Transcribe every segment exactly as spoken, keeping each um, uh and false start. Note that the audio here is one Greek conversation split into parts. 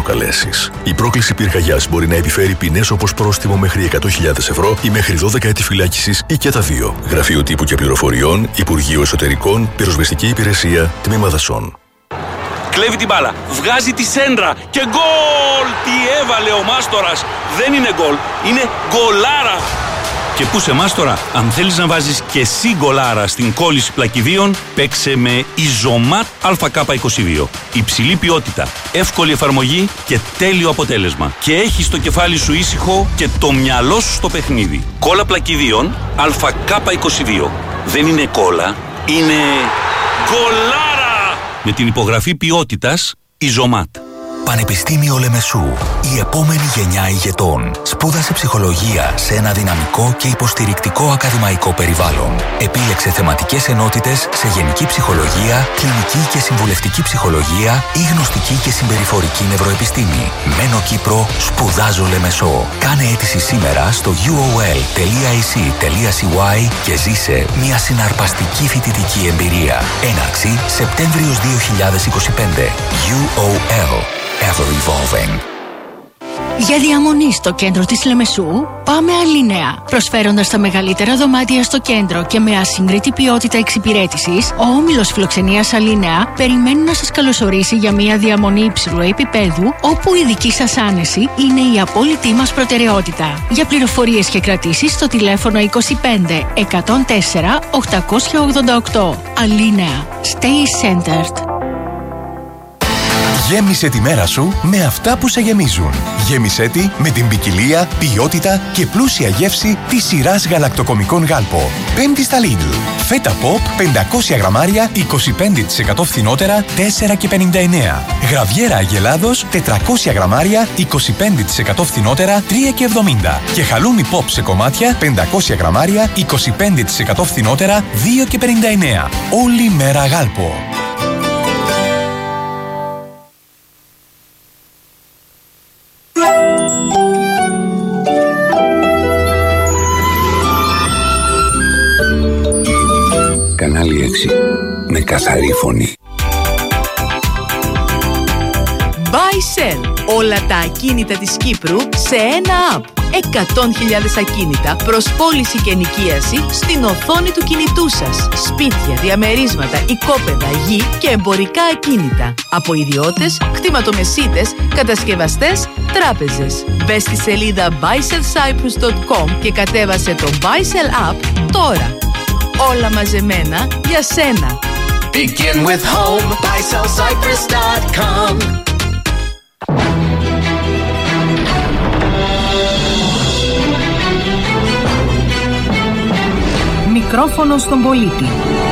προκαλέσεις. Η πρόκληση πυρκαγιάς μπορεί να επιφέρει ποινές όπως πρόστιμο μέχρι εκατό χιλιάδες ευρώ ή μέχρι δώδεκα έτη φυλάκισης ή και τα δύο. Γραφείο Τύπου και Πληροφοριών, Υπουργείο Εσωτερικών, Πυροσβεστική Υπηρεσία, Τμήμα Δασών. Κλέβει την μπάλα, βγάζει τη σέντρα και γκολ! Τι έβαλε ο Μάστορας! Δεν είναι γκολ, είναι γκολάρα! Και πού σε Μάστορα, αν θέλεις να βάζεις και εσύ γκολάρα στην κόλληση πλακιδίων, παίξε με Ιζωμάτ Α Κ είκοσι δύο. Υψηλή ποιότητα, εύκολη εφαρμογή και τέλειο αποτέλεσμα. Και έχεις το κεφάλι σου ήσυχο και το μυαλό σου στο παιχνίδι. Κόλλα πλακιδίων Α Κ είκοσι δύο. Δεν είναι κόλλα, είναι γκολάρα! Με την υπογραφή ποιότητας Ιζωμάτ. Πανεπιστήμιο Λεμεσού. Η επόμενη γενιά ηγετών. Σπούδασε ψυχολογία σε ένα δυναμικό και υποστηρικτικό ακαδημαϊκό περιβάλλον. Επίλεξε θεματικές ενότητες σε γενική ψυχολογία, κλινική και συμβουλευτική ψυχολογία ή γνωστική και συμπεριφορική νευροεπιστήμη. Μένω Κύπρο, σπουδάζω Λεμεσό. Κάνε αίτηση σήμερα στο γιου ο ελ τελεία ι σι τελεία σι γουάι και ζήσε μια συναρπαστική φοιτητική εμπειρία. Έναρξη Σεπτέμβριος δύο χιλιάδες είκοσι πέντε. γιου ο ελ. Ever evolving. Για διαμονή στο κέντρο της Λεμεσού, πάμε Αλίνεα. Προσφέροντας τα μεγαλύτερα δωμάτια στο κέντρο και με ασύγκριτη ποιότητα εξυπηρέτησης, ο όμιλος φιλοξενίας Αλίνεα περιμένει να σας καλωσορίσει για μια διαμονή υψηλού επίπεδου, όπου η δική σας άνεση είναι η απόλυτη μας προτεραιότητα. Για πληροφορίες και κρατήσεις στο τηλέφωνο είκοσι πέντε εκατόν τέσσερα οκτακόσια ογδόντα οκτώ. Αλίνεα. Stay centered. Γέμισε τη μέρα σου με αυτά που σε γεμίζουν. Γέμισε τη με την ποικιλία, ποιότητα και πλούσια γεύση της σειράς γαλακτοκομικών Γάλπο. Πέμπτη στα Lidl. Φέτα Pop πεντακόσια γραμμάρια, είκοσι πέντε τοις εκατό φθηνότερα, τέσσερα και πενήντα εννέα. Γραβιέρα Αγελάδος τετρακόσια γραμμάρια, είκοσι πέντε τοις εκατό φθηνότερα, τρία και εβδομήντα. Και χαλούμι Pop σε κομμάτια πεντακόσια γραμμάρια, είκοσι πέντε τοις εκατό φθηνότερα, δύο και πενήντα εννέα. Όλη μέρα Γάλπο. Κανάλι έξι. Με καθαρή φωνή. Buy-sell. Όλα τα ακίνητα της Κύπρου σε ένα app. εκατό χιλιάδες ακίνητα προς πώληση και ενοικίαση στην οθόνη του κινητού σας. Σπίτια, διαμερίσματα, οικόπεδα, γη και εμπορικά ακίνητα. Από ιδιώτες, κτηματομεσίτες, κατασκευαστές, τράπεζες. Μπες στη σελίδα buy sell cyprus dot com και κατέβασε το Buy-sell app τώρα. Όλα μαζεμένα για σένα. Begin with home. buy sell cyprus dot com. Μικρόφωνο στον πολίτη.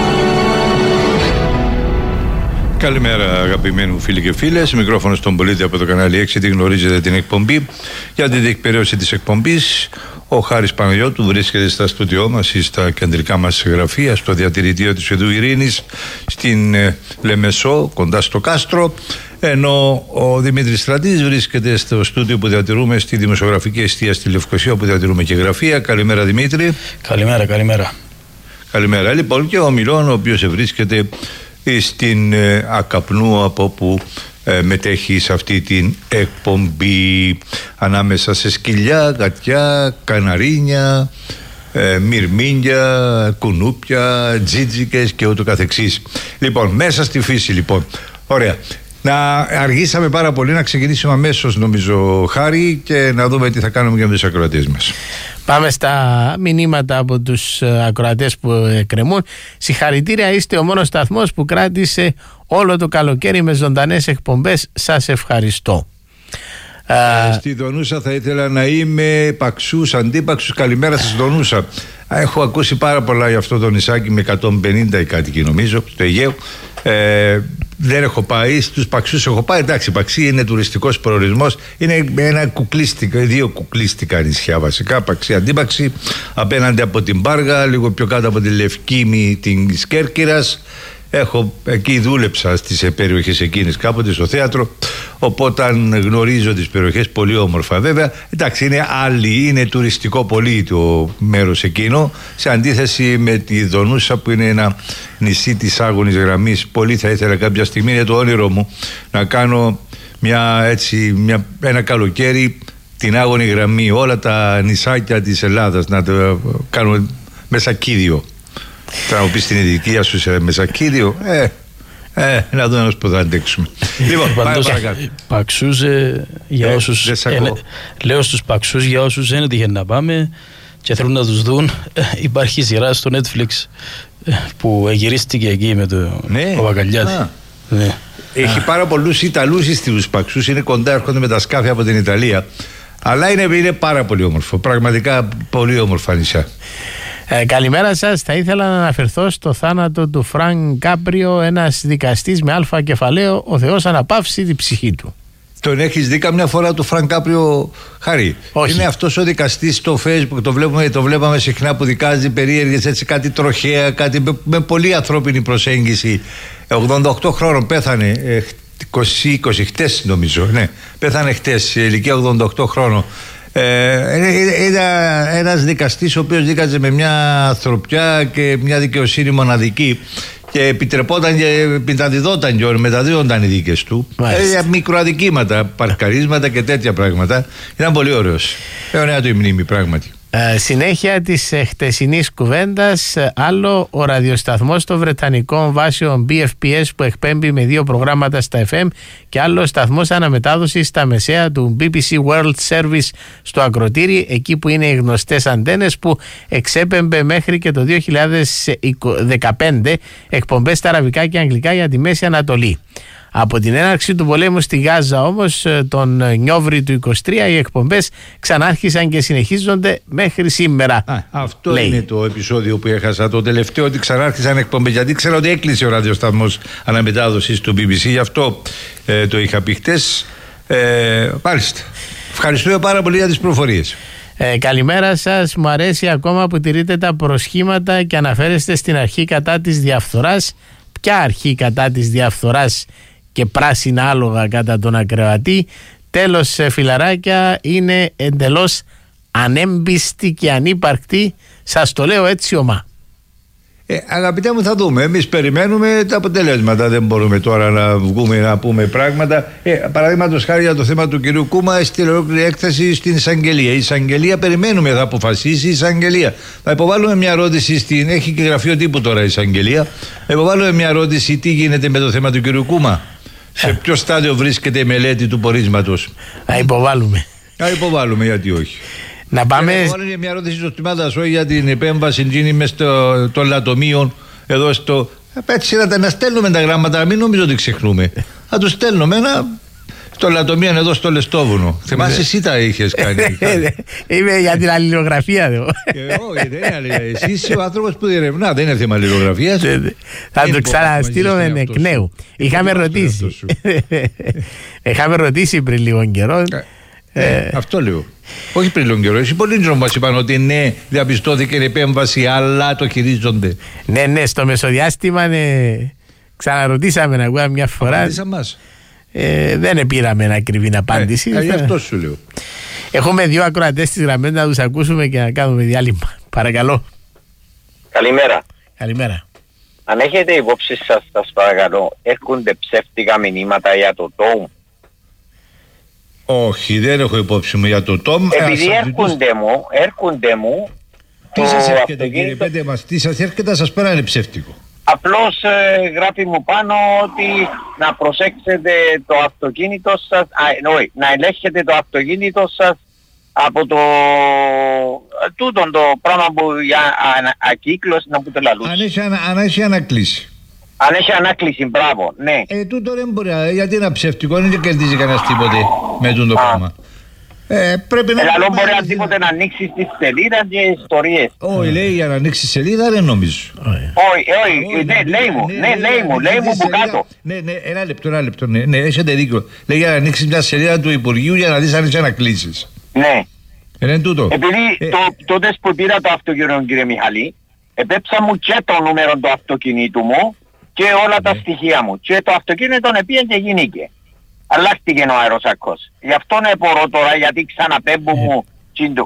Καλημέρα αγαπημένοι μου φίλοι και φίλες. Μικρόφωνο στον πολίτη από το κανάλι έξι. Τη γνωρίζετε την εκπομπή. Για την διεκπαιρέωση της εκπομπής, ο Χάρης Παναγιώτου βρίσκεται στα στούντιό μας ή στα κεντρικά μας γραφεία, στο διατηρητήριο της Οδού Ειρήνης, στην ε, Λεμεσό, κοντά στο Κάστρο. Ενώ ο Δημήτρης Στρατής βρίσκεται στο στούντιο που διατηρούμε στη δημοσιογραφική εστία στη Λευκοσία, που διατηρούμε και γραφεία. Καλημέρα Δημήτρη. Καλημέρα, καλημέρα. Καλημέρα λοιπόν. Και ο Μιλών, ο οποίος βρίσκεται στην ε, Ακαπνού, από όπου ε, μετέχει σε αυτή την εκπομπή, ανάμεσα σε σκυλιά, γατιά, καναρίνια, ε, μυρμήγκια, κουνούπια, τζίτζικες και ούτω καθεξής. Λοιπόν, μέσα στη φύση λοιπόν. Ωραία. Να αργήσαμε πάρα πολύ, να ξεκινήσουμε αμέσως νομίζω Χάρη, και να δούμε τι θα κάνουμε για τους ακροατές μας. Πάμε στα μηνύματα από τους ακροατές που εκκρεμούν. Συγχαρητήρια, είστε ο μόνος σταθμός που κράτησε όλο το καλοκαίρι με ζωντανές εκπομπές. Σας ευχαριστώ. Ε, στη Δονούσα θα ήθελα να είμαι παξούς, αντίπαξους. Καλημέρα σας Δονούσα. Έχω ακούσει πάρα πολλά για αυτό το νησάκι με εκατόν πενήντα ή κάτι νομίζω, στο Αιγαίο. Ε, δεν έχω πάει, στους Παξούς έχω πάει. Εντάξει, Παξί είναι τουριστικός προορισμός. Είναι ένα κουκλίστικα, δύο κουκλίστικα νησιά βασικά. Παξί, Αντίπαξη, απέναντι από την Πάργα, λίγο πιο κάτω από τη Λευκήμη, την Κέρκυρας. Έχω, εκεί δούλεψα στις περιοχές εκείνες κάποτε στο θέατρο, οπότε γνωρίζω τις περιοχές πολύ όμορφα. Βέβαια, εντάξει, είναι άλλη, είναι τουριστικό πολύ το μέρος εκείνο, σε αντίθεση με τη Δονούσα που είναι ένα νησί της άγωνης γραμμής. Πολύ θα ήθελα κάποια στιγμή, είναι το όνειρό μου, να κάνω μια, έτσι, μια, ένα καλοκαίρι την άγωνη γραμμή, όλα τα νησάκια της Ελλάδας να το κάνουμε με σακίδιο. Θα μου πεις την ειδικία σου σε με σακίδιο, ε, ε, να δούμε πώς θα αντέξουμε. Λοιπόν, πάμε παρακάτω. Παξούς, ε, για ε, όσους, ε, λέω στους Παξούς για όσους δεν έτυχε να πάμε και θέλουν να τους δουν, ε, υπάρχει σειρά στο Netflix ε, που γυρίστηκε εκεί με το ναι. Παπακαλιάτη. Ναι. Έχει πάρα πολλούς Ιταλούς στους Παξούς, είναι κοντά, έρχονται με τα σκάφη από την Ιταλία. Αλλά είναι, είναι πάρα πολύ όμορφο. Πραγματικά πολύ όμορφα νησιά. Ε, καλημέρα σας. Θα ήθελα να αναφερθώ στο θάνατο του Φρανκ Κάπριο, ένας δικαστής με αλφα κεφαλαίο. Ο Θεός αναπαύσει την ψυχή του. Τον έχεις δει καμιά φορά του Φρανκ Κάπριο, Χάρη? Όχι. Είναι αυτός ο δικαστής στο Facebook, το, βλέπουμε, το βλέπαμε συχνά, που δικάζει περίεργες, έτσι, κάτι τροχαία, κάτι με, με πολύ ανθρώπινη προσέγγιση. ογδόντα οκτώ χρόνων πέθανε. Ε, είκοσι, είκοσι χτες νομίζω, ναι. Πέθανε χτες, σε ηλικία ογδόντα οκτώ χρόνων. Ε, ήταν ένας δικαστής ο οποίος δίκαζε με μια ανθρωπιά και μια δικαιοσύνη μοναδική και επιτρεπόταν και επιταδιδόταν και μεταδίδονταν οι δίκες του. Ε, μικροαδικήματα, παρκαρίσματα και τέτοια πράγματα. Ήταν πολύ ωραίος. Ε, ωραία του η μνήμη, πράγματι. Ε, συνέχεια της ε, χτεσινής κουβέντας, ε, άλλο ο ραδιοσταθμός των Βρετανικών βάσεων μπι εφ πι ες που εκπέμπει με δύο προγράμματα στα εφ εμ και άλλο σταθμός αναμετάδοσης στα μεσαία του μπι μπι σι World Service στο Ακροτήρι, εκεί που είναι οι γνωστές αντένες, που εξέπεμπε μέχρι και το δύο χιλιάδες δεκαπέντε εκπομπές στα αραβικά και αγγλικά για τη Μέση Ανατολή. Από την έναρξη του πολέμου στη Γάζα όμως, τον Νιόβρη του είκοσι τρία, οι εκπομπές ξανάρχισαν και συνεχίζονται μέχρι σήμερα. Α, αυτό λέει. Είναι το επεισόδιο που έχασα, το τελευταίο, ότι ξανάρχισαν εκπομπές, γιατί ξέρω ότι έκλεισε ο ραδιοσταθμός αναμετάδοσης του μπι μπι σι, γι' αυτό ε, το είχα πει χτες. Ε, μάλιστα. Ευχαριστούμε πάρα πολύ για τις προφορίες. Ε, καλημέρα σας. Μου αρέσει ακόμα που τηρείτε τα προσχήματα και αναφέρεστε στην αρχή κατά της διαφθοράς. Ποια αρχή κατά της διαφθοράς και πράσινα άλογα κατά τον ακροατή? Τέλος, φιλαράκια, είναι εντελώς ανέμπιστη και ανύπαρκτη. Σας το λέω έτσι ομά. Ε, αγαπητέ μου, θα δούμε. Εμείς περιμένουμε τα αποτελέσματα. Δεν μπορούμε τώρα να βγούμε να πούμε πράγματα. Ε, παραδείγματος χάρη για το θέμα του κυρίου Κούμα, έστειλε ολόκληρη έκθεση στην εισαγγελία. Η εισαγγελία, περιμένουμε, θα αποφασίσει η εισαγγελία. Θα υποβάλουμε μια ερώτηση στην. Έχει και γραφείο τύπου τώρα η εισαγγελία. Θα υποβάλουμε μια ερώτηση, τι γίνεται με το θέμα του κυρίου Κούμα. Σε ποιο στάδιο βρίσκεται η μελέτη του πορίσματος. Θα υποβάλουμε. Θα υποβάλουμε, γιατί όχι. Να πάμε. Έχω μια ερώτηση στο Τιμάδα Σόη για την επέμβαση γίνει μες στο, των λατομείων εδώ στο. Έτσι να τα να στέλνουμε τα γράμματα, μην νομίζω ότι ξεχνούμε. Θα του στέλνουμε ένα στο λατομείο εδώ στο Λεστόβουνο. Θυμάσαι, εσύ τα είχες κάνει. Είμαι για την αλληλογραφία εδώ. Όχι, δεν είναι αλληλογραφία. Εσύ είσαι ο άνθρωπος που διερευνά, δεν είναι θέμα αλληλογραφίας. Θα το ξαναστείλουμε εκ νέου. Είχαμε ρωτήσει. Είχαμε ρωτήσει πριν λίγο καιρό. Ε, αυτό λέω. Όχι πριν λίγο καιρό. Εσύ πολύ νόμο μας είπαν ότι ναι, διαπιστώθηκε η επέμβαση, αλλά το χειρίζονται. Ναι, ναι, στο μεσοδιάστημα ναι, ξαναρωτήσαμε να ακούγαμε μια φορά. Ε, δεν πήραμε ένα ακριβή απάντηση. Ε, γι' αυτό σου λέω. Έχουμε δύο ακροατές στις γραμμές, να τους ακούσουμε και να κάνουμε διάλειμμα. Παρακαλώ. Καλημέρα. Καλημέρα. Αν έχετε υπόψη σας, σας παρακαλώ, έρχονται ψεύτικα μηνύματα για το Τόμ? Όχι, δεν έχω υπόψη μου για το Τόμ. Επειδή έρχονται μου, έρχονται μου. Τι σας έρχεται, αυτοκίνητο... κύριε, πέντε μας, τι σας έρχεται, σας πέρανε ψεύτικο? Απλώς ε, γράφει μου πάνω ότι να προσέξετε το αυτοκίνητο σας, α, όχι, να ελέγχετε το αυτοκίνητο σας από το τούτον το πράγμα που για ανα, ακύκλωση να που το λαλούς. Αν έχει, ανα, αν έχει ανακλήσει. Αν έχει ανάκληση, μπράβο, ναι. Ε, τούτο δεν μπορεί, γιατί είναι ψεύτικο, δεν κερδίζει κανένας τίποτε με τούτο πράγμα. Ε, πρέπει να. Ελαλό μπορεί αντίποτε να ανοίξει τη σελίδα και ιστορίες. Όχι, λέει για να ανοίξει σελίδα, δεν νομίζω. Όχι, όχι, ναι, λέει μου, ναι, λέει μου, λέει μου που κάτω. Ναι, ναι, ένα λεπτό, ένα λεπτό, ναι, ναι, έχετε δίκιο. Λέει για να ανοίξει μια σελίδα του Υπουργείου για να δεις αν έχει ανακλήσεις. Ναι. Είναι τούτο. Επειδή τότε που πήρα το αυτοκίνητο, κύριε Μιχαλή, επέψα μου και το νούμερο του αυτοκινήτου μου και όλα τα στοιχεία μου. Και το αυτοκίνητο επήγε και γίνηκε. Αλλάχτηκε ο αεροσακός. Γι' αυτό να μπορώ τώρα, γιατί ξαναπέμπω μου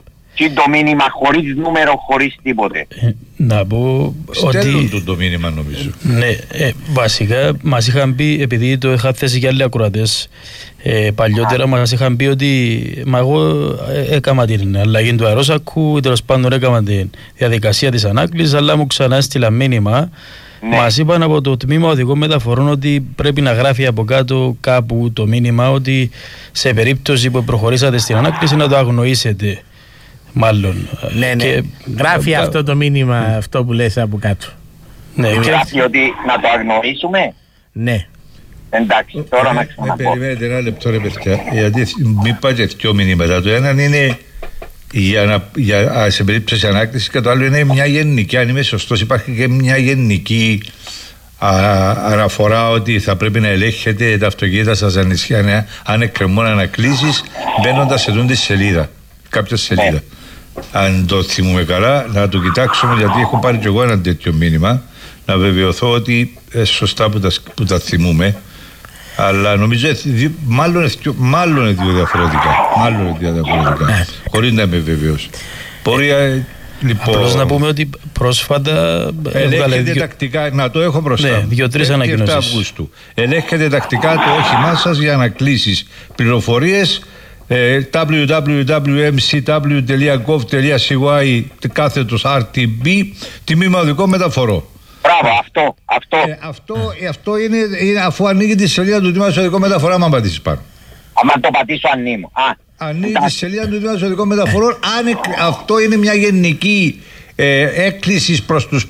Και το μήνυμα χωρίς νούμερο, χωρίς τίποτε. Ε, να πω Στέλνουν ότι... το, το μήνυμα νομίζω. Ναι, ε, βασικά μας είχαν πει, επειδή το είχα θέσει και άλλοι ακροατές, ε, παλιότερα μας είχαν πει ότι μα εγώ ε, έκανα την αλλαγή του αερόσακου, τέλος πάντων έκανα τη διαδικασία της ανάκλησης, αλλά μου ξανά έστειλα μήνυμα. Ναι. Μας είπαν από το τμήμα οδηγών μεταφορών ότι πρέπει να γράφει από κάτω κάπου το μήνυμα ότι σε περίπτωση που προχωρήσατε στην ανάκληση να το αγνοήσετε. Μάλλον. Ναι, ναι. Και... Γράφει α... αυτό το μήνυμα, ναι. αυτό που λες από κάτω. Ναι, γράφει ότι να το αγνοήσουμε. Ναι. Εντάξει, τώρα ε, να ξαναπώ. Ε, περιμένετε ένα λεπτό ρε παιδιά, γιατί μην πάτε δυο μηνύματα. Το έναν είναι για να, για, σε περίπτωση ανάκτησης και το άλλο είναι μια γενική, αν είμαι σωστός, υπάρχει και μια γενική α, αναφορά ότι θα πρέπει να ελέγχετε τα αυτοκίνητα σας αν, αν εκκρεμούν ανακλήσεις μπαίνοντας σε τούτη σελίδα, κάποια σελίδα. Yeah. Αν το θυμούμε καλά, να το κοιτάξουμε, γιατί έχω πάρει κι εγώ ένα τέτοιο μήνυμα, να βεβαιωθώ ότι ε, σωστά που τα, που τα θυμούμε. Αλλά νομίζω ότι μάλλον, μάλλον είναι δύο διαφορετικά. Μάλλον είναι δύο διαφορετικά. Χωρίς να είμαι βέβαιος. Μπορεί λοιπόν. Απλώς να πούμε ότι πρόσφατα. Ελέγχεται διο... τακτικά. Να το έχω μπροστά. Ναι, δύο-τρεις ανακοινώσεις. Αυγούστου. Ελέγχεται τακτικά το όχημά σας για ανακλήσεις. Πληροφορίες double-u double-u double-u τελεία εμ σι ντάμπλιου τελεία gov τελεία σι γουάι κάθετος αρ τι μπι τμήμα οδικών μεταφορών. Μπράβο, αυτό, αυτό. Ε, αυτό, ε, αυτό είναι, είναι αφού ανοίγει τη σελίδα του Τμήματος Οδικών Μεταφορών, άμα πατήσεις πάνω. Άμα το πατήσω ανοίγω. Ανοίγει τη σελίδα του Τμήματος Οδικών Μεταφορών, αν αυτό είναι μια γενική ε, έκκληση προς τους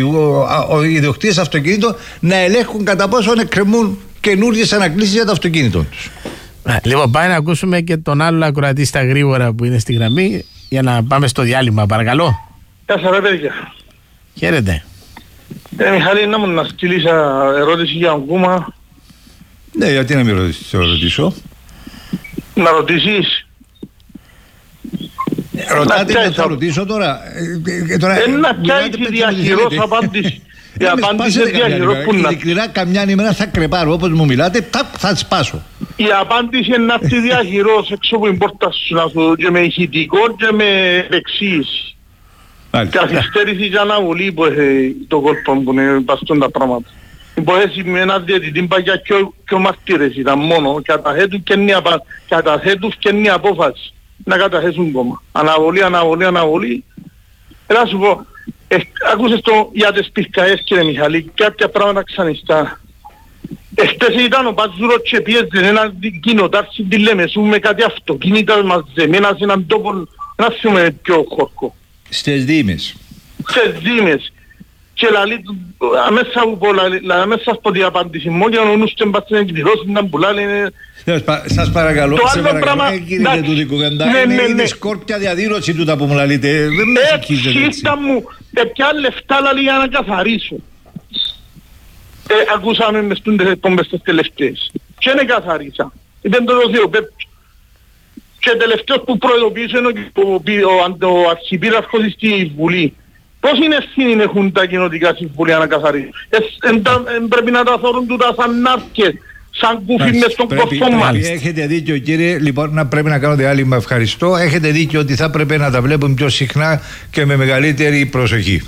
ιδιοκτήτες αυτοκινήτων να ελέγχουν κατά πόσο εκκρεμούν καινούργιες ανακλήσεις για το αυτοκίνητο τους. Λοιπόν, πάμε να ακούσουμε και τον άλλο ακροατή στα γρήγορα που είναι στη γραμμή για να πάμε στο διάλειμμα, παρακαλώ. Γεια σας ρε παιδιά. Χαίρετε. Ε, Μιχάλη, να μου να στείλεις ερώτηση για Αγκούμα. Ναι, γιατί να μην ρωτήσω, ρωτήσω. Να ρωτήσεις. Ρωτάτε και θα ρωτήσω τώρα. Ένα πιάσει διαχειρός απάντηση. Η απάντηση είναι διαχειρός που να... Ειλικρινά καμιά ημέρα θα κρεπάρω, όπως μου μιλάτε, θα σπάσω. Η απάντηση είναι να έρθει διαχειρός έξω από την πόρτα σου, να σου και με ηχητικό και με εξήγηση. Καθυστέρηση για αναβολή που έχει το κόλπο που είναι παστούν τα πράγματα. Υποθέσει με ένα διαιτητή παγιά και ο μαρτύρες ήταν μόνο, καταθέτουν και είναι απόφαση να καταθέσουν κόμμα. Αναβολή, αναβολή, αναβολή. Να σου πω, ε, άκουσες το για τις πυρκαίες κύριε Μιχαλή, κάποια πράγματα ξανιστά. Εχθές ήταν ο Πατζούρος και πιέζε έναν κοινοτάρση τη Λεμεσού με κάτι αυτοκίνητα μαζεμένα σε έναν τόπο, να θυμούμε πιο χορκό. Στις Δήμες. Στις Δήμες. Και λαλεί, αμέσα που πω, αμέσα από την απάντηση μου, για να νους και μπάτσε να εκδηλώσει, να πουλάλει. Σας παρακαλώ, σε παρακαλώ, έγινε του δικουβεντά, είναι σκόρπια διαδήλωση τούτα που μου λαλείτε, δεν με συγχύζετε έτσι. Έτσι μου, ποια λεφτά λαλεί για να καθαρίσω. Ακούσαμε μες τις εκπομπές τις τελευταίες. Και δεν καθαρίσα. Ήταν το δόθειο πέπτω. Και τελευταίος που προειδοποίησε ο αρχιπύραυχος στη Βουλή. Πώς είναι ευθύνη έχουν τα κοινοτικά συμβουλία να καθαρίσουν. Πρέπει να τα θωρούν τούτα σαν νάρκες, σαν κούφι μες στον κορφό μας. Έχετε δίκιο κύριε, λοιπόν να πρέπει να κάνω διάλειμμα, ευχαριστώ. Έχετε δίκιο ότι θα πρέπει να τα βλέπουν πιο συχνά και με μεγαλύτερη προσοχή.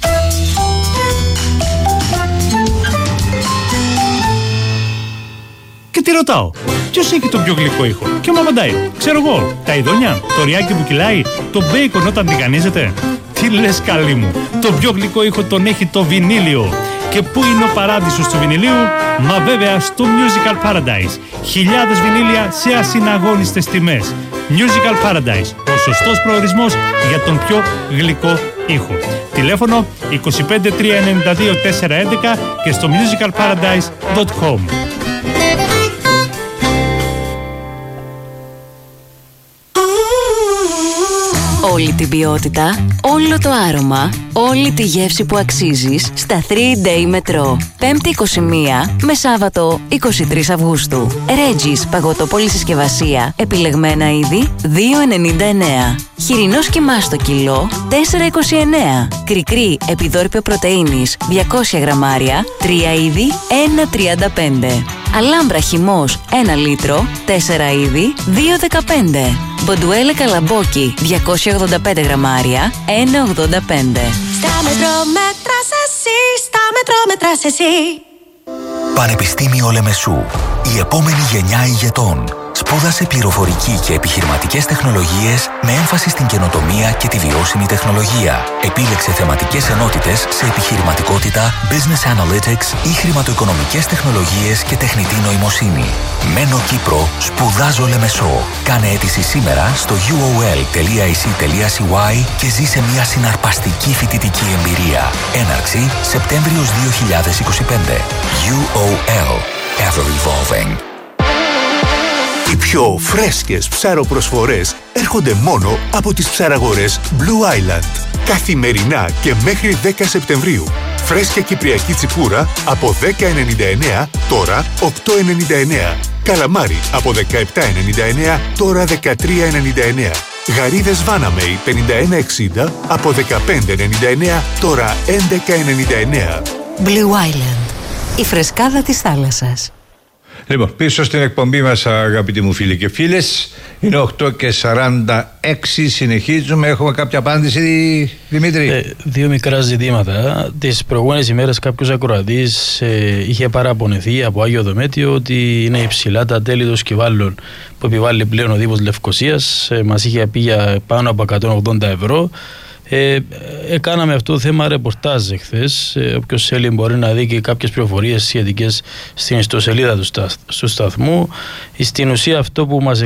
Και τι ρωτάω, ποιος έχει τον πιο γλυκό ήχο? Και μου απαντάει, ξέρω εγώ, τα ειδόνια, το ριάκι που κυλάει, το μπέικον όταν τηγανίζεται. Τι λες καλή μου, το πιο γλυκό ήχο τον έχει το βινίλιο. Και πού είναι ο παράδεισος του βινιλίου? Μα βέβαια στο Musical Paradise. Χιλιάδες βινίλια σε ασυναγώνιστες τιμές. Musical Paradise, ο σωστός προορισμός για τον πιο γλυκό ήχο. Τηλέφωνο είκοσι πέντε τρία ενενήντα δύο τετρακόσια έντεκα και στο musical paradise τελεία com. Όλη την ποιότητα, όλο το άρωμα, όλη τη γεύση που αξίζεις στα θρι day Metro. Πέμπτη είκοσι μία με Σάββατο είκοσι τρεις Αυγούστου. Regis παγωτό συσκευασία, επιλεγμένα είδη δύο ενενήντα εννέα. Χοιρινό σκυμά στο κιλό τέσσερα είκοσι εννέα. Κρικρί επιδόρπιο πρωτεΐνης διακόσια γραμμάρια, τρία είδη ένα τριάντα πέντε. Αλάμπρα χυμός ένα λίτρο, τέσσερα είδη δύο δεκαπέντε. Μποντουέλε Καλαμπόκι διακόσια ογδόντα πέντε γραμμάρια, ένα ογδόντα πέντε. Στα μετρό μέτρας εσύ, στα μετρό μέτρας εσύ. Πανεπιστήμιο Λεμεσού. Η επόμενη γενιά ηγετών. Σπούδασε πληροφορική και επιχειρηματικές τεχνολογίες με έμφαση στην καινοτομία και τη βιώσιμη τεχνολογία. Επίλεξε θεματικές ενότητες σε επιχειρηματικότητα, business analytics ή χρηματοοικονομικές τεχνολογίες και τεχνητή νοημοσύνη. Μένω Κύπρο, σπουδάζω Λεμεσό. Κάνε αίτηση σήμερα στο γιου ο ελ τελεία ι σι τελεία σι γουάι και ζήσε μια συναρπαστική φοιτητική εμπειρία. Έναρξη Σεπτέμβριος δύο χιλιάδες είκοσι πέντε. γιου ο ελ. Ever evolving. Οι πιο φρέσκες ψαροπροσφορές έρχονται μόνο από τις ψαραγορές Blue Island. Καθημερινά και μέχρι δέκα Σεπτεμβρίου. Φρέσκια κυπριακή τσιπούρα από δέκα ενενήντα εννέα, τώρα οκτώ ενενήντα εννέα. Καλαμάρι από δεκαεπτά ενενήντα εννέα, τώρα δεκατρία ενενήντα εννέα. Γαρίδες Βάναμεϊ πενήντα ένα εξήντα από δεκαπέντε ενενήντα εννέα, τώρα έντεκα ενενήντα εννέα. Blue Island. Η φρεσκάδα της θάλασσας. Λοιπόν, πίσω στην εκπομπή μας, αγαπητοί μου φίλοι και φίλες, είναι οκτώ και σαράντα έξι, συνεχίζουμε. Έχουμε κάποια απάντηση, Δημήτρη? Ε, δύο μικρά ζητήματα. Τις προηγούμενες ημέρες κάποιος ακροατής ε, είχε παραπονεθεί από Άγιο Δομέτιο ότι είναι υψηλά τα τέλη των σκυβάλων που επιβάλλει πλέον ο Δήμος Λευκωσίας. Ε, μας είχε πει για πάνω από εκατόν ογδόντα ευρώ. Ε, ε, κάναμε αυτό το θέμα ρεπορτάζ εχθές. Ε, όποιος θέλει μπορεί να δει και κάποιες πληροφορίες σχετικές στην ιστοσελίδα του, στα, του σταθμού. Στην ουσία αυτό που μας,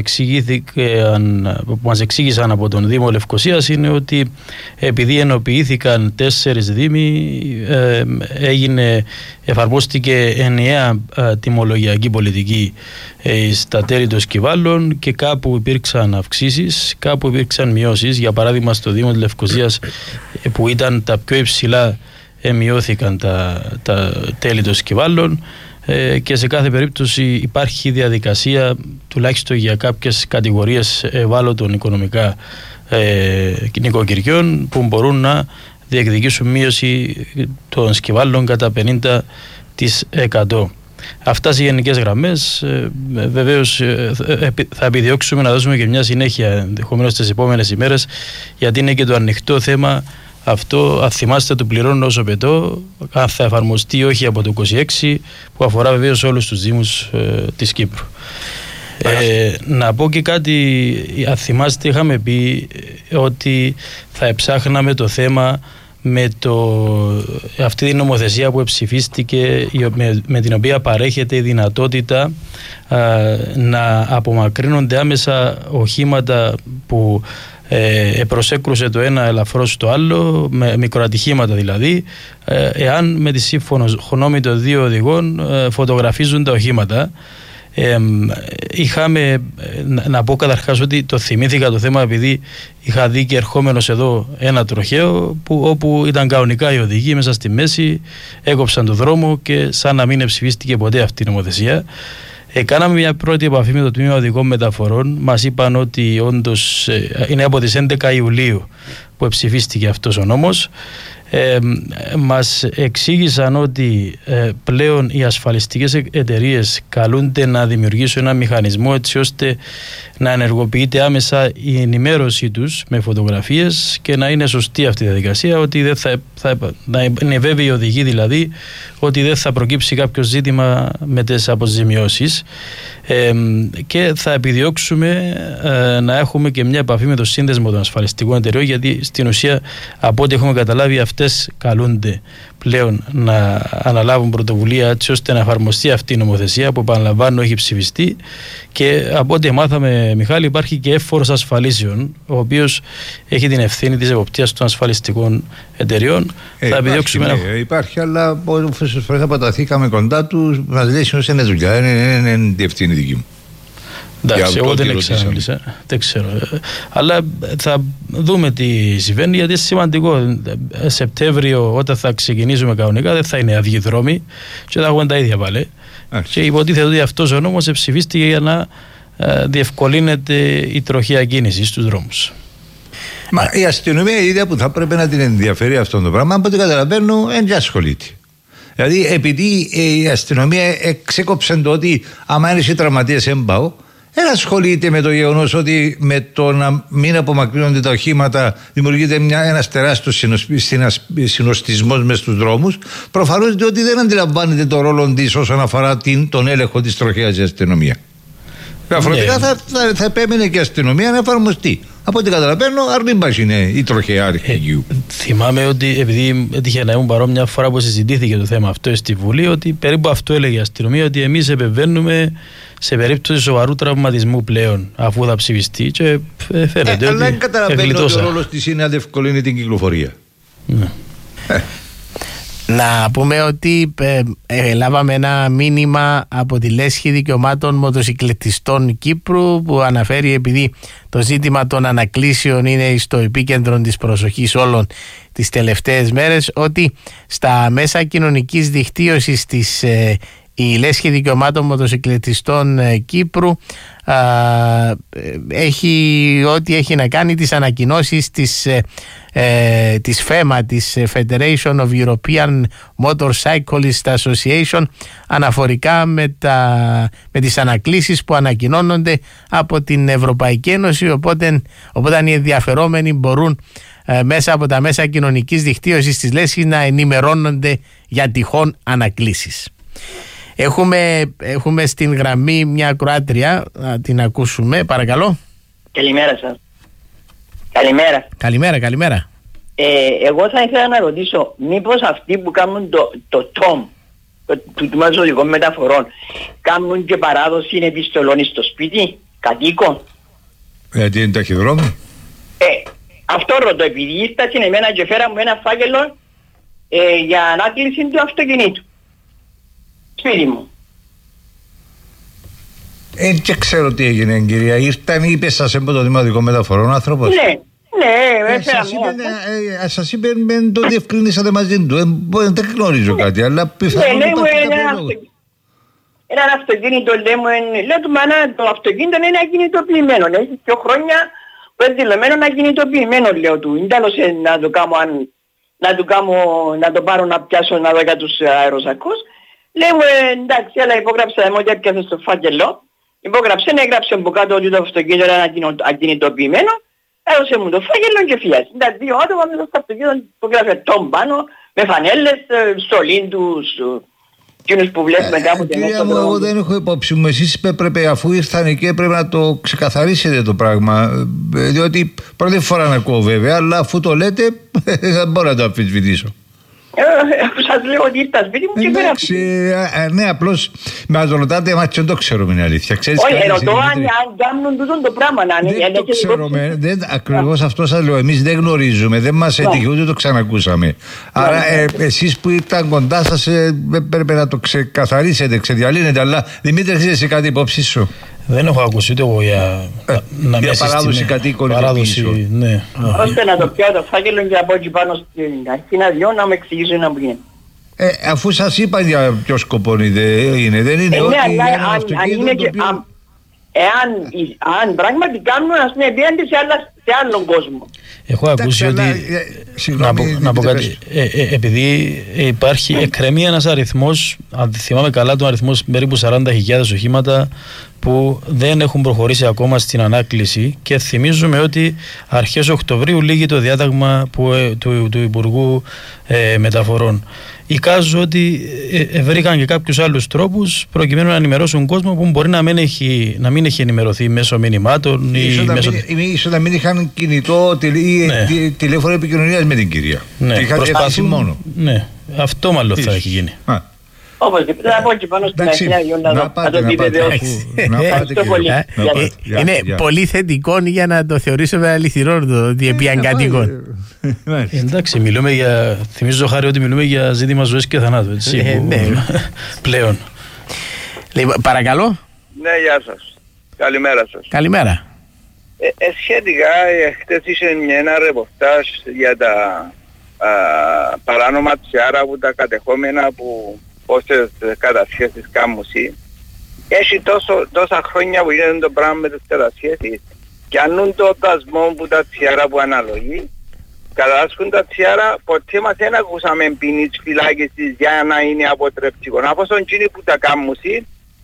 που μας εξήγησαν από τον Δήμο Λευκωσίας είναι ότι επειδή ενοποιήθηκαν τέσσερις δήμοι, ε, έγινε, εφαρμόστηκε ενιαία ε, τιμολογιακή πολιτική ε, στα τέλη των σκυβάλων και κάπου υπήρξαν αυξήσεις, κάπου υπήρξαν μειώσεις. Για παράδειγμα στο Δήμο Λευκωσίας που ήταν τα πιο υψηλά, ε, μειώθηκαν τα, τα τέλη των σκυβάλων, ε, και σε κάθε περίπτωση υπάρχει διαδικασία τουλάχιστον για κάποιες κατηγορίες ευάλωτων οικονομικά ε, νοικοκυριών που μπορούν να διεκδικήσουν μείωση των σκυβάλων κατά πενήντα τοις εκατό. Αυτά σε γενικές γραμμές. Ε, βεβαίως ε, θα επιδιώξουμε να δώσουμε και μια συνέχεια ενδεχομένως τις επόμενες ημέρες, γιατί είναι και το ανοιχτό θέμα αυτό, αν θυμάστε, του πληρώνω όσο πετώ, αν θα εφαρμοστεί όχι από το είκοσι έξι, που αφορά βεβαίως όλους τους δήμους ε, της Κύπρου. Ε, να πω και κάτι, αν θυμάστε είχαμε πει ότι θα εψάχναμε το θέμα με το, αυτή την νομοθεσία που ψηφίστηκε, με, με την οποία παρέχεται η δυνατότητα α, να απομακρύνονται άμεσα οχήματα που ε, προσέκρουσε το ένα ελαφρώς το άλλο, με μικροατυχήματα δηλαδή, ε, εάν με τη σύμφωνο γνώμη των δύο οδηγών ε, φωτογραφίζουν τα οχήματα. Ε, είχαμε, να, να πω καταρχάς ότι το θυμήθηκα το θέμα επειδή είχα δει και ερχόμενος εδώ ένα τροχαίο που, όπου ήταν κανονικά οι οδηγοί μέσα στη μέση, έκοψαν το δρόμο και σαν να μην ψηφίστηκε ποτέ αυτή η νομοθεσία. Ε, κάναμε μια πρώτη επαφή με το Τμήμα Οδικών Μεταφορών. Μας είπαν ότι όντως ε, είναι από τις έντεκα Ιουλίου που ψηφίστηκε αυτός ο νόμος. Ε, μας εξήγησαν ότι ε, πλέον οι ασφαλιστικές εταιρείες καλούνται να δημιουργήσουν ένα μηχανισμό έτσι ώστε να ενεργοποιείται άμεσα η ενημέρωσή τους με φωτογραφίες και να είναι σωστή αυτή η διαδικασία, ότι δεν θα, θα, να είναι βέβαιοι οι οδηγοί δηλαδή ότι δεν θα προκύψει κάποιο ζήτημα με τις αποζημιώσεις. Ε, και θα επιδιώξουμε ε, να έχουμε και μια επαφή με το σύνδεσμο των ασφαλιστικών εταιρεών, γιατί στην ουσία από ό,τι έχουμε καταλάβει αυτές καλούνται πλέον να αναλάβουν πρωτοβουλία έτσι ώστε να εφαρμοστεί αυτή η νομοθεσία που, επαναλαμβάνω, έχει ψηφιστεί. Και από ό,τι μάθαμε, Μιχάλη, υπάρχει και εύφορος ασφαλίσεων, ο οποίος έχει την ευθύνη της εποπτείας των ασφαλιστικών εταιρεών. Ε, θα υπάρχει, ναι, να... υπάρχει, αλλά όσες φορές αποταθήκαμε κοντά του, μας λέει ότι είναι δουλειά, είναι, είναι, είναι η ευθύνη δική μου. Εντάξει, εγώ δεν εξάμιλησα, δεν ξέρω. Αλλά θα δούμε τι συμβαίνει, γιατί είναι σημαντικό. Σεπτέμβριο, όταν θα ξεκινήσουμε κανονικά, δεν θα είναι αυγοί δρόμοι και θα έχουμε τα ίδια πάλι. Και υποτίθεται ότι αυτός ο νόμος ψηφίστηκε για να ε, διευκολύνεται η τροχαία κίνηση στους δρόμους. Μα η αστυνομία, η ίδια που θα πρέπει να την ενδιαφέρει αυτό το πράγμα, από ό,τι καταλαβαίνω, δεν ασχολείται. Δηλαδή, επειδή η αστυνομία εξέκοψε το ότι άμα είναι οι τραυματίες έμπαω, δεν ασχολείται με το γεγονός ότι με το να μην απομακρύνονται τα οχήματα δημιουργείται μια, ένας τεράστιος συνοστισμός μες στους δρόμους. Προφανώς διότι δεν αντιλαμβάνεται το ρόλο της όσον αφορά την, τον έλεγχο της τροχαίας αστυνομία. Διαφορετικά θα, θα, θα επέμενε και η αστυνομία να εφαρμοστεί. Από ό,τι καταλαβαίνω, αρνήμπας είναι η τροχαία αρχηγείου. Ε, θυμάμαι ότι επειδή έτυχε να ήμουν παρόν μια φορά που συζητήθηκε το θέμα αυτό στη Βουλή, ότι περίπου αυτό έλεγε η αστυνομία, ότι εμείς επεμβαίνουμε σε περίπτωση σοβαρού τραυματισμού πλέον, αφού θα ψηφιστεί. Και φαίνεται ε, ότι. Αλλά δεν καταλαβαίνω ότι ο ρόλος της είναι να διευκολύνει την κυκλοφορία. Ναι. Ε. Να πούμε ότι ε, ε, λάβαμε ένα μήνυμα από τη Λέσχη Δικαιωμάτων Μοτοσυκλετιστών Κύπρου που αναφέρει, επειδή το ζήτημα των ανακλήσεων είναι στο επίκεντρο της προσοχής όλων τις τελευταίες μέρες, ότι στα μέσα κοινωνικής δικτύωσης της ε, η Λέσχη Δικαιωμάτων Μοτοσυκλετιστών ε, Κύπρου α, έχει ό,τι έχει να κάνει τις ανακοινώσεις της, ε, ε, της ΦΕΜΑ, της Federation of European Motorcyclist Association, αναφορικά με, τα, με τις ανακλήσεις που ανακοινώνονται από την Ευρωπαϊκή Ένωση, οπότε, οπότε οι ενδιαφερόμενοι μπορούν ε, μέσα από τα μέσα κοινωνικής δικτύωσης της Λέσχης να ενημερώνονται για τυχόν ανακλήσεις. Έχουμε, έχουμε στην γραμμή μια ακροάτρια, να την ακούσουμε, παρακαλώ. Καλημέρα σας. Καλημέρα. Καλημέρα, καλημέρα. Ε, εγώ θα ήθελα να ρωτήσω, μήπως αυτοί που κάνουν το, το τομ, το, του τμήματος οδικών μεταφορών, κάνουν και παράδοση επιστολών στο σπίτι, κατοίκων. Γιατί είναι ταχυδρόμοι. Ε, αυτό ρωτώ, επειδή ήρθα στην εμένα και φέρα μου ένα φάκελο ε, για ανάκληση του αυτοκινήτου. Σπίτι μου. Ε, και ξέρω τι έγινε, κυρία. Ήρθαν ή είπε σας από το Τμήμα Οδικών Μεταφορών άνθρωπος. Ναι, ναι, ε, σας είπε, ε, σας είπε, δεν το διευκρινίσατε μαζί του. Ε, δεν γνωρίζω κάτι, αλλά πιθανόν ναι, υπάρχει ένα, κάποιο αυτο... ένα αυτοκίνητο, λέμε, λέω του μάνα, το αυτοκίνητο είναι ακινητοποιημένο. Έχει δύο χρόνια που είναι δηλωμένο ακινητοποιημένο, λέω του. Είναι τέλος να το κάνω, αν, να, το κάνω, να το πάρω να πιάσω να δω για τους αεροσακούς. Λέω εντάξει, αλλά υπόγραψα μου ότι έπιασε στο φάκελο. Υπόγραψε, έγραψε από κάτω ότι το αυτοκίνητο είναι ακινητοποιημένο. Έδωσε μου το φάκελο και φύγασε. Τα δύο άτομα μέσα στο αυτοκίνητο που γράφε τον πάνω, με φανέλες, στολήν τους, εκείνους που βλέπουμε κάποτε μέσα Κυρία στον μου, δρόμο. εγώ δεν έχω υπόψη μου. Εσείς πρέπει, αφού ήρθαν εκεί, πρέπει να το ξεκαθαρίσετε το πράγμα. Διότι πρώτη φορά να ακούω βέβαια, αλλά αφού το λέτε, δεν μπορώ να το αμφισβητήσω. Σας λέω ότι ήρθα σπίτι μου και πέρα. Εντάξει, ναι, απλώς με το ρωτάτε, μα και δεν το ξέρουμε, είναι αλήθεια. Όχι, ρωτώ αν κάνουν τούτο το πράγμα να είναι. Δεν το ξέρουμε, ακριβώς αυτό σας λέω. Εμείς δεν γνωρίζουμε, δεν μας έτυχε, ούτε το ξανακούσαμε. Άρα εσείς που ήταν κοντά σας πρέπει να το ξεκαθαρίσετε, ξεδιαλύνετε. Αλλά Δημήτρη, έχεις εσύ κάτι υπόψη σου? Δεν έχω ακούσει ούτε εγώ για, ε, να για παράδοση κατοίκων. Παράδοση, ναι. Ώστε να το πιάω το φάκελο και από εκεί πάνω στην αρχή να δυο να με εξηγήσουν να βγει. Ε, αφού σας είπαν για ποιο σκοπό είναι, δεν είναι ε, ότι ναι, αλλά, ένα αν, αυτοκίνητο αν, το οποίο... αν, εάν, αν πράγματι κάνουν, ας πούμε, πιέντε σε, σε άλλον κόσμο. Έχω ακούσει ότι, αλλά, να, πω, να πω κάτι, ε, ε, επειδή υπάρχει, εκκρεμεί ένας αριθμός, αν θυμάμαι καλά τον αριθμό, περίπου σαράντα χιλιάδες οχήματα που δεν έχουν προχωρήσει ακόμα στην ανάκληση, και θυμίζουμε ότι αρχές Οκτωβρίου λήγει το διάταγμα που, ε, του, του Υπουργού ε, Μεταφορών. Εικάζω ότι ε, βρήκαν και κάποιους άλλους τρόπους προκειμένου να ενημερώσουν κόσμο που μπορεί να μην έχει, να μην έχει ενημερωθεί μέσω μηνυμάτων ή ίσως μέσω... Ίσως να μην είχαν κινητό ή ναι. τηλέφωνο επικοινωνίας με την κυρία. Ναι, είχαν προσπαθούν μόνο. Ναι, αυτό μάλλον θα έχει γίνει. Α. Όπως και θα πω και πάνω στην αρχή να το επιβεβαιώσουν. Είναι πολύ θετικό για να το θεωρήσουμε αληθινό το ότι επίαν κατοίκων. Εντάξει, μιλούμε για, θυμίζω Χάρη ότι μιλούμε για ζήτημα ζωής και θανάτου, έτσι, πλέον. Παρακαλώ. Ναι, γεια σας. Καλημέρα σας. Καλημέρα. Ε, ε, σχετικά, χτες είχε ένα ρεπορτάζ για τα α, παράνομα τσιάρα που τα κατεχόμενα που πόσες κατασχέσεις κάμουσι. Έχει τόσο, τόσα χρόνια που γίνεται το πράγμα με τις κατασχέσεις και ανούν το δασμό που τα τσιάρα που αναλογεί. Κατάσχουν τα τσιάρα, ποτέ μας δεν ακούσαμε ποινής φυλάκισης για να είναι αποτρεπτικό. Από στον κίνη που τα κάμουσι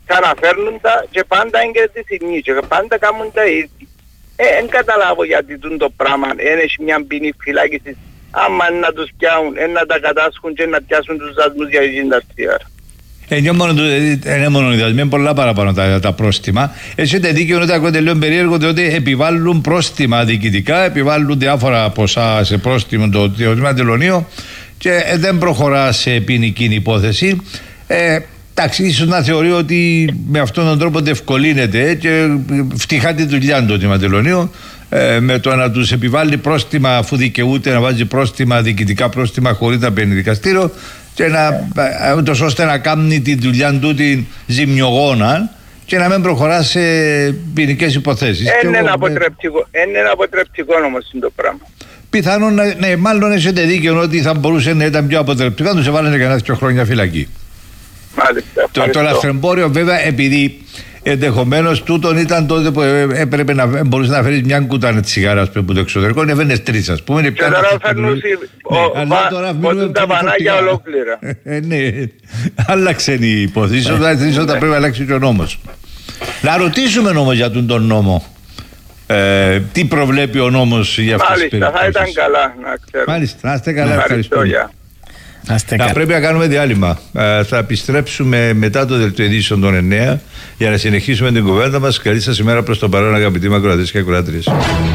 ξαναφέρνουν τα και πάντα είναι και τη στιγμή και πάντα κάνουν τα ίδια. Ε, δεν καταλάβω γιατί το πράγμα, δεν έχει μια ποινή φυλάκισης, άμα να τους πιάουν, να τα κατάσχουν και να πιάσουν τους δασμούς για είκοσι ώρα. Είναι μόνο, είναι μόνο οι δασμοί, είναι πολλά παραπάνω τα, τα πρόστιμα. Έχετε δίκιο ότι ακούτε λίγο περίεργο, διότι επιβάλλουν πρόστιμα διοικητικά, επιβάλλουν διάφορα ποσά σε πρόστιμο το Τμήμα Τελωνείο και δεν προχωρά σε ποινική υπόθεση. Ε, εντάξει, ίσως να θεωρεί ότι με αυτόν τον τρόπο διευκολύνεται και φτυχά τη δουλειά του Τμήμα Τελωνείο ε, με το να τους επιβάλλει πρόστιμα αφού δικαιούται να βάζει πρόστιμα, διοικητικά πρόστιμα χωρίς να παίρνει δικαστήριο. Και να, ούτως ώστε να κάνει τη δουλειά του την ζημιογόνα και να μην προχωρά σε ποινικές υποθέσεις. Είναι ένα αποτρεπτικό, είναι ένα αποτρεπτικό όμως είναι το πράγμα. Πιθανόν, ναι, μάλλον έχετε δίκιο ότι θα μπορούσε να ήταν πιο αποτρεπτικό αν τους έβαλαν κανένα δύο χρόνια φυλακή. Μάλιστα. Το, το λαθρεμπόριο βέβαια, επειδή ενδεχομένως τούτον ήταν τότε που έπρεπε να μπορούσε να φέρεις μια κουτάνα της σιγάρας από το εξωτερικό, ανεβαίνεις τρεις ας πούμε. Και τώρα φέρνουν τα πανάκια ολόκληρα. Ναι, άλλαξε η υπόθεση, όταν πρέπει να αλλάξει και ο νόμος. Να ρωτήσουμε όμως για τον νόμο. Ε, τι προβλέπει ο νόμος για αυτές τις περιπτώσεις. Μάλιστα, θα ήταν καλά να ξέρουμε. Μάλιστα, να είστε καλά, ευχαριστώ. Θα πρέπει να κάνουμε διάλειμμα. Ε, θα επιστρέψουμε μετά το δελτίο ειδήσεων των εννέα για να συνεχίσουμε την κουβέντα μας. Καλή σας ημέρα προς τον παρόν, αγαπητοί μου ακροατές και ακροάτριες.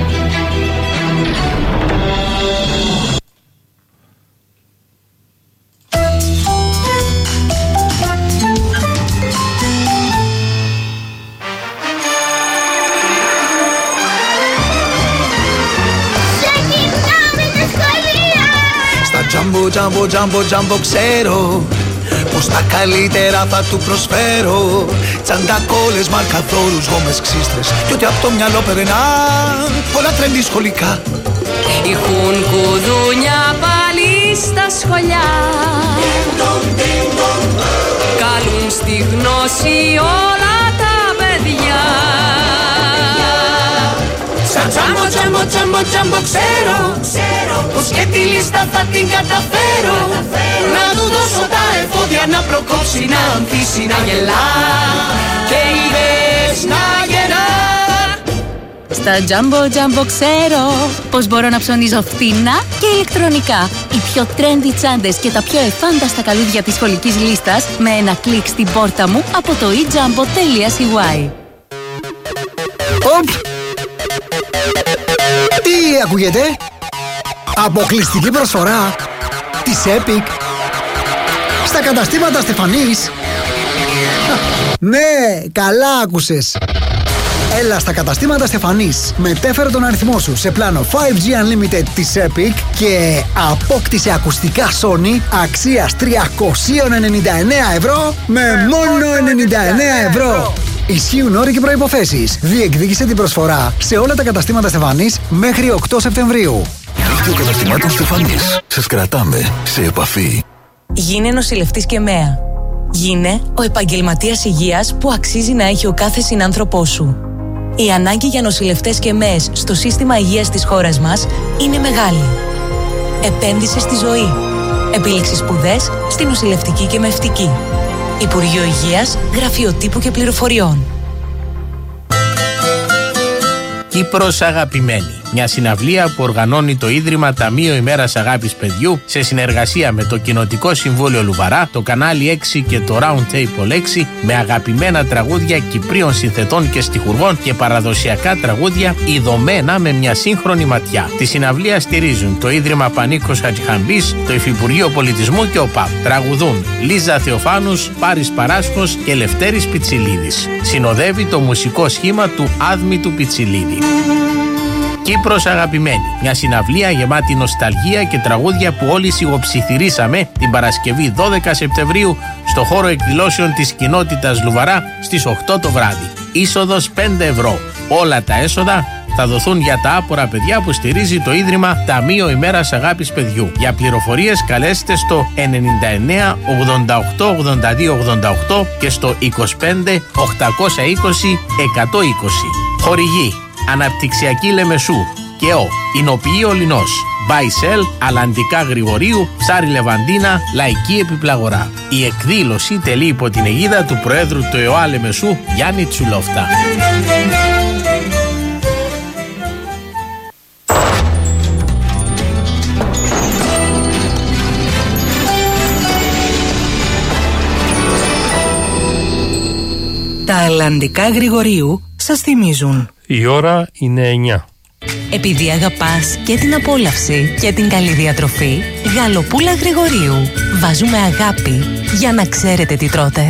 Τζάμπο, τζάμπο, τζάμπο, τζάμπο ξέρω πως τα καλύτερα θα του προσφέρω. Τσαντακόλες, μαρκαδόρους, γόμες, ξύστρες κι ό,τι απ' το μυαλό περνά, όλα τρέντι σχολικά. Έχουν κουδούνια πάλι στα σχολιά, καλούν στη γνώση όλα τα παιδιά. Σαν τζάμπο, τζάμπο, τζάμπο, τζάμπο ξέρω πως και τη λίστα θα την καταφέρω. Να του δώσω τα εφόδια να προκόψει, να ανθίσει, να γελά και ιδέες να γεννά. Στα Jumbo Jumbo ξέρω πως μπορώ να ψωνίζω φθηνά και ηλεκτρονικά. Οι πιο trendy τσάντες και τα πιο εφάνταστα καλούδια της σχολικής λίστας με ένα κλικ στην πόρτα μου από το e jumbo τελεία c y. Οπ! Τι ακούγεται? Αποκλειστική προσφορά της Epic στα καταστήματα Στεφανής. Ναι, καλά άκουσες. Έλα στα καταστήματα Στεφανής, μετέφερε τον αριθμό σου σε πλάνο φάιβ τζι Unlimited της Epic και απόκτησε ακουστικά Sony αξίας τριακόσια ενενήντα εννέα ευρώ με μόνο ενενήντα εννέα ευρώ. Ισχύουν όροι και προϋποθέσεις. Διεκδίκησε την προσφορά σε όλα τα καταστήματα Στεφανής μέχρι οκτώ Σεπτεμβρίου. Δίκτυο καταστημάτων Στεφανής. Σας κρατάμε σε επαφή. Γίνε νοσηλευτής και ΜΕΑ. Γίνε ο επαγγελματίας υγείας που αξίζει να έχει ο κάθε συνάνθρωπός σου. Η ανάγκη για νοσηλευτές και ΜΕΕΣ στο σύστημα υγείας της χώρας μας είναι μεγάλη. Επένδυσε στη ζωή. Επίλεξε σπουδές στη νοσηλευτική και μευτική. Υπουργείο Υγείας, Γραφείο Τύπου και Πληροφοριών. Κύπρος αγαπημένη. Μια συναυλία που οργανώνει το Ίδρυμα Ταμείο Ημέρας Αγάπης Παιδιού σε συνεργασία με το Κοινοτικό Συμβούλιο Λουβαρά, το Κανάλι έξι και το Round Table έξι, με αγαπημένα τραγούδια Κυπρίων συνθετών και στιχουργών και παραδοσιακά τραγούδια ειδωμένα με μια σύγχρονη ματιά. Τη συναυλία στηρίζουν το Ίδρυμα Πανίκος Χατζηχαμπής, το Υφυπουργείο Πολιτισμού και ο ΠΑΠ. Τραγουδούν Λίζα Θεοφάνους, Πάρης Παράσχος και Λευτέρης Πιτσιλίδης. Συνοδεύει το μουσικό σχήμα του Άδμητου Πιτσιλίδη. Κύπρος αγαπημένη. Μια συναυλία γεμάτη νοσταλγία και τραγούδια που όλοι σιγοψιθυρίσαμε την Παρασκευή δώδεκα Σεπτεμβρίου στο χώρο εκδηλώσεων της κοινότητας Λουβαρά στις οκτώ το βράδυ. Είσοδος πέντε ευρώ. Όλα τα έσοδα θα δοθούν για τα άπορα παιδιά που στηρίζει το Ίδρυμα Ταμείο Ημέρας Αγάπης Παιδιού. Για πληροφορίες καλέστε στο ενενήντα εννέα ογδόντα οκτώ ογδόντα δύο ογδόντα οκτώ και στο είκοσι πέντε οκτακόσια είκοσι εκατόν είκοσι. Χορηγή Αναπτυξιακή Λεμεσού και ο Εινοποιείο Λινός. Μπάισελ, Αλαντικά Γρηγορίου, Ψάρι Λεβαντίνα, Λαϊκή Επιπλαγορά. Η εκδήλωση τελεί υπό την αιγίδα του Προέδρου του ΕΟΑ Λεμεσού, Γιάννη Τσουλόφτα. Τα Αλλαντικά Γρηγορίου σας θυμίζουν. Η ώρα είναι εννιά. Επειδή αγαπάς και την απόλαυση και την καλή διατροφή, Γαλοπούλα Γρηγορίου. Βάζουμε αγάπη για να ξέρετε τι τρώτε.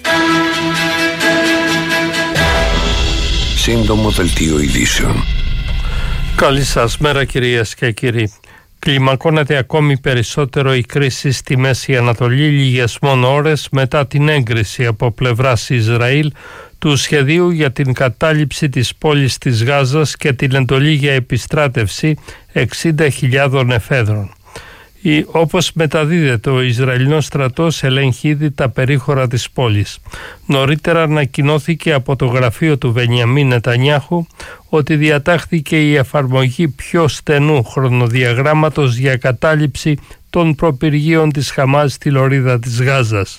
Σύντομο δελτίο ειδήσεων. Καλή σας μέρα κυρίες και κύριοι. Κλιμακώνεται ακόμη περισσότερο η κρίση στη Μέση Ανατολή λίγες μόνο ώρες μετά την έγκριση από πλευράς Ισραήλ του σχεδίου για την κατάληψη της πόλης της Γάζας και την εντολή για επιστράτευση εξήντα χιλιάδων εφέδρων. Ή, όπως μεταδίδεται, ο Ισραηλινός στρατός ελέγχει ήδη τα περίχωρα της πόλης. Νωρίτερα ανακοινώθηκε από το γραφείο του Βενιαμίν Νετανιάχου ότι διατάχθηκε η εφαρμογή πιο στενού χρονοδιαγράμματος για κατάληψη των προπυργείων της Χαμάς στη λωρίδα της Γάζας.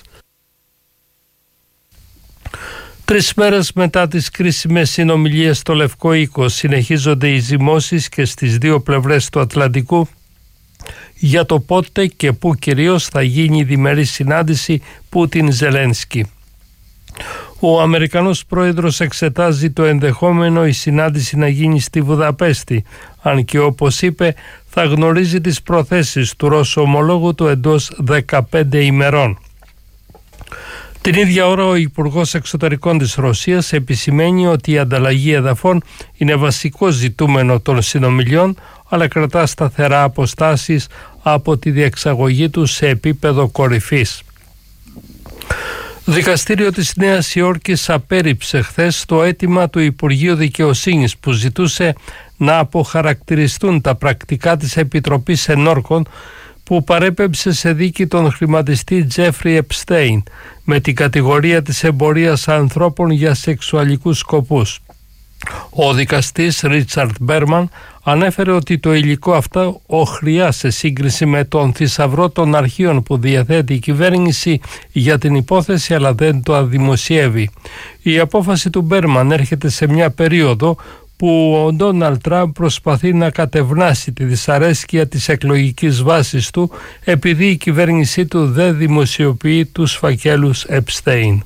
Τρεις μέρες μετά τις κρίσιμες συνομιλίες στο Λευκό Οίκο συνεχίζονται οι ζυμώσεις και στις δύο πλευρές του Ατλαντικού για το πότε και πού κυρίως θα γίνει η διμερή συνάντηση Πούτιν-Ζελένσκι. Ο Αμερικανός πρόεδρος εξετάζει το ενδεχόμενο η συνάντηση να γίνει στη Βουδαπέστη, αν και όπως είπε θα γνωρίζει τις προθέσεις του Ρώσου ομολόγου του εντός δεκαπέντε ημερών. Την ίδια ώρα ο Υπουργός Εξωτερικών της Ρωσίας επισημαίνει ότι η ανταλλαγή εδαφών είναι βασικό ζητούμενο των συνομιλιών, αλλά κρατά σταθερά αποστάσεις από τη διεξαγωγή του σε επίπεδο κορυφής. Δικαστήριο της Νέας Υόρκης απέρριψε χθες το αίτημα του Υπουργείου Δικαιοσύνης που ζητούσε να αποχαρακτηριστούν τα πρακτικά της Επιτροπής Ενόρκων που παρέπεμψε σε δίκη τον χρηματιστή Τζέφρι Επστέιν με την κατηγορία της εμπορίας ανθρώπων για σεξουαλικούς σκοπούς. Ο δικαστής Ρίτσαρντ Μπέρμαν ανέφερε ότι το υλικό αυτό οχριά σε σύγκριση με τον θησαυρό των αρχείων που διαθέτει η κυβέρνηση για την υπόθεση, αλλά δεν το αδημοσιεύει. Η απόφαση του Μπέρμαν έρχεται σε μια περίοδο που ο Ντόναλντ Τραμπ προσπαθεί να κατευνάσει τη δυσαρέσκεια της εκλογικής βάσης του επειδή η κυβέρνησή του δεν δημοσιοποιεί τους φακέλους Επστέιν.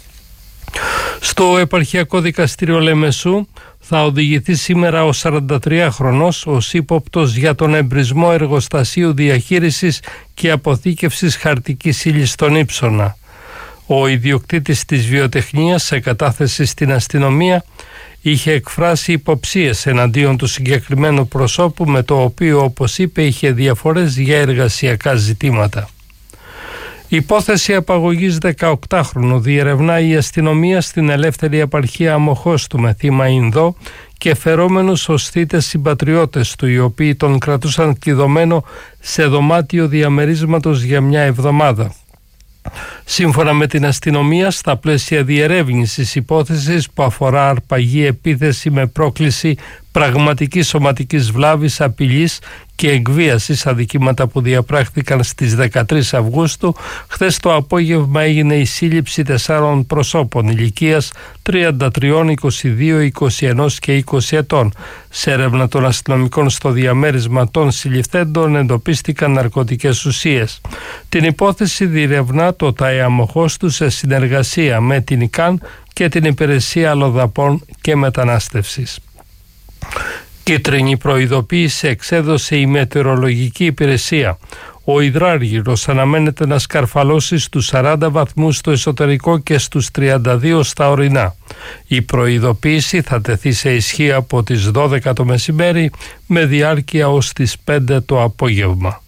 Στο επαρχιακό δικαστήριο Λεμεσού θα οδηγηθεί σήμερα ο σαραντατριάχρονος ως ύποπτος για τον εμπρισμό εργοστασίου διαχείρισης και αποθήκευσης χαρτικής ύλης στον Ύψωνα. Ο ιδιοκτήτης της βιοτεχνίας σε κατάθεση στην αστυνομία είχε εκφράσει υποψίες εναντίον του συγκεκριμένου προσώπου με το οποίο, όπως είπε, είχε διαφορές για εργασιακά ζητήματα. Η υπόθεση απαγωγής δεκαοκτάχρονου διερευνά η αστυνομία στην ελεύθερη επαρχία Αμοχώστου με θύμα Ινδό και φερόμενους ως θύτες συμπατριώτες του, οι οποίοι τον κρατούσαν κλειδωμένο σε δωμάτιο διαμερίσματος για μια εβδομάδα. Σύμφωνα με την αστυνομία, στα πλαίσια διερεύνησης υπόθεσης που αφορά αρπαγή επίθεση με πρόκληση πραγματικής σωματικής βλάβης, απειλής και εκβίασης, αδικήματα που διαπράχθηκαν στις δεκατρείς Αυγούστου, χθες το απόγευμα έγινε η σύλληψη τεσσάρων προσώπων ηλικίας τριάντα τρία, είκοσι δύο, είκοσι ένα και είκοσι ετών. Σε έρευνα των αστυνομικών στο διαμέρισμα των συλληφθέντων εντοπίστηκαν ναρκωτικές ουσίες. Την υπόθεση διερευνά το ΤΑΕ Αμοχώστου σε συνεργασία με την ΙΚΑΝ και την Υπηρεσία Αλλοδαπών και Μετανάστευσης. Κίτρινη προειδοποίηση εξέδωσε η Μετεωρολογική Υπηρεσία. Ο υδράργυρος αναμένεται να σκαρφαλώσει στους σαράντα βαθμούς στο εσωτερικό και στους τριάντα δύο στα ορεινά. Η προειδοποίηση θα τεθεί σε ισχύ από τις δώδεκα το μεσημέρι με διάρκεια ως τις πέντε το απόγευμα.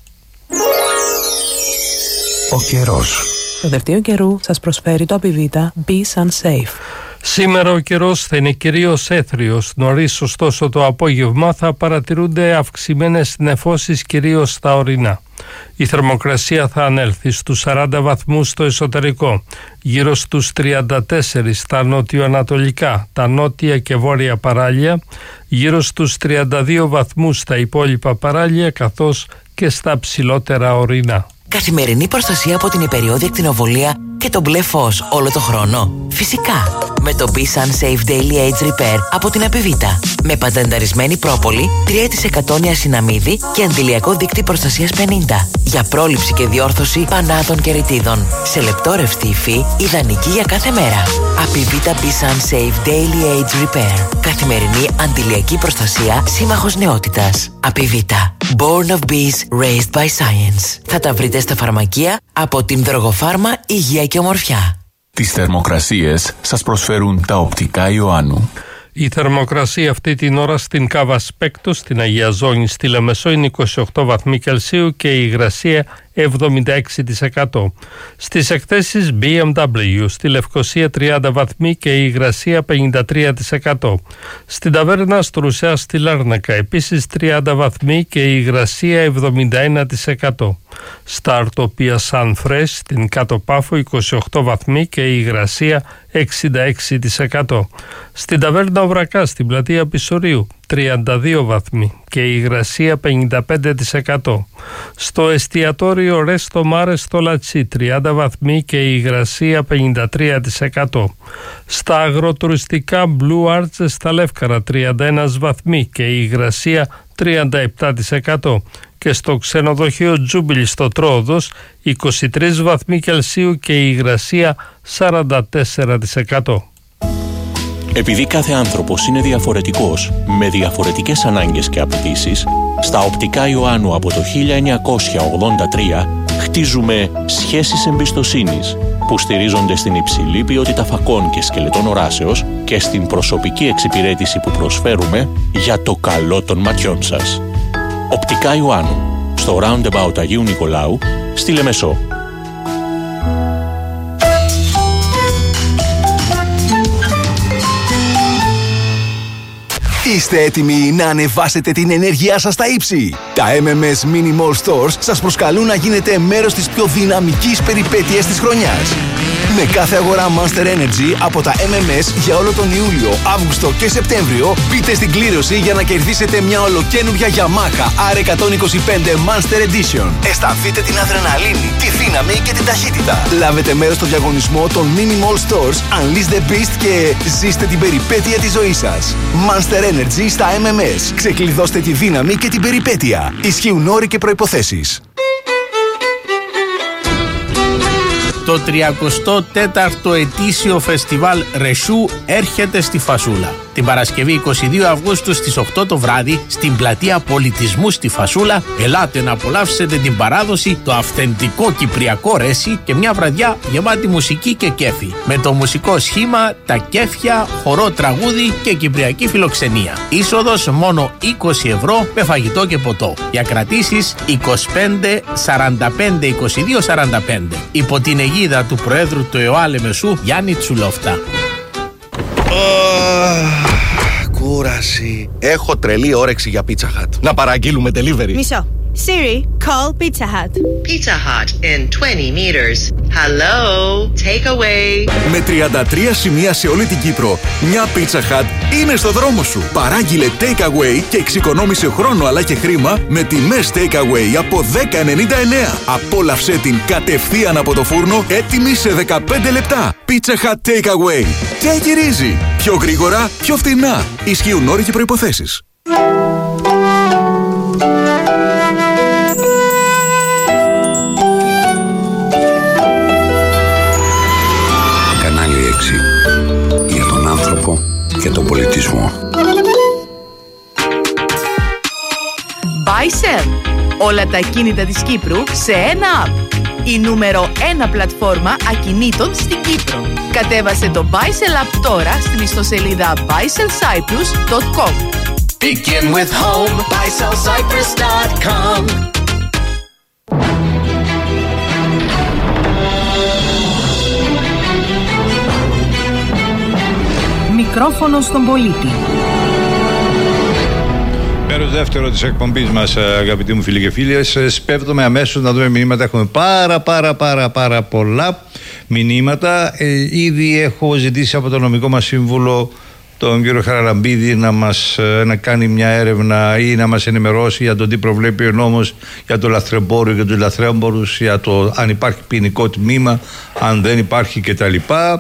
Ο καιρός. Το δελτίο καιρού σας προσφέρει το Απιβίτα Be Sun Safe. Σήμερα ο καιρός θα είναι κυρίως έθριος. Νωρίς ωστόσο το απόγευμα θα παρατηρούνται αυξημένες νεφώσεις κυρίως στα ορεινά. Η θερμοκρασία θα ανέλθει στους σαράντα βαθμούς στο εσωτερικό, γύρω στους τριάντα τέσσερα στα νότιο-ανατολικά, τα νότια και βόρεια παράλια, γύρω στους τριάντα δύο βαθμούς στα υπόλοιπα παράλια, καθώς και στα ψηλότερα ορεινά. Καθημερινή προστασία από την υπεριόδια ακτινοβολία και το μπλε φως όλο το χρόνο. Φυσικά, με το Be Sun Safe Daily Age Repair από την Apivita. Με πατενταρισμένη πρόπολη, τρία τοις εκατό νιασιναμίδι και αντιλιακό δείκτη προστασίας πενήντα. Για πρόληψη και διόρθωση πανάτων και ρητίδων. Σε λεπτό ρευστή υφή, ιδανική για κάθε μέρα. Apivita Be Sun Safe Daily Age Repair. Καθημερινή αντιλιακή προστασία, σύμμαχος νεότητας. Apivita. Born of bees, raised by science. Θα τα βρείτε στα φαρμακεία από την Δρογοφάρμα Υγεία και Ομορφιά. Τις θερμοκρασίες σας προσφέρουν τα οπτικά Ιωάννου. Η θερμοκρασία αυτή την ώρα στην Κάβα Σπέκτο, στην Αγία Ζώνη, στη Λεμεσό είναι είκοσι οκτώ βαθμοί Κελσίου και η υγρασία εβδομήντα έξι τοις εκατό. Στις εκθέσεις μπι εμ ντάμπλιου, στη Λευκοσία τριάντα βαθμοί και η υγρασία πενήντα τρία τοις εκατό. Στην Ταβέρνα Στρουσιά στη Λάρνακα επίσης τριάντα βαθμοί και η υγρασία εβδομήντα ένα τοις εκατό. Στα Αρτοπία Σαν Φρέσ στην Κάτω Πάφο είκοσι οκτώ βαθμοί και η υγρασία εξήντα έξι τοις εκατό. Στην Ταβέρνα Οβρακά στην Πλατεία Πισωρίου τριάντα δύο βαθμοί και η υγρασία πενήντα πέντε τοις εκατό. Στο εστιατόριο Ρέστο Μάρε στο Λατσί τριάντα βαθμοί και η υγρασία πενήντα τρία τοις εκατό. Στα αγροτουριστικά Blue Arts στα Λεύκαρα τριάντα ένα βαθμοί και η υγρασία τριάντα επτά τοις εκατό. Και στο ξενοδοχείο Τζούμπιλι στο Τρόοδος είκοσι τρεις βαθμοί Κελσίου και η υγρασία σαράντα τέσσερα τοις εκατό. Επειδή κάθε άνθρωπος είναι διαφορετικός, με διαφορετικές ανάγκες και απαιτήσεις, στα οπτικά Ιωάννου από το χίλια εννιακόσια ογδόντα τρία χτίζουμε σχέσεις εμπιστοσύνης που στηρίζονται στην υψηλή ποιότητα φακών και σκελετών οράσεως και στην προσωπική εξυπηρέτηση που προσφέρουμε για το καλό των ματιών σας. Οπτικά Ιωάννου, στο Roundabout Αγίου Νικολάου, στη Λεμεσό. Είστε έτοιμοι να ανεβάσετε την ενέργειά σας στα ύψη? Τα εμ εμ ες Mini Mall Stores σας προσκαλούν να γίνετε μέρος της πιο δυναμικής περιπέτειας της χρονιάς. Με κάθε αγορά Monster Energy από τα εμ εμ ες για όλο τον Ιούλιο, Αύγουστο και Σεπτέμβριο, μπείτε στην κλήρωση για να κερδίσετε μια ολοκαίνουργια Yamaha αρ εκατόν είκοσι πέντε Monster Edition. Αισθανθείτε την αδρεναλίνη, τη δύναμη και την ταχύτητα. Λάβετε μέρος στο διαγωνισμό των Mini Mall Stores, Unleash the Beast και ζήστε την περιπέτεια της ζωής σας. Monster Energy στα εμ εμ ες. Ξεκλειδώστε τη δύναμη και την περιπέτεια. Ισχύουν όροι και προϋποθέσεις. Το τριακοστό τέταρτο ετήσιο φεστιβάλ Ρεσού έρχεται στη Φασούλα. Την Παρασκευή εικοστή δεύτερη Αυγούστου στις οκτώ το βράδυ στην Πλατεία Πολιτισμού στη Φασούλα, ελάτε να απολαύσετε την παράδοση, το αυθεντικό κυπριακό ρέσι και μια βραδιά γεμάτη μουσική και κέφι. Με το μουσικό σχήμα, τα κέφια, χορό τραγούδι και κυπριακή φιλοξενία. Είσοδος μόνο είκοσι ευρώ με φαγητό και ποτό. Για κρατήσεις είκοσι πέντε σαράντα πέντε είκοσι δύο σαράντα πέντε. Υπό την αιγίδα του Προέδρου του ΕΟΑ Λεμεσού Γιάννη Τσουλόφτα. Κούραση. Έχω τρελή όρεξη για Pizza Hut. Να παραγγείλουμε delivery. Μισό. Siri, call Pizza Hut. Pizza Hut in twenty meters. Hello, take away. Με τριάντα τρία σημεία σε όλη την Κύπρο, μια Pizza Hut είναι στο δρόμο σου. Παράγγειλε take away και εξοικονόμησε χρόνο αλλά και χρήμα με τιμές take away από δέκα ενενήντα εννέα. Απόλαυσέ την κατευθείαν από το φούρνο, έτοιμη σε δεκαπέντε λεπτά. Pizza Hut take away. Και γυρίζει. Πιο γρήγορα, πιο φθηνά. Ισχύουν όροι και προϋποθέσεις. Για τον άνθρωπο και τον πολιτισμό. Buy Sell. Όλα τα ακίνητα της Κύπρου σε ένα app. Η νούμερο ένα πλατφόρμα ακινήτων στην Κύπρο. Κατέβασε το Buy Sell app τώρα στην ιστοσελίδα buy sell cyprus dot com. Begin with home, buy sell cyprus dot com. Μικρόφωνο στον πολίτη. Μέρος μέρος δεύτερο της εκπομπής μας, αγαπητοί μου φίλοι και φίλες. Σπέβδομαι αμέσως να δούμε μηνύματα. Έχουμε πάρα πάρα πάρα πάρα πολλά μηνύματα. ε, Ήδη έχω ζητήσει από τον νομικό μας σύμβουλο, τον κύριο Χαραλαμπίδη, να μας να κάνει μια έρευνα ή να μας ενημερώσει για το τι προβλέπει ο νόμος για το λαθρεμπόριο και τους λαθρέμπορους, για το αν υπάρχει ποινικό τμήμα, αν δεν υπάρχει κτλ.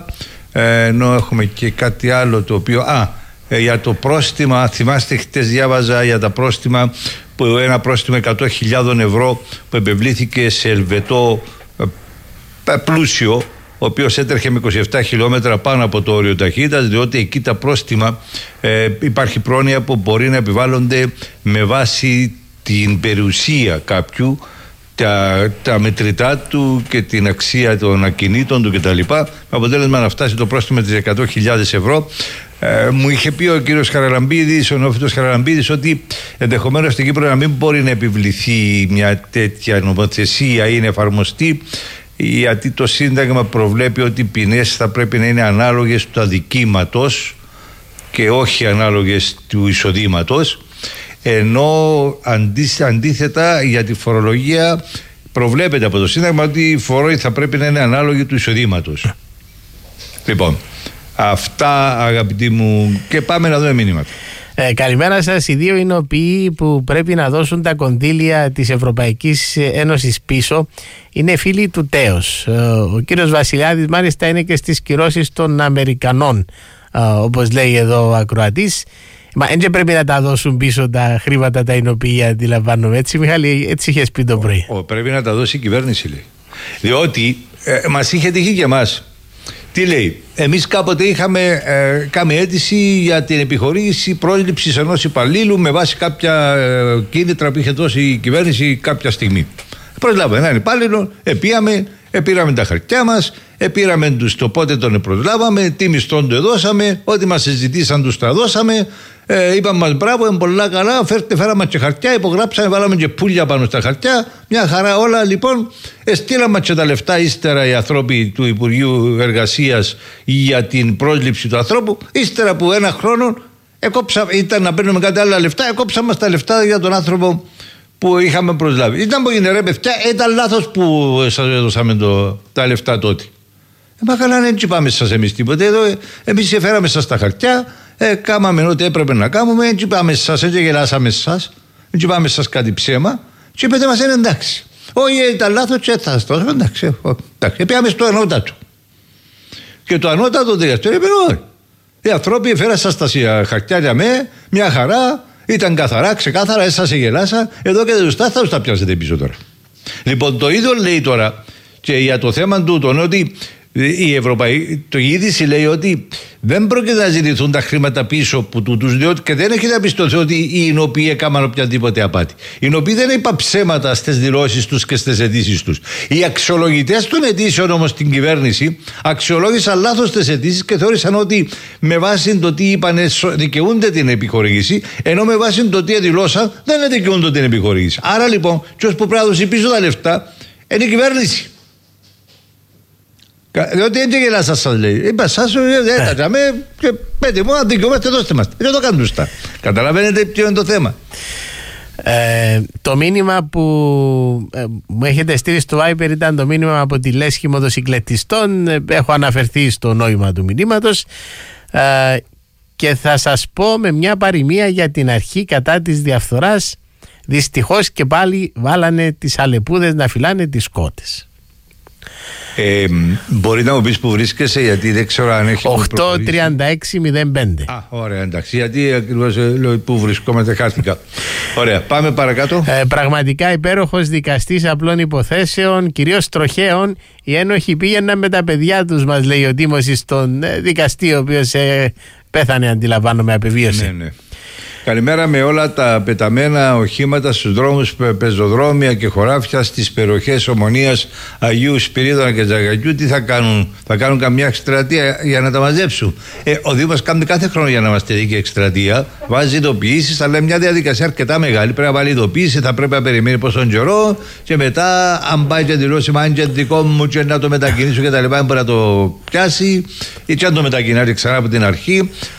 Ε, ενώ έχουμε και κάτι άλλο το οποίο... Α, για το πρόστιμα, θυμάστε, χτες διάβαζα για τα πρόστιμα, που ένα πρόστιμο εκατό χιλιάδες ευρώ που επευλήθηκε σε Ελβετό ε, πλούσιο, ο οποίος έτρεχε με είκοσι επτά χιλιόμετρα πάνω από το όριο ταχύτητας, διότι εκεί τα πρόστιμα ε, υπάρχει πρόνοια που μπορεί να επιβάλλονται με βάση την περιουσία κάποιου, τα, τα μετρητά του και την αξία των ακινήτων του κτλ. Με αποτέλεσμα να φτάσει το πρόστιμο της εκατό χιλιάδες ευρώ. Ε, μου είχε πει ο κύριος Χαραλαμπίδης, ο νεόφυτος Χαραλαμπίδης, ότι ενδεχομένως στην Κύπρο να μην μπορεί να επιβληθεί μια τέτοια νομοθεσία ή να εφαρμοστεί, γιατί το Σύνταγμα προβλέπει ότι οι ποινές θα πρέπει να είναι ανάλογες του αδικήματος και όχι ανάλογες του εισοδήματος, ενώ αντί, αντίθετα για τη φορολογία προβλέπεται από το Σύνταγμα ότι η φόροι θα πρέπει να είναι ανάλογοι του εισοδήματος. Λοιπόν, αυτά, αγαπητοί μου, και πάμε να δούμε μήνυματα. Ε, καλημέρα σας. Οι δύο εινοποιοί που πρέπει να δώσουν τα κονδύλια της Ευρωπαϊκής Ένωσης πίσω είναι φίλοι του Τέος. Ε, ο κύριος Βασιλιάδης μάλιστα είναι και στις κυρώσεις των Αμερικανών, ε, όπως λέει εδώ ο ακροατής. Μα έτσι πρέπει να τα δώσουν πίσω τα χρήματα τα εινοποιοί, αντιλαμβάνομαι. Έτσι, Μιχάλη, έτσι είχες πει το πρωί. Ο, ο, πρέπει να τα δώσει η κυβέρνηση, λέει. Διότι ε, μας είχε τυχεί και εμάς. Τι λέει, εμείς κάποτε είχαμε ε, κάνει αίτηση για την επιχορήγηση πρόληψης ενός υπαλλήλου με βάση κάποια ε, κίνητρα που είχε δώσει η κυβέρνηση κάποια στιγμή. Προσλάβαμε έναν υπάλληλο, επίαμε, επήραμε τα χαρτιά μας, επήραμε τους το πότε τον προσλάβαμε, τι μισθόν του δώσαμε, ό,τι μας συζητήσαν τους τα δώσαμε. Ε, είπαμε μας μπράβο, είναι πολλά καλά, φέρτε, φέραμε και χαρτιά, υπογράψαμε, βάλαμε και πουλιά πάνω στα χαρτιά, μια χαρά όλα. Λοιπόν, στείλαμε και τα λεφτά ύστερα οι άνθρωποι του Υπουργείου Εργασίας για την πρόσληψη του ανθρώπου. Ύστερα από ένα χρόνο, εκόψα, ήταν να παίρνουμε κάτι άλλα λεφτά, εκόψαμε τα λεφτά για τον άνθρωπο που είχαμε προσλάβει. Ήταν που είναι ρε παιδιά, ήταν λάθος που σας έδωσαμε το, τα λεφτά τότε. Ε, μα καλά, δεν τσιπάμε σας εμείς τίποτε. Εδώ, εμείς φέραμε σας τα χαρτιά. Ε, κάμαμε ό,τι έπρεπε να κάνουμε, έτσι πάμε σας, έτσι γελάσαμε σας, έτσι πάμε σας κάτι ψέμα και είπετε μας είναι εντάξει. Όχι, ήταν λάθος και θα σας το δώσουμε, εντάξει. εντάξει. Πήγαμε στο ανώτατο. Και το ανώτατο δικαστήριο είπε όχι. Οι ανθρώποι έφεραν σας τα χαρτιά για με, μια χαρά, ήταν καθαρά, ξεκάθαρα, εσάς γελάσα, εδώ και δεν θα τους τα πιάσετε πίσω τώρα. Λοιπόν, το ίδιο λέει τώρα και για το θέμα του τον ότι η Ευρωπαϊκή, το η είδηση λέει ότι δεν πρόκειται να ζητηθούν τα χρήματα πίσω που τούτους, διότι και δεν έχει διαπιστωθεί ότι οι εινοποιοί έκαναν οποιαδήποτε απάτη. Οι εινοποιοί δεν είπαν ψέματα στις δηλώσεις τους και στις αιτήσεις τους. Οι αξιολογητές των αιτήσεων όμως στην κυβέρνηση αξιολόγησαν λάθος τις αιτήσεις και θεώρησαν ότι με βάση το τι είπαν δικαιούνται την επιχορήγηση, ενώ με βάση το τι δηλώσαν δεν δικαιούνται την επιχορήγηση. Άρα λοιπόν, ποιος που πρέπει να δώσει πίσω τα λεφτά είναι η κυβέρνηση. Διότι έτσι γελάσα σας λέει. Είπα σας, δεν τα και πέντε μου, αν δικαιούμαστε δώστε μας. Δεν το κάνουν σωστά. Καταλαβαίνετε ποιο είναι το θέμα. Ε, το μήνυμα που ε, μου έχετε στείλει στο Viber ήταν το μήνυμα από τη Λέσχη Μοτοσυκλετιστών. Ε, έχω αναφερθεί στο νόημα του μηνύματος ε, και θα σας πω με μια παροιμία για την αρχή κατά της διαφθοράς. Δυστυχώς και πάλι βάλανε τις αλεπούδες να φυλάνε τις κότες. Ε, μπορεί να μου πεις που βρίσκεσαι, γιατί δεν ξέρω αν έχει οκτώ τριάντα έξι μηδέν πέντε. Α, ωραία, εντάξει, γιατί ακριβώς λέω που βρισκόμαστε, χάθηκα. Ωραία, πάμε παρακάτω. ε, Πραγματικά υπέροχος δικαστής απλών υποθέσεων, κυρίως τροχαίων. Οι ένοχοι πήγαιναν με τα παιδιά τους, μας λέει ο Τίμος, στον ε, δικαστή, ο οποίος ε, πέθανε, αντιλαμβάνομαι, απεβίωσε. Ναι, ναι. Καλημέρα με όλα τα πεταμένα οχήματα στους δρόμους, πεζοδρόμια και χωράφια στις περιοχές Ομονίας, Αγίου Σπυρίδωνα και Τζαγακιού. Τι θα κάνουν, θα κάνουν καμιά εκστρατεία για να τα μαζέψουν. Ε, ο Δήμος κάνει κάθε χρόνο για να μας στείλει εκστρατεία. Βάζει ειδοποιήσεις, αλλά μια διαδικασία αρκετά μεγάλη. Πρέπει να βάλει ειδοποίηση, θα πρέπει να περιμένει πόσο καιρό και μετά, αν πάει και δηλώσει, μα αν και δικό μου και να το μετακινήσω και τα λοιπά, μπορεί να το πιάσει ή και να το μετακινήσει ξανά από την αρχή.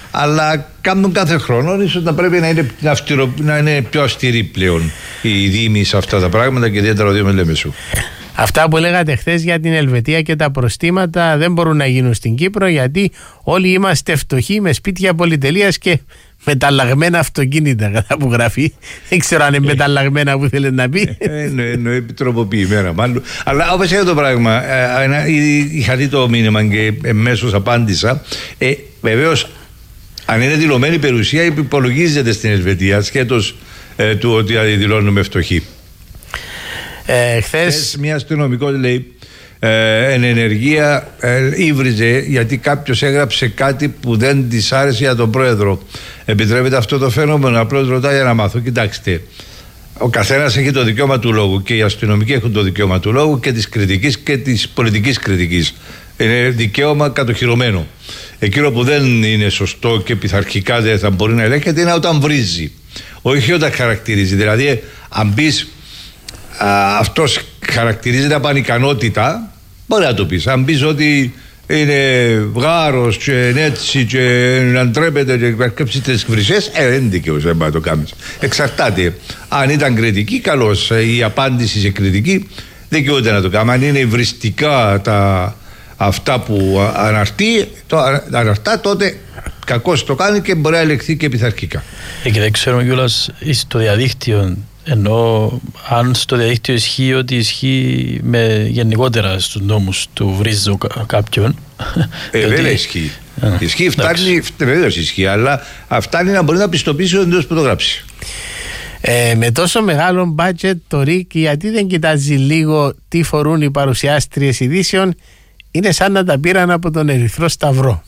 αλλά κάνουν κάθε χρόνο. Ίσως να πρέπει να είναι, αυστηρο, να είναι πιο αυστηροί πλέον οι δήμοι σε αυτά τα πράγματα και ιδιαίτερα ο Δήμος Λεμεσού. Αυτά που λέγατε χθες για την Ελβετία και τα προστήματα δεν μπορούν να γίνουν στην Κύπρο, γιατί όλοι είμαστε φτωχοί με σπίτια πολυτελείας και μεταλλαγμένα αυτοκίνητα, κατά που γράφει. Δεν ξέρω αν είναι μεταλλαγμένα που θέλει να πει. Εννοεί επιτροποποιημένα μάλλον. Αλλά όπως είναι το πράγμα, είχα δει το μήνυμα και εμέσως απάντησα. Ε, βεβαίως, αν είναι δηλωμένη περιουσία, υπολογίζεται στην Ελβετία, σχέτως ε, του ότι δηλώνουμε φτωχοί. Ε, χθες μια αστυνομικός λέει ε, εν ενεργεία ε, ήβριζε γιατί κάποιος έγραψε κάτι που δεν της άρεσε για τον πρόεδρο. Επιτρέπεται αυτό το φαινόμενο? Απλώς ρωτάει για να μάθω. Κοιτάξτε, ο καθένας έχει το δικαίωμα του λόγου και οι αστυνομικοί έχουν το δικαίωμα του λόγου και της κριτικής και της πολιτικής κριτικής. Είναι δικαίωμα κατοχυρωμένο. Εκείνο που δεν είναι σωστό και πειθαρχικά δεν θα μπορεί να ελέγχεται είναι όταν βρίζει, όχι όταν χαρακτηρίζει. Δηλαδή, αν πεις αυτός χαρακτηρίζεται από ανικανότητα, μπορεί να το πεις. Αν πεις ότι είναι βγάρος και είναι έτσι και να ντρέπεται και υπερκέψει τις χρυσές, ε, δεν είναι δικαίως να το κάνεις. Εξαρτάται. Αν ήταν κριτική, καλώς. Η απάντηση σε κριτική δικαιούται να το κάνει. Αν είναι υβριστικά τα, αυτά που αναρτεί, το, αναρτά, τότε κακώς το κάνει και μπορεί να ελεγχθεί και πειθαρχικά. Ε, και δεν ξέρουμε κιόλας στο διαδίκτυο. Ενώ αν στο διαδίκτυο ισχύει ότι ισχύει με γενικότερα στους νόμους του βρίζω κάποιον. Ε, βέβαια ισχύει. Α, ισχύει, φτάνει, βεβαίως ισχύει, αλλά φτάνει να μπορεί να πιστοποιήσει ο εντός που το γράψει. Ε, με τόσο μεγάλο budget το ΡΙΚ, γιατί δεν κοιτάζει λίγο τι φορούν οι παρουσιάστριες ειδήσεων? Είναι σαν να τα πήραν από τον Ερυθρό Σταυρό.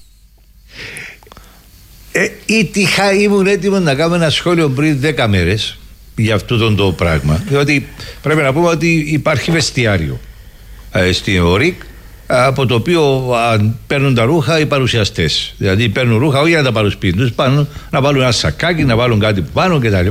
Ε, ή τυχα ήμουν έτοιμο να κάνω ένα σχόλιο πριν δέκα μέρες για αυτό το, το πράγμα, διότι πρέπει να πούμε ότι υπάρχει βεστιάριο ε, στην ΟΡΙΚ, από το οποίο α, παίρνουν τα ρούχα οι παρουσιαστές. Δηλαδή παίρνουν ρούχα όχι να τα πάρουν σπίτι τους, πάνω, να βάλουν ένα σακάκι, να βάλουν κάτι που πάνω κτλ.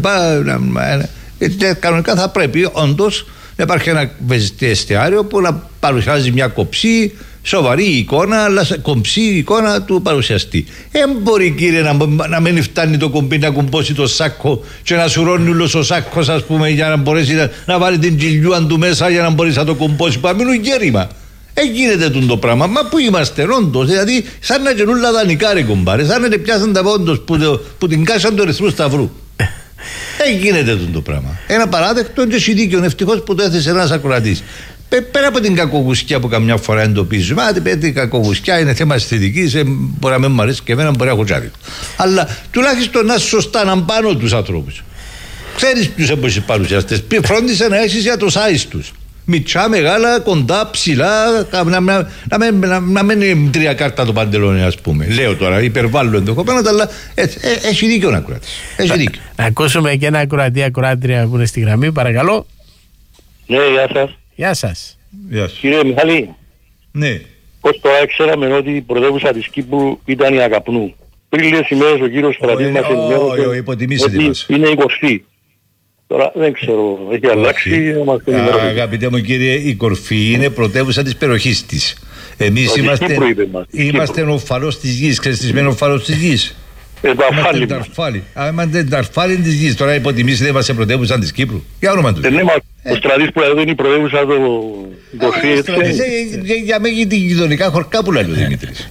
Κανονικά θα πρέπει όντως να υπάρχει ένα βεστιάριο που να παρουσιάζει μια κοψή, σοβαρή εικόνα, αλλά κομψή εικόνα του παρουσιαστή. Δεν μπορεί, κύριε, να, να μην φτάνει το κουμπί να κουμπώσει το σάκο και να σουρώνει όλος ο σάκος, ας πούμε, για να μπορέσει να, να βάλει την τζιλιούαν του μέσα για να μπορέσει να το κουμπώσει. Που μείνουν γέρημα. Ε, γίνεται το πράγμα. Μα πού είμαστε, όντως? Δηλαδή, σαν να γεννούλα δανεικά, ρε κουμπάρε, σαν να πιάσαν τα όντως που, που την κάσαν του Ερυθρού Σταυρού. Ε, γίνεται το πράγμα. Ένα παράδεκτο και συνδίκιο. Ευτυχώς που το έθεσε ένας ακροατής. Πέρα από την κακογουσκιά που καμιά φορά εντοπίζουμε, αν την κακογουσκιά είναι θέμα αισθητικής, ε, μπορεί να μην μου αρέσει και εμένα, μπορεί να έχω τσάδικο. Αλλά τουλάχιστον να σωστά να πάνω τους ανθρώπους. Ξέρεις ποιους έμποσες οι παρουσιαστές. Φρόντισε να έχεις για το size τους. Μητσά, μεγάλα, κοντά, ψηλά, να, να, να, να, να μην είναι τρία κάρτα το παντελόνι, ας πούμε. Λέω τώρα, υπερβάλλω ενδεχομένως, αλλά ε, ε, έχει δίκιο να ακροατής. Έχει δίκιο. Να ακούσουμε και ένα ακροατή, ακροάτρια που είναι στη γραμμή, παρακαλώ. Ναι, γεια σας. Γεια σας. Γεια σας. Κύριε Μιχάλη. Ναι. Πώς τώρα ξέραμε ότι η πρωτεύουσα της Κύπρου ήταν η Ακαπνού. Πριν λίγες ημέρες ο κύριος Στρατής μας ενημέρωσε ότι είναι η κορφή. Τώρα δεν ξέρω, έχει αλλάξει. Αγαπητέ μου κύριε, η κορφή είναι πρωτεύουσα της περιοχής της. Εμείς είμαστε, είμαστε ο φαλός της γης. Ξέρεις τι σημαίνει ο φαλός της γης? Ε, το αφάλι. Είμαστε ταρφάλι της γης. Τώρα υποτιμήσετε είμαστε πρωτεύουσα της Κύπρου. Για όνομα του. Ο Στρατής που εδώ είναι η πρωτεύουσα του κορφή. Για μέγη την γειτονικά χορκά που λέει ο Δημήτρης.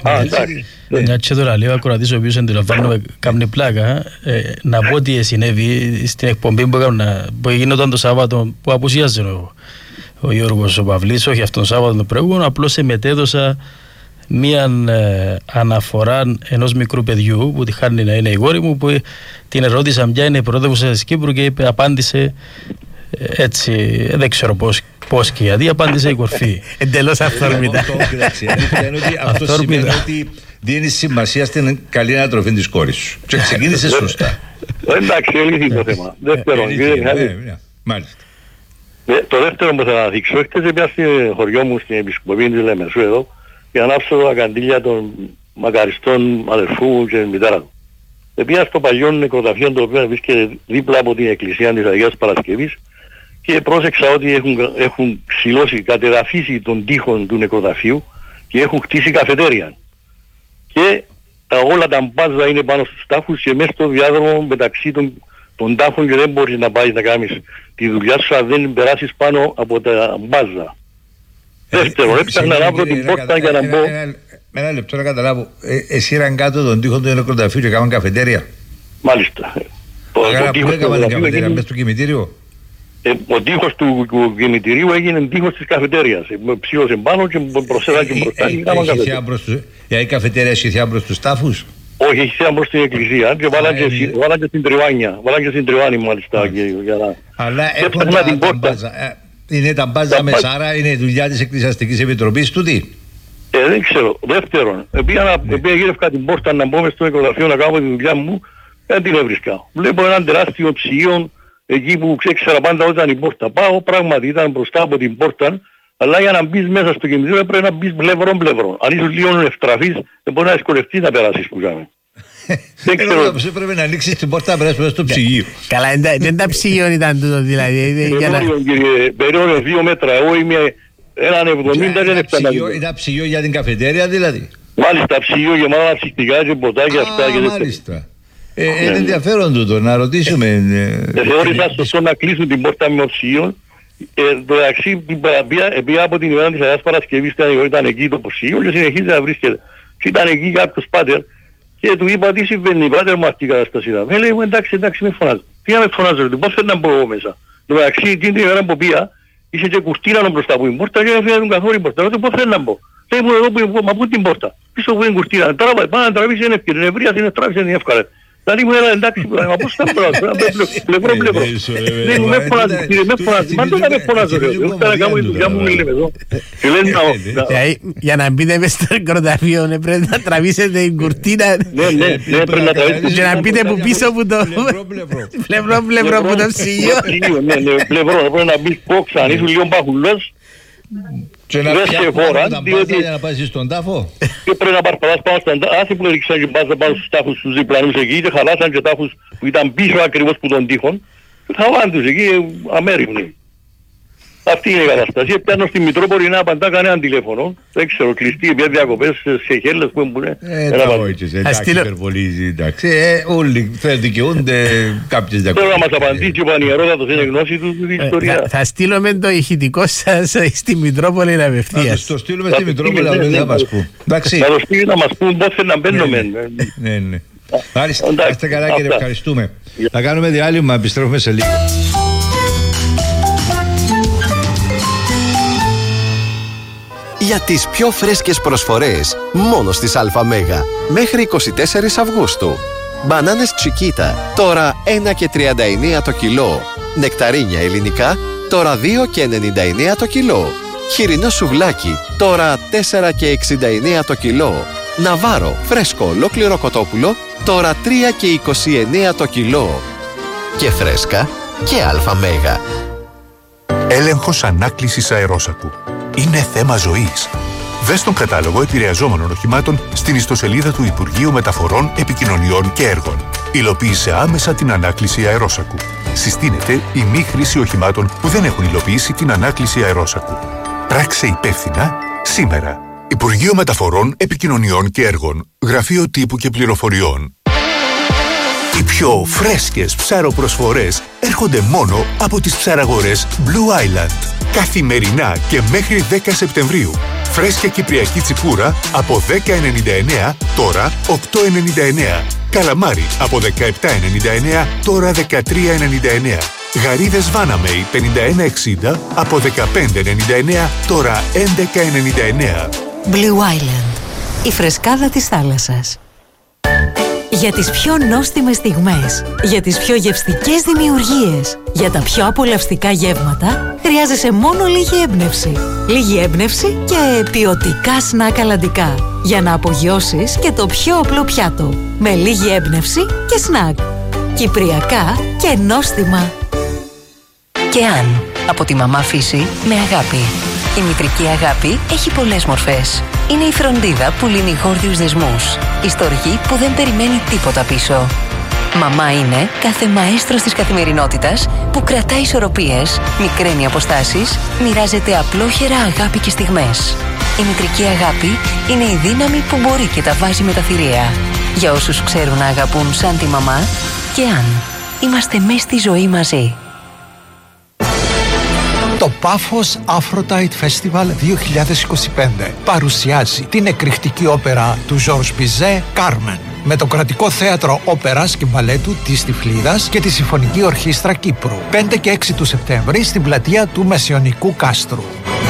Μια και τώρα λέω ακροατής ο οποίος αντιλαμβάνομαι κάνει πλάκα, να πω τι συνέβη στην εκπομπή που γίνονταν το Σάββατο που απουσίαζε ο Γιώργος ο Παυλής, όχι αυτόν τον Σάββατο το προηγούμενο, απλώς σε μετέδωσα μία ε, αναφορά ενός μικρού παιδιού που τη χάνει να είναι η κόρη μου, που την ερώτησα ποια είναι η πρωτεύουσα της Κύπρου και είπε, απάντησε ε, έτσι, δεν ξέρω πώς, πώς και γιατί, απάντησε η κορφή. Εντελώς αυθόρμητα. Αυτό σημαίνει ότι δίνει σημασία στην καλή ανατροφή της κόρης σου. Και ξεκίνησε σωστά. Εντάξει, ελύθη το θέμα. Δεύτερον, μάλιστα. Το δεύτερο που θα να δείξω, έχετε πια στο χωριό μου στην Επισκοπή της Λεμεσού εδώ, για να άψω τα καντήλια των μακαριστών αδερφού μου και την μητέρα του. Επία στο παλιό νεκροταφείο, το οποίο βρίσκεται δίπλα από την εκκλησία της Αγίας Παρασκευής, και πρόσεξα ότι έχουν, έχουν ξυλώσει, κατεδαφίσει τον τοίχο του νεκροταφείου και έχουν χτίσει καφετέρια. Και τα όλα τα μπάζα είναι πάνω στους τάφους και μέσα στο διάδρομο μεταξύ των, των τάφων και δεν μπορείς να πάει να κάνεις τη δουλειά σου αν δεν περάσεις πάνω από τα μπάζα. Δεύτερον, έψαχνα να βρω την πόρτα για να μπω. Με ένα λεπτό να καταλάβω. Εσύ ήταν κάτω τον τοίχο του νεκροταφείου και έκαναν καφετέρια. Μάλιστα. Άρα πού έκαναν την καφετέρια, μέσα στο κημητήριο? Ο τοίχος του κημητηρίου έγινε τοίχος της καφετέριας. Ψίωσε πάνω και προσέδα και μπροστά και έκαναν καφετέρια. Η καφετέρια έχει θέα προς τους τάφους? Όχι, έχει θέα προς την εκκλησία και βάλαν και στην Τριβάνια. Βάλαν και στην Τριβάνη μάλιστα. Αλλά έχουν τα μπάζα. Είναι τα μπάζα μεσάρα, είναι η δουλειά της Εκκλησιαστικής Επιτροπής τούτη? Ε, δεν ξέρω. Δεύτερον, επειδή γύρευκα την πόρτα να μπω μες στο νεκροταφείο να κάνω τη δουλειά μου, δεν την έβρισκα. Βλέπω έναν τεράστιο ψυγείο εκεί που ξέξερα πάντα όταν η πόρτα. Πάω, πράγματι ήταν μπροστά από την πόρτα, αλλά για να μπεις μέσα στο κημητήριο πρέπει να μπεις πλευρών-πλευρών. Αν είσαι λίγο ευτραφής, δεν μπορεί να δυσκολευτείς να περάσεις που κάνουμε. Δεν ξέρω. Πρέπει να ανοίξεις την πόρτα να περάσεις μέσα στο ψυγείο. Καλά, δεν τα ψυγείο ήταν τούτο δηλαδή. Περίοδο δύο μέτρα, εγώ είμαι έναν εβδομήντα και εφτά. Ήταν ψυγείο για την καφετέρια δηλαδή? Μάλιστα, ψυγείο γεμάτα ψυχτικά και ποτάκια αυτά και τέτοια. Μάλιστα. Είναι ενδιαφέρον τούτο, να ρωτήσουμε. Θεώρησα σωστό να κλείσουν την πόρτα με οψιείο. Το μεταξύ πήγα από την ημέρα της Αγίας Παρασκευής, ήταν εκεί το ψυγείο και συνεχίζει να βρίσκεται. Και ήταν εκεί κάποιος πάτερ και του είπα τι συμβαίνει, πάτερ μου αυτή η κατάσταση. Με λέει εντάξει, εντάξει, με φωνάζω. Τι να με φωνάζω, πώς θέλω να μπω εγώ μέσα? Το μεταξύ την ημέρα που πήγα, είχε και κουρτίνανο μπροστά από την πόρτα και δεν φαίνονταν καθόλου η πόρτα. Ρώτε πώς θέλω να μπω. Λέει μου εδώ που μα πού την πόρτα. Πίσω που είναι κουρτίνα. Τώρα πάει να τραβήσει είναι ευκαιρία. Ευρεία είναι τράβησε είναι εύκολα. Δηλαδή μου έλεγα εντάξει, μα πώς θα μπράβο, πλευρό πλευρό. Δεν με φωνάζει, κύριε, με φωνάζει. Μα τώρα με φωνάζω ρε. Εγώ θα κάνω τη δουλειά μου, λέμε εδώ. Για να μπείτε μες στο νεκροταφείο πρέπει να τραβήσετε την κουρτίνα και να μπείτε που πίσω που το πλευρό πλευρό που το ψυγείο. Ναι, ναι, πλευρό, πρέπει να μπεις κόξα, αν ήσουν λίγο μπαχουλός. Και να πιάσεις για να πάσεις στον τάφο. Και πρέπει να παρπατάς πάνω στον τάφο. Άσοι που έριξαν και πάζα πάνω στους τάφους τους διπλανούς εκεί και χαλάσαν και τάφους που ήταν πίσω ακριβώς που τον τείχον. Και θα βάλουν τους εκεί αμέριμνοι. Αυτή είναι η κατάσταση. Πιάνω στη Μητρόπολη να απαντά κανέναν τηλέφωνο. Δεν ξέρω, κλειστή πια διακοπές σε χέλες που έμπαινε. Ε, τα όιτες, εντάξει, υπερβολίζει, εντάξει. Όλοι θα δικαιούνται κάποιες διακοπές. Τώρα να μας απαντήσει ο Πανιερότατος, είναι γνώση του την ιστορία. Θα στείλουμε το ηχητικό σας στη Μητρόπολη απευθείας. Θα το στείλουμε στη Μητρόπολη, αλλά δεν θα μας πούν. Θα το στείλει να μας πούν πώς θέλει να μπαίνουμε. Ναι, ναι. Μάλιστα, είστε καλά κύριε, ευχαριστούμε. Θα κάνουμε διάλειμμα, επιστρέφουμε σε λίγο. Για τις πιο φρέσκες προσφορές, μόνο στις ΑΜΕΓΑ. Μέχρι εικοστή τέταρτη Αυγούστου. Μπανάνες Τσικίτα, τώρα ένα και τριάντα εννέα το κιλό. Νεκταρίνια ελληνικά, τώρα δύο και ενενήντα εννέα το κιλό. Χοιρινό σουβλάκι, τώρα τέσσερα και εξήντα εννέα το κιλό. Ναβάρο, φρέσκο ολόκληρο κοτόπουλο, τώρα τρία και είκοσι εννέα το κιλό. Και φρέσκα και ΑΜΕΓΑ. Έλεγχος ανάκλησης αερόσακου. Είναι θέμα ζωής. Δες τον κατάλογο επηρεαζόμενων οχημάτων στην ιστοσελίδα του Υπουργείου Μεταφορών, Επικοινωνιών και Έργων. Υλοποίησε άμεσα την ανάκληση αερόσακου. Συστήνεται η μη χρήση οχημάτων που δεν έχουν υλοποιήσει την ανάκληση αερόσακου. Πράξε υπεύθυνα σήμερα. Υπουργείο Μεταφορών, Επικοινωνιών και Έργων. Γραφείο Τύπου και Πληροφοριών. Οι πιο φρέσκες ψαροπροσφορές έρχονται μόνο από τις ψαραγορές Blue Island. Καθημερινά και μέχρι δέκα Σεπτεμβρίου. Φρέσκια κυπριακή τσιπούρα από δέκα ενενήντα εννέα, τώρα οκτώ ενενήντα εννέα. Καλαμάρι από δεκαεπτά ενενήντα εννέα, τώρα δεκατρία ενενήντα εννέα. Γαρίδες Βάναμεϊ πενήντα ένα εξήντα από δεκαπέντε ενενήντα εννέα, τώρα έντεκα ενενήντα εννέα. Blue Island. Η φρεσκάδα της θάλασσας. Για τις πιο νόστιμες στιγμές, για τις πιο γευστικές δημιουργίες, για τα πιο απολαυστικά γεύματα, χρειάζεσαι μόνο λίγη έμπνευση. Λίγη έμπνευση και ποιοτικά σνακ αλλαντικά, για να απογειώσεις και το πιο απλό πιάτο. Με λίγη έμπνευση και σνακ. Κυπριακά και νόστιμα. Και αν, από τη μαμά φύση με αγάπη. Η μητρική αγάπη έχει πολλές μορφές. Είναι η φροντίδα που λύνει γόρδιους δεσμούς. Η στοργή που δεν περιμένει τίποτα πίσω. Μαμά είναι κάθε μαέστρος της καθημερινότητας που κρατάει ισορροπίες, μικραίνει αποστάσεις, μοιράζεται απλόχερα αγάπη και στιγμές. Η μητρική αγάπη είναι η δύναμη που μπορεί και τα βάζει με τα θηρία. Για όσους ξέρουν να αγαπούν σαν τη μαμά και αν είμαστε μες στη ζωή μαζί. Το Πάφος Aphrodite Festival δύο χιλιάδες είκοσι πέντε παρουσιάζει την εκρηκτική όπερα του Georges Bizet Carmen με το Κρατικό Θέατρο Όπερας και Μπαλέτου της Τυφλίδας και τη Συμφωνική Ορχήστρα Κύπρου πέντε και έξι του Σεπτέμβρη στην πλατεία του Μεσαιωνικού Κάστρου.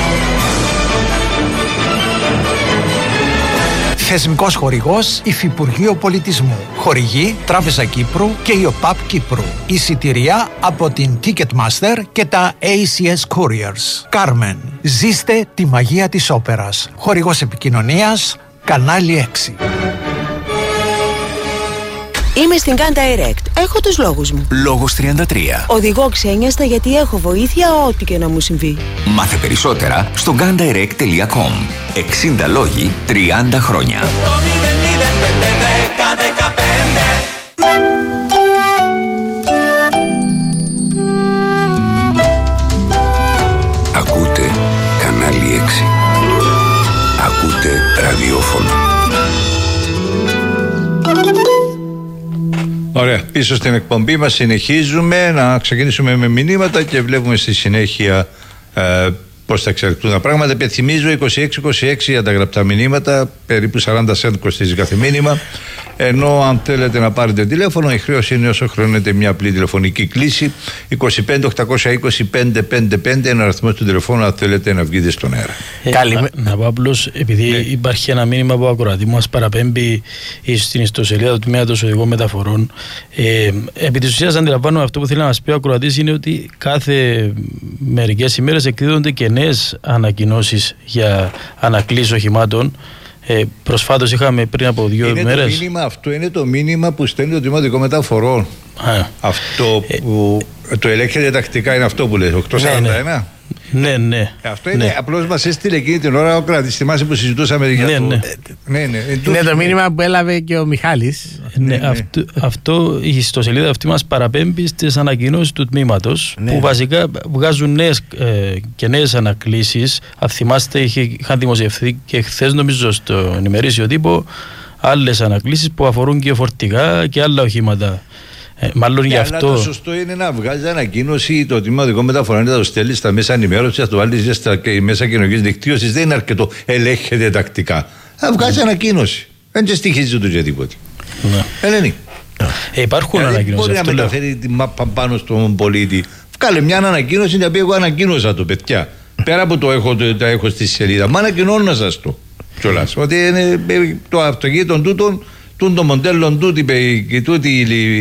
Θεσμικός χορηγός Υφυπουργείο Πολιτισμού. Χορηγή Τράπεζα Κύπρου και η ΟΠΑΠ Κύπρου. Εισιτηρία από την Ticketmaster και τα έι σι ες Couriers. Carmen. Ζήστε τη μαγεία της όπερας. Χορηγός επικοινωνίας Κανάλι έξι. Είμαι στην Gun Direct. Έχω τους λόγους μου. Λόγος τριάντα τρία. Οδηγώ ξένιαστα γιατί έχω βοήθεια ό,τι και να μου συμβεί. Μάθε περισσότερα στο gun direct τελεία com. εξήντα λόγοι, τριάντα χρόνια. Ακούτε Κανάλι έξι. Ακούτε ραδιόφωνο. Ωραία, πίσω στην εκπομπή μας συνεχίζουμε να ξεκινήσουμε με μηνύματα και βλέπουμε στη συνέχεια ε, πώς θα εξελιχθούν τα πράγματα. Επιθυμίζω είκοσι έξι είκοσι έξι για τα γραπτά μηνύματα, περίπου σαράντα σέντ κοστίζει κάθε μήνυμα. Ενώ αν θέλετε να πάρετε τηλέφωνο, η χρέωση είναι όσο χρεώνεται μια απλή τηλεφωνική κλήση. είκοσι πέντε οκτακόσια είκοσι πέντε πενήντα πέντε είναι ο αριθμός του τηλεφώνου, αν θέλετε να βγείτε στον αέρα. Ε, Καλημέ... Να, να πω απλώς, επειδή ναι. υπάρχει ένα μήνυμα που ακροατή μας παραπέμπει στην ιστοσελίδα του Τμήματος Οδηγών Μεταφορών. Ε, επί της ουσίας, αντιλαμβάνομαι αυτό που θέλει να μας πει ο ακροατής είναι ότι κάθε μερικές ημέρες εκδίδονται και νέες ανακοινώσεις για ανακλήσεις οχημάτων. Ε, προσφάτως είχαμε πριν από δύο είναι μέρες. Το μήνυμα, αυτό είναι το μήνυμα που στέλνει το Τμήμα Οδικών Μεταφορών. Α. Αυτό που ε, το ελέγχεται τακτικά είναι αυτό που λέει, οκτώ σαράντα ένα. Ναι, ναι. Αυτό είναι ναι. απλώς μας έστειλε εκείνη την ώρα ο κρατής. Θυμάσαι που συζητούσαμε για ναι, το... Ναι. Ναι, ναι. Είναι το μήνυμα που έλαβε και ο Μιχάλης. Ναι, ναι, αυτό, αυτό η ιστοσελίδα αυτή μας παραπέμπει στις ανακοινώσεις του τμήματος, ναι, που βασικά βγάζουν νέες ε, και νέες ανακλήσεις. Αν θυμάστε, είχαν δημοσιευθεί και χθες νομίζω στον ημερήσιο τύπο άλλες ανακλήσεις που αφορούν και φορτηγά και άλλα οχήματα. Ε, μάλλον γι' αυτό. Αλλά το σωστό είναι να βγάζει ανακοίνωση το Τμήμα Οδικών Μεταφορών, να το στέλνει στα μέσα ενημέρωση, να το βάλει στα μέσα κοινωνικής δικτύωσης. Δεν είναι αρκετό. Ελέγχεται τακτικά. Θα βγάζει ανακοίνωση. Δεν και στοιχίζει του και τίποτα. Ναι. Ελένη. Ε, υπάρχουν δηλαδή, ανακοινώσεις. Μπορεί να μεταφέρει τη μάπα πάνω στον πολίτη. Βγάλε μια ανακοίνωση για οποία εγώ ανακοίνωσα το, παιδιά. Πέρα από το έχω, το, το έχω στη σελίδα. Μα ανακοινώνω σας το. Κιόλας. Ότι είναι το αυτοκίνητο τούτων. Τούν το μοντέλο τούτη και τούτη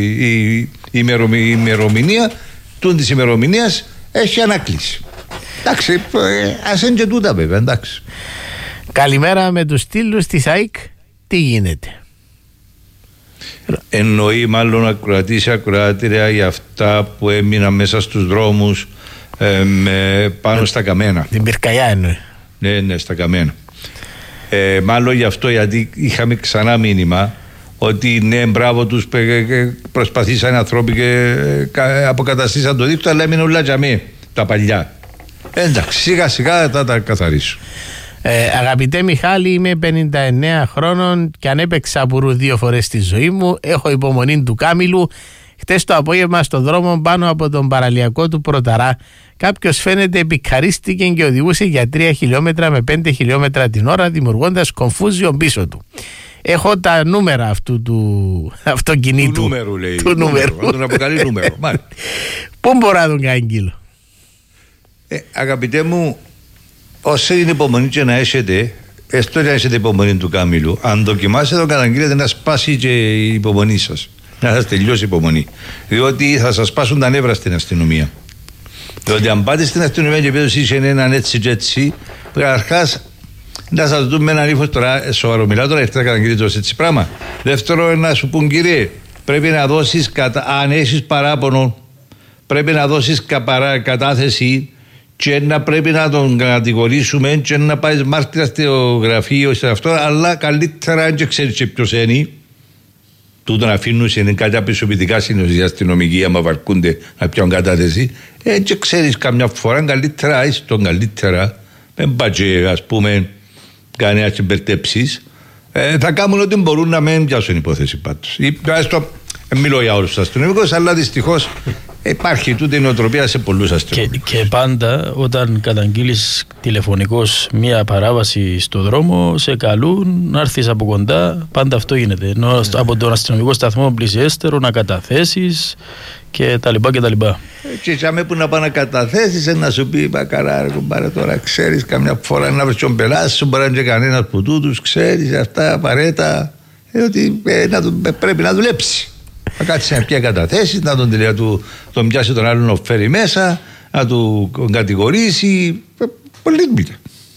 η ημερομηνία, τούν της ημερομηνίας έχει ανάκληση. Εντάξει, ας είναι και τούτα βέβαια, εντάξει. Καλημέρα με τους στήλους της ΑΕΚ, τι γίνεται? Εννοεί μάλλον ακροατής ακροάτρια για αυτά που έμειναν μέσα στους δρόμους ε, με, πάνω στα καμένα. Την πυρκαγιά εννοεί. Ναι, ναι, στα καμένα. Ε, μάλλον γι' αυτό, γιατί είχαμε ξανά μήνυμα ότι ναι, μπράβο τους, προσπαθήσαν οι άνθρωποι και αποκαταστήσαν το δίκτυο, αλλά έμεινε όλα για μí, τα παλιά. Εντάξει, σιγά σιγά θα τα καθαρίσω. Ε, αγαπητέ Μιχάλη, είμαι πενήντα εννέα χρόνων και αν έπαιξα μπουρού δύο φορές στη ζωή μου, έχω υπομονή του Κάμιλου. Χτες το απόγευμα στον δρόμο πάνω από τον παραλιακό του Πρωταρά, κάποιος φαίνεται επικαρίστηκε και οδηγούσε για τρία χιλιόμετρα με πέντε χιλιόμετρα την ώρα, δημιουργώντας κομφούζιον πίσω του. Έχω τα νούμερα αυτού του αυτοκινήτου. Του νούμερου, λέει. Του νούμερου. Να τον αποκαλεί νούμερο. Πού μπορεί να τον κάνει κύλο? Ε, αγαπητέ μου, όσοι είναι υπομονή και να έχετε, έστω να έχετε υπομονή του Κάμιλου, αν δοκιμάσετε τον καταγγείλετε να σπάσει και η υπομονή σας. Να σας τελειώσει η υπομονή. Διότι θα σας σπάσουν τα νεύρα στην αστυνομία. Διότι αν πάτε στην αστυνομία και πείτε εσείς είναι έναν έτσι και έτσι, καταρχάς να σας δούμε έναν ύφος τώρα, σοβαρό μιλάω τώρα, έχετε καταγγείλει έτσι πράγμα. Δεύτερο, να σου πούν κύριε, πρέπει να δώσεις, κατα... αν έχεις παράπονο, πρέπει να δώσεις καπαρά, κατάθεση και να πρέπει να τον κατηγορήσουμε και να πάει μάρτυρα στο γραφείο σε αυτό, αλλά καλύτερα αν και ξέρεις ποιος είναι. τούτον αφήνουν είναι κάτι απεισοποιητικά συνήθως οι αστυνομικοί άμα βαρκούνται να πιάνουν κατάθεση. Ε, και ξέρεις καμιά φορά καλύτερα, ίστον καλύτερα, με μπατζέ ας πούμε, κανένα συμπερτέψεις, ε, θα κάνουν ό,τι μπορούν να μην πιάσουν υπόθεση πάντως. Ή, έστω, μιλώ για όλους τους αστυνομικούς, αλλά δυστυχώς υπάρχει τούτη η νοοτροπία σε πολλούς αστυνομικούς. Και, και πάντα όταν καταγγείλεις τηλεφωνικώς μία παράβαση στο δρόμο, σε καλούν να έρθεις από κοντά, πάντα αυτό γίνεται. Ενώ yeah. από τον αστυνομικό σταθμό πλησιέστερο να καταθέσεις και τα λοιπά και τα λοιπά. Και τσάμε που να πάει να καταθέσεις, να σου πει μπακαρά ρε κουμπάρε, τώρα ξέρεις καμιά φορά να βρεις τον πελάτη σου, μπορεί να είναι κανένας που τούτους, ξέρεις αυτά απαραίτητα, ε, ότι ε, να, ε, πρέπει να δουλέψει. Να κάτσει να πιάσει καταθέσεις, να τον, να του, τον πιάσει τον άλλον να φέρει μέσα, να του κατηγορήσει. Πολύ δουλειά.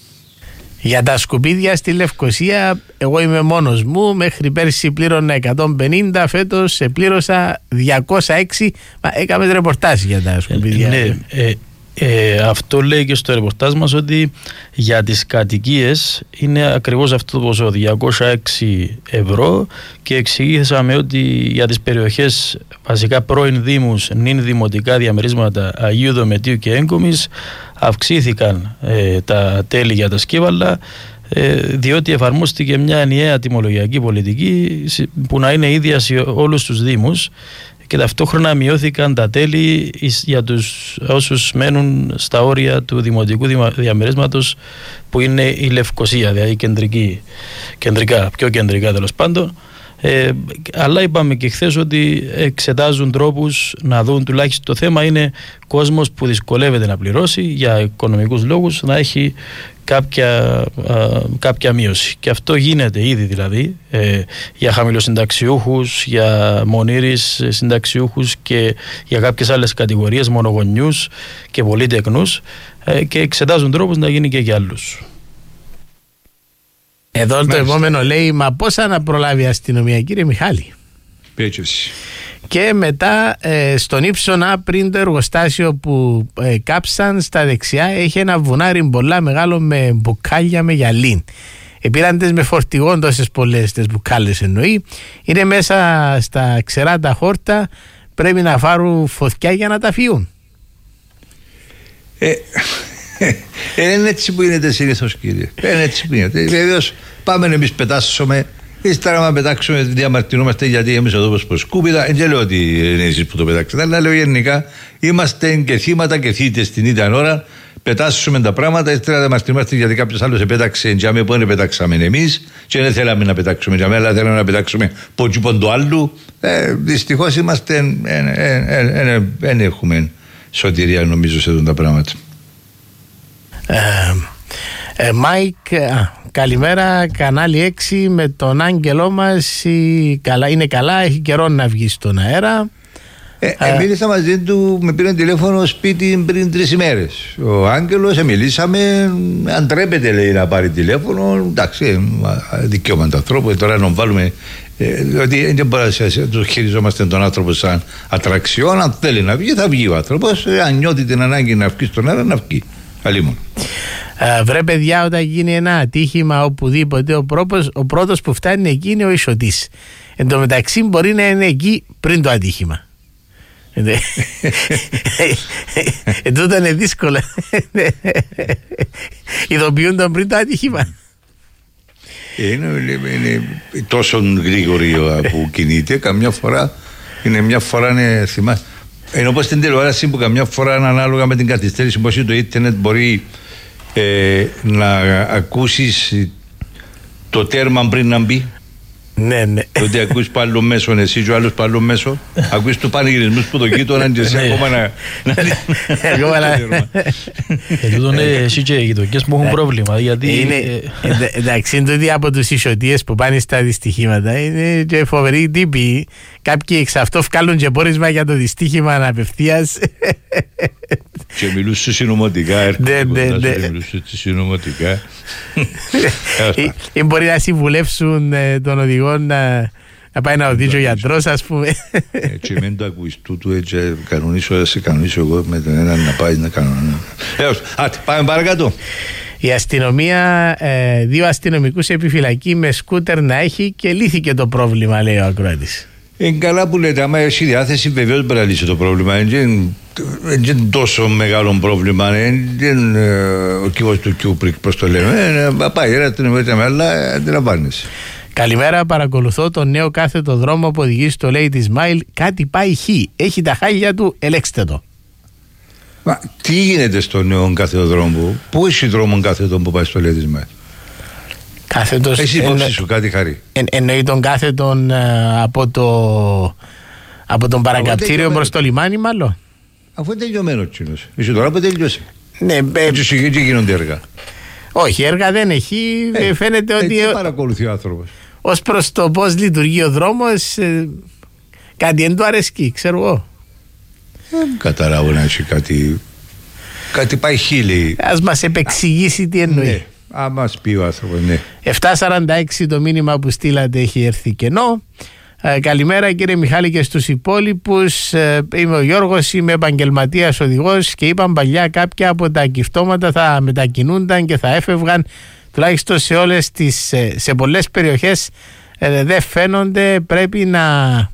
Για τα σκουπίδια στη Λευκοσία, εγώ είμαι μόνος μου. Μέχρι πέρσι πλήρωνα εκατόν πενήντα, φέτος πλήρωσα διακόσια έξι. Μα έκαμε ρεπορτάζ για τα σκουπίδια. Ναι, ε, ε, αυτό λέει και στο ρεπορτάζ μας ότι για τις κατοικίες είναι ακριβώς αυτό το ποσό, διακόσια έξι ευρώ, και εξηγήσαμε ότι για τις περιοχές βασικά πρώην δήμους, νυν δημοτικά διαμερίσματα Αγίου Δομετίου και Έγκομης αυξήθηκαν ε, τα τέλη για τα σκύβαλα, ε, διότι εφαρμόστηκε μια ενιαία τιμολογιακή πολιτική που να είναι ίδια σε όλους τους δήμους, και ταυτόχρονα μειώθηκαν τα τέλη για τους όσους μένουν στα όρια του δημοτικού διαμερίσματος που είναι η Λευκοσία, δηλαδή κεντρική, κεντρικά, πιο κεντρικά τέλος πάντων. Ε, αλλά είπαμε και χθες ότι εξετάζουν τρόπους να δουν, τουλάχιστον το θέμα είναι κόσμος που δυσκολεύεται να πληρώσει για οικονομικούς λόγους να έχει κάποια, α, κάποια μείωση, και αυτό γίνεται ήδη, δηλαδή ε, για χαμηλοσυνταξιούχους, για μονήρεις συνταξιούχους και για κάποιες άλλες κατηγορίες, μονογονιούς και πολυτεκνούς, ε, και εξετάζουν τρόπους να γίνει και για άλλους. Εδώ Μάλιστα. Το επόμενο λέει, μα πόσα να προλάβει η αστυνομία, κύριε Μιχάλη. Πέτσευση. Και μετά ε, στον Ύψονα, πριν το εργοστάσιο που ε, κάψαν, στα δεξιά έχει ένα βουνάρι πολλά μεγάλο με μπουκάλια με γυαλί. Επήραν τες με φορτηγόν τόσες πολλές τες μπουκάλες εννοεί. Είναι μέσα στα ξερά τα χόρτα, πρέπει να φάρουν φωτιά για να τα φύγουν. Ε, ε, είναι έτσι που γίνεται συνήθως, κύριε. Είναι έτσι που γίνεται. Βεβαίως πάμε να εμείς πετάσουμε. Ύστερα να πετάξουμε, διαμαρτυρόμαστε γιατί εμείς εδώ πως σκούπιδα. Δεν λέω ότι είναι εσείς που το πετάξετε, αλλά λέω γενικά είμαστε και θύματα και θύτες την ίδια ώρα. Πετάσουμε τα πράγματα, ύστερα να διαμαρτυρόμαστε γιατί κάποιος άλλος επέταξε τζάμι που δεν πετάξαμε εμείς και δεν θέλαμε να πετάξουμε τζάμι, αλλά θέλαμε να πετάξουμε ποτσίπον του άλλου. Ε, δυστυχώς είμαστε, δεν έχουμε σωτηρία νομίζω σε αυτά τα πράγματα. Ε, ε, Μάικ, καλημέρα, κανάλι έξι με τον άγγελό μας. Η, καλά, είναι καλά, έχει καιρό να βγει στον αέρα. Ε, ε, μίλησα μαζί του, με πήραν τηλέφωνο σπίτι πριν τρεις ημέρες. Ο Άγγελος, ε, μιλήσαμε, αν τρέπεται λέει να πάρει τηλέφωνο, εντάξει, δικαίωμα του ανθρώπου, τώρα να βάλουμε, ε, διότι δεν μπορεί να του χειριζόμαστε τον άνθρωπο σαν ατραξιόν. Αν θέλει να βγει, θα βγει ο άνθρωπος, ε, αν νιώθει την ανάγκη να βγει στον αέρα, να βγει. Αλλήμον. Uh, βρε παιδιά, όταν γίνει ένα ατύχημα οπουδήποτε, ο, πρόπος, ο πρώτος που φτάνει εκεί είναι ο εισωτής. Εν τω μεταξύ μπορεί να είναι εκεί πριν το ατύχημα. Εν τούτο είναι δύσκολο. Ειδοποιούν τον πριν το ατύχημα. Είναι, είναι τόσο γρήγορη που κινείται. Καμιά φορά είναι μια φορά είναι θυμάσαι. Είναι όπως την τηλεόραση που καμιά φορά ανάλογα με την καθυστέρηση πως το ίντερνετ μπορεί ε, να ακούσεις το τέρμα πριν να μπει. Ναι, ναι. Ότι ακούς πάλι μέσο εσύ και ο άλλος πάλι μέσο. Ακούς του πανηγυρισμούς που το γείτοναν και εσύ ακόμα να... Ακόμα να... Εδώ είναι εσύ και οι γειτονιές που έχουν πρόβλημα. Εντάξει, είναι τούτοι από τους ισοτίες που πάνε στα δυστυχήματα. Είναι και φοβεροί τύποι. Κάποιοι εξ αυτό βγάλουν και πόρισμα για το δυστύχημα απευθείας. Και μιλούσε συνωμοτικά. Ναι, ναι, ναι. Μιλούσε συνωμοτικά. Ή μπορεί να συμβουλεύσουν τον οδηγό να πάει να οδηγεί ο γιατρός, ας πούμε. Έτσι μην το ακούεις τούτου, έτσι κανονίσω, σε κανονίσω εγώ με τον έναν να πάει να κάνω. Πάμε παρακάτω. Η αστυνομία, δύο αστυνομικούς επιφυλακή με σκούτερ να έχει και λύθηκε το πρόβλημα, λέει ο ακροατής. Είναι καλά που λέτε, άμα έχει διάθεση βεβαίως μπορεί να λύσει το πρόβλημα. Είναι τόσο μεγάλο πρόβλημα. Είναι ο κύβος του Κιούπρικ, πώς το λέμε. Πάει, έλα την εμβέτια, αλλά αντιλαμβάνεσαι. Καλημέρα, παρακολουθώ τον νέο κάθετο δρόμο που οδηγεί στο Lady Smile. Κάτι πάει χ. Έχει τα χάλια του, ελέξτε το. Μα τι γίνεται στο νέο κάθετο δρόμο, πού έχει δρόμο κάθετο που πάει στο Lady Smile? Κάθετος. Εσύ υπόψη σου κάτι, Χαρή. Εν, εννοεί τον κάθετον ε, από, το, από τον παρακαπτήριο προς το λιμάνι, μάλλον. Αφού είναι τελειωμένο ο Τσίνος. Εσύ τώρα που τελειώσει. Ναι, έτσι ε, γίνονται έργα. Όχι, έργα δεν έχει. Ε, φαίνεται ε, ότι. Τι παρακολουθεί ο άνθρωπος. Ως προς το πώς λειτουργεί ο δρόμος, ε, κάτι δεν του αρέσκει, ξέρω εγώ. Δεν καταλάβω να έχει κάτι. Κάτι πάει χείλη. Ας μας επεξηγήσει τι εννοεί. Ναι. Α, μας πει ο άνθρωπος, ναι. επτά σαράντα έξι το μήνυμα που στείλατε έχει έρθει κενό. Ε, καλημέρα κύριε Μιχάλη και στους υπόλοιπους. Ε, είμαι ο Γιώργος, είμαι επαγγελματίας οδηγός και είπαν παλιά κάποια από τα κυφτώματα θα μετακινούνταν και θα έφευγαν, τουλάχιστον σε όλες τις, σε πολλές περιοχές ε, δεν φαίνονται, πρέπει να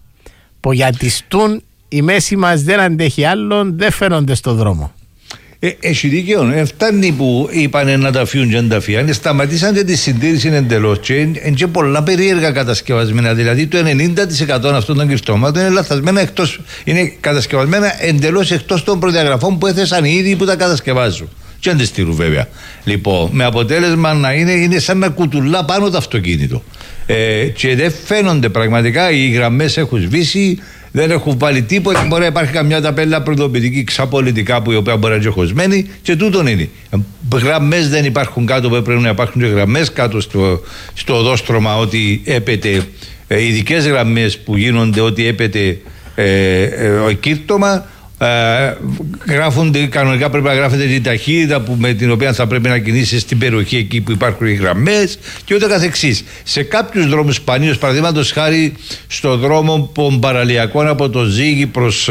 πογιατιστούν, η μέση μας δεν αντέχει άλλον, δεν φαίνονται στο δρόμο. Ε, έχει δίκαιο. Ε, φτάνει που είπαν να τα φύγουν και να τα φύγουν. Σταματήσαν και τη συντήρηση εντελώς. Και είναι και πολλά περίεργα κατασκευασμένα. Δηλαδή το ενενήντα τοις εκατό αυτών των κρυφτώματων είναι λαθασμένα εκτός, είναι κατασκευασμένα εντελώς εκτός των προδιαγραφών που έθεσαν ήδη που τα κατασκευάζουν. Και δεν τη στείλουν βέβαια. Λοιπόν, με αποτέλεσμα να είναι, είναι σαν να κουτουλά πάνω το αυτοκίνητο. Ε, και δεν φαίνονται πραγματικά, οι γραμμές έχουν σβήσει. Δεν έχουν βάλει τίποτα. Μπορεί να υπάρχει καμιά ταπέλα προειδοποιητική ξαπολιτικά που η οποία μπορεί να είναι χωσμένη και τούτον είναι. Γραμμές δεν υπάρχουν κάτω, που πρέπει να υπάρχουν και γραμμές κάτω στο, στο οδόστρωμα ότι έπεται, ε, ειδικές γραμμές που γίνονται ότι έπεται ε, ε, ο κύρτωμα. Ε, γράφονται, κανονικά πρέπει να γράφεται την ταχύτητα που, με την οποία θα πρέπει να κινήσει στην περιοχή εκεί που υπάρχουν οι γραμμές και ούτε καθεξής. Σε κάποιους δρόμους σπανίως, παραδείγματος χάρη στο δρόμο των παραλιακών από το Ζήγη προς,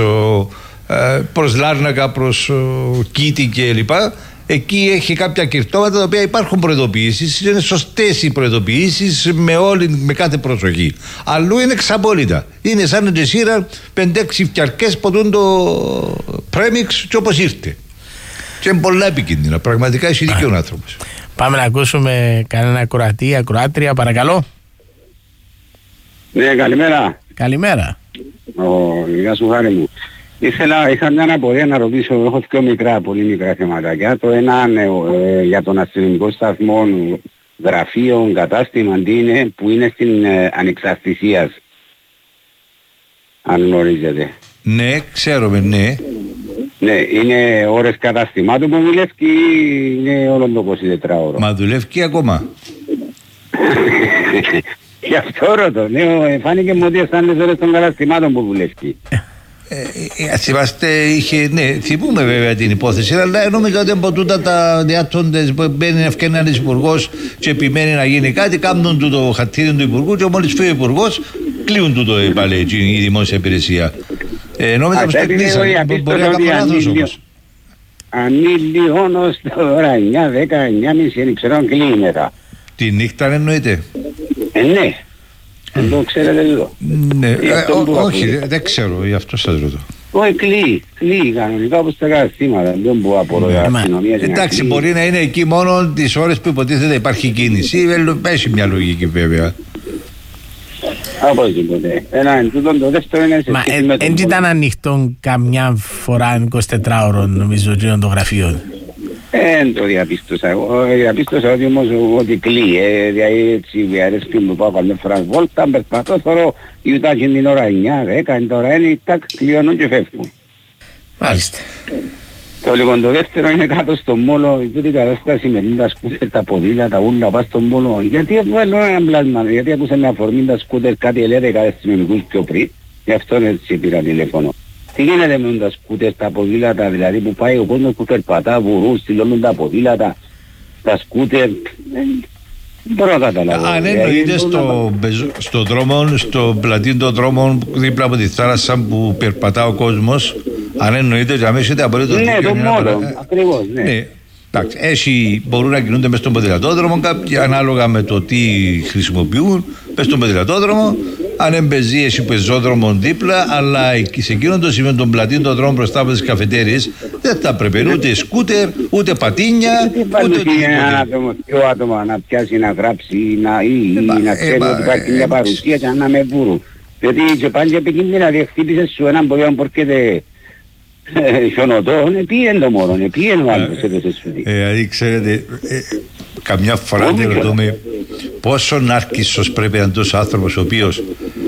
ε, προς Λάρνακα, προς Κίτη κλπ. Εκεί έχει κάποια κυρτώματα τα οποία υπάρχουν προειδοποιήσεις, είναι σωστές οι προειδοποιήσεις με, όλη, με κάθε προσοχή. Αλλού είναι εξαπόλυτα. Είναι σαν να σύραν πέντε-έξι φτιαρκές ποτούν το πρέμιξ και όπως ήρθε. Και είναι πολλά επικίνδυνα. Πραγματικά έχει δίκιο ο άνθρωπος. Πάμε να ακούσουμε κανένα ακροατή, ακροάτρια, παρακαλώ. Ναι, καλημέρα. Καλημέρα. Ο, γεια σου, Χάρη μου. Ήθελα, είχα μια απορία να ρωτήσω, έχω δύο μικρά, πολύ μικρά θεματάκια. Το ένα ε, για τον αστυνομικό σταθμό, γραφείο, κατάστημα, τι είναι, που είναι στην ε, ανεξαρτησία. Αν γνωρίζετε. Ναι, ξέρουμε, ναι. Ναι, είναι ώρες καταστημάτου που δουλεύει ή είναι όλο το εικοσιτετράωρο. Μα δουλεύει ακόμα. Γι' αυτό ρωτώ, ναι, φάνηκε μου ότι αισθάνεται ώρες των καταστημάτων που δουλεύει. Ε, θυμάστε, είχε, ναι, θυμούμε βέβαια την υπόθεση, αλλά νομίζω ότι από τούτα τα διάτοντες που μπαίνει ευκαιρία ένας υπουργός και επιμένει να γίνει κάτι, κάνουν του το χαρτίριο του υπουργού και μόλις φύγει ο υπουργός, κλείουν του το πάλι η δημόσια υπηρεσία. Ε, νόμιζα πως τα κλείσαν, μπορεί να κάνουν λάθος όμως. Ανοίγει όνος τώρα εννιά, δέκα, εννιά και μισή, δεν ξέρω αν κλείνει μετά. Τη νύχτα εννοείται. Ε, ναι. Δεν το ξέρετε εδώ. Ναι, ε, ό, όχι, δεν, δεν ξέρω, γι' αυτό σας ρωτώ. Όχι, κλείει, κλείει κανονικά όπως τα καταστήματα. Δεν μπορώ από η αστυνομία. Εντάξει, μπορεί να είναι εκεί μόνο τις ώρες που υποτίθεται υπάρχει κίνηση. Έχει μια λογική βέβαια. Οπωσδήποτε. Ένα τούτο, το δεύτερο είναι σε σχέση με το... Δεν ήταν ανοιχτό καμιά φορά εικοσιτετράωρο νομίζω το γραφείο. Δεν το διαπίστωσα. Εγώ διαπίστωσα ότι όμως ότι κλείει. Δηλαδή έτσι διαρρέσκει μου πάω καμιά φορά βόλτα, περπατώ, θωρώ ιουτάκι την ώρα εννιά, δέκα, τώρα είναι τάκ, κλειώνουν και φεύγουν. Μάλιστα. Το λοιπόν το δεύτερο είναι κάτω στο μόλο, τούτη κατάσταση με τα σκούτερ, τα ποδήλα, τα ούλα, πας στο μόλο. Γιατί βάλω ένα πλάσμα, γιατί ακούσαμε με αφορμή τα σκούτερ κάτι ελέγχε κάθε αστυνομικούς πιο πριν, γι' αυτό έτσι πήρα τηλέφωνο. Τι γίνεται με τα σκούτερ, τα ποδήλατα, δηλαδή που πάει ο κόσμος που περπατά, βουρούν, στυλώνουν τα ποδήλατα, τα σκούτερ, δεν μπορώ να καταλάβω. Αν εννοείται στο, στο δρόμο, στο πλατήν των δρόμων δίπλα από τη θάλασσα που περπατά ο κόσμος, αν εννοείται για μέσα είτε απολύτως δίκιο. Ναι, το μόνο, ακριβώς, ναι. ναι. Εντάξει, έτσι μπορούν να κινούνται μες στον ποδηλατόδρομο κάποιοι ανάλογα με το τι χρησιμοποιούν. πες στον ποδηλατόδρομο, αν εμπεζεί εσύ πεζόδρομο δίπλα, αλλά σε εκείνον το σημείο των πλατείων των δρόμων μπροστά από τις καφετέριες δεν θα πρέπει ούτε σκούτερ, ούτε πατίνια, ούτε οτιδήποτε. Ένα άτομο, δύο άτομα να πιάσει, να γράψει να, ή, ή να ξέρει ότι υπάρχει μια παρουσία και να με βούρου. Διότι και πάλι επικίνδυνα διεχτύπησες σου έναν ποδιόν που έρχεται χιονοτό, επίεν το μωρό, επίεν ο άλλος έδωσε σου. Δηλαδή ξέρετε, καμιά φορά δεν ρωτούμε πόσο νάρκισσος πρέπει να είναι τόσο άνθρωπος ο οποίος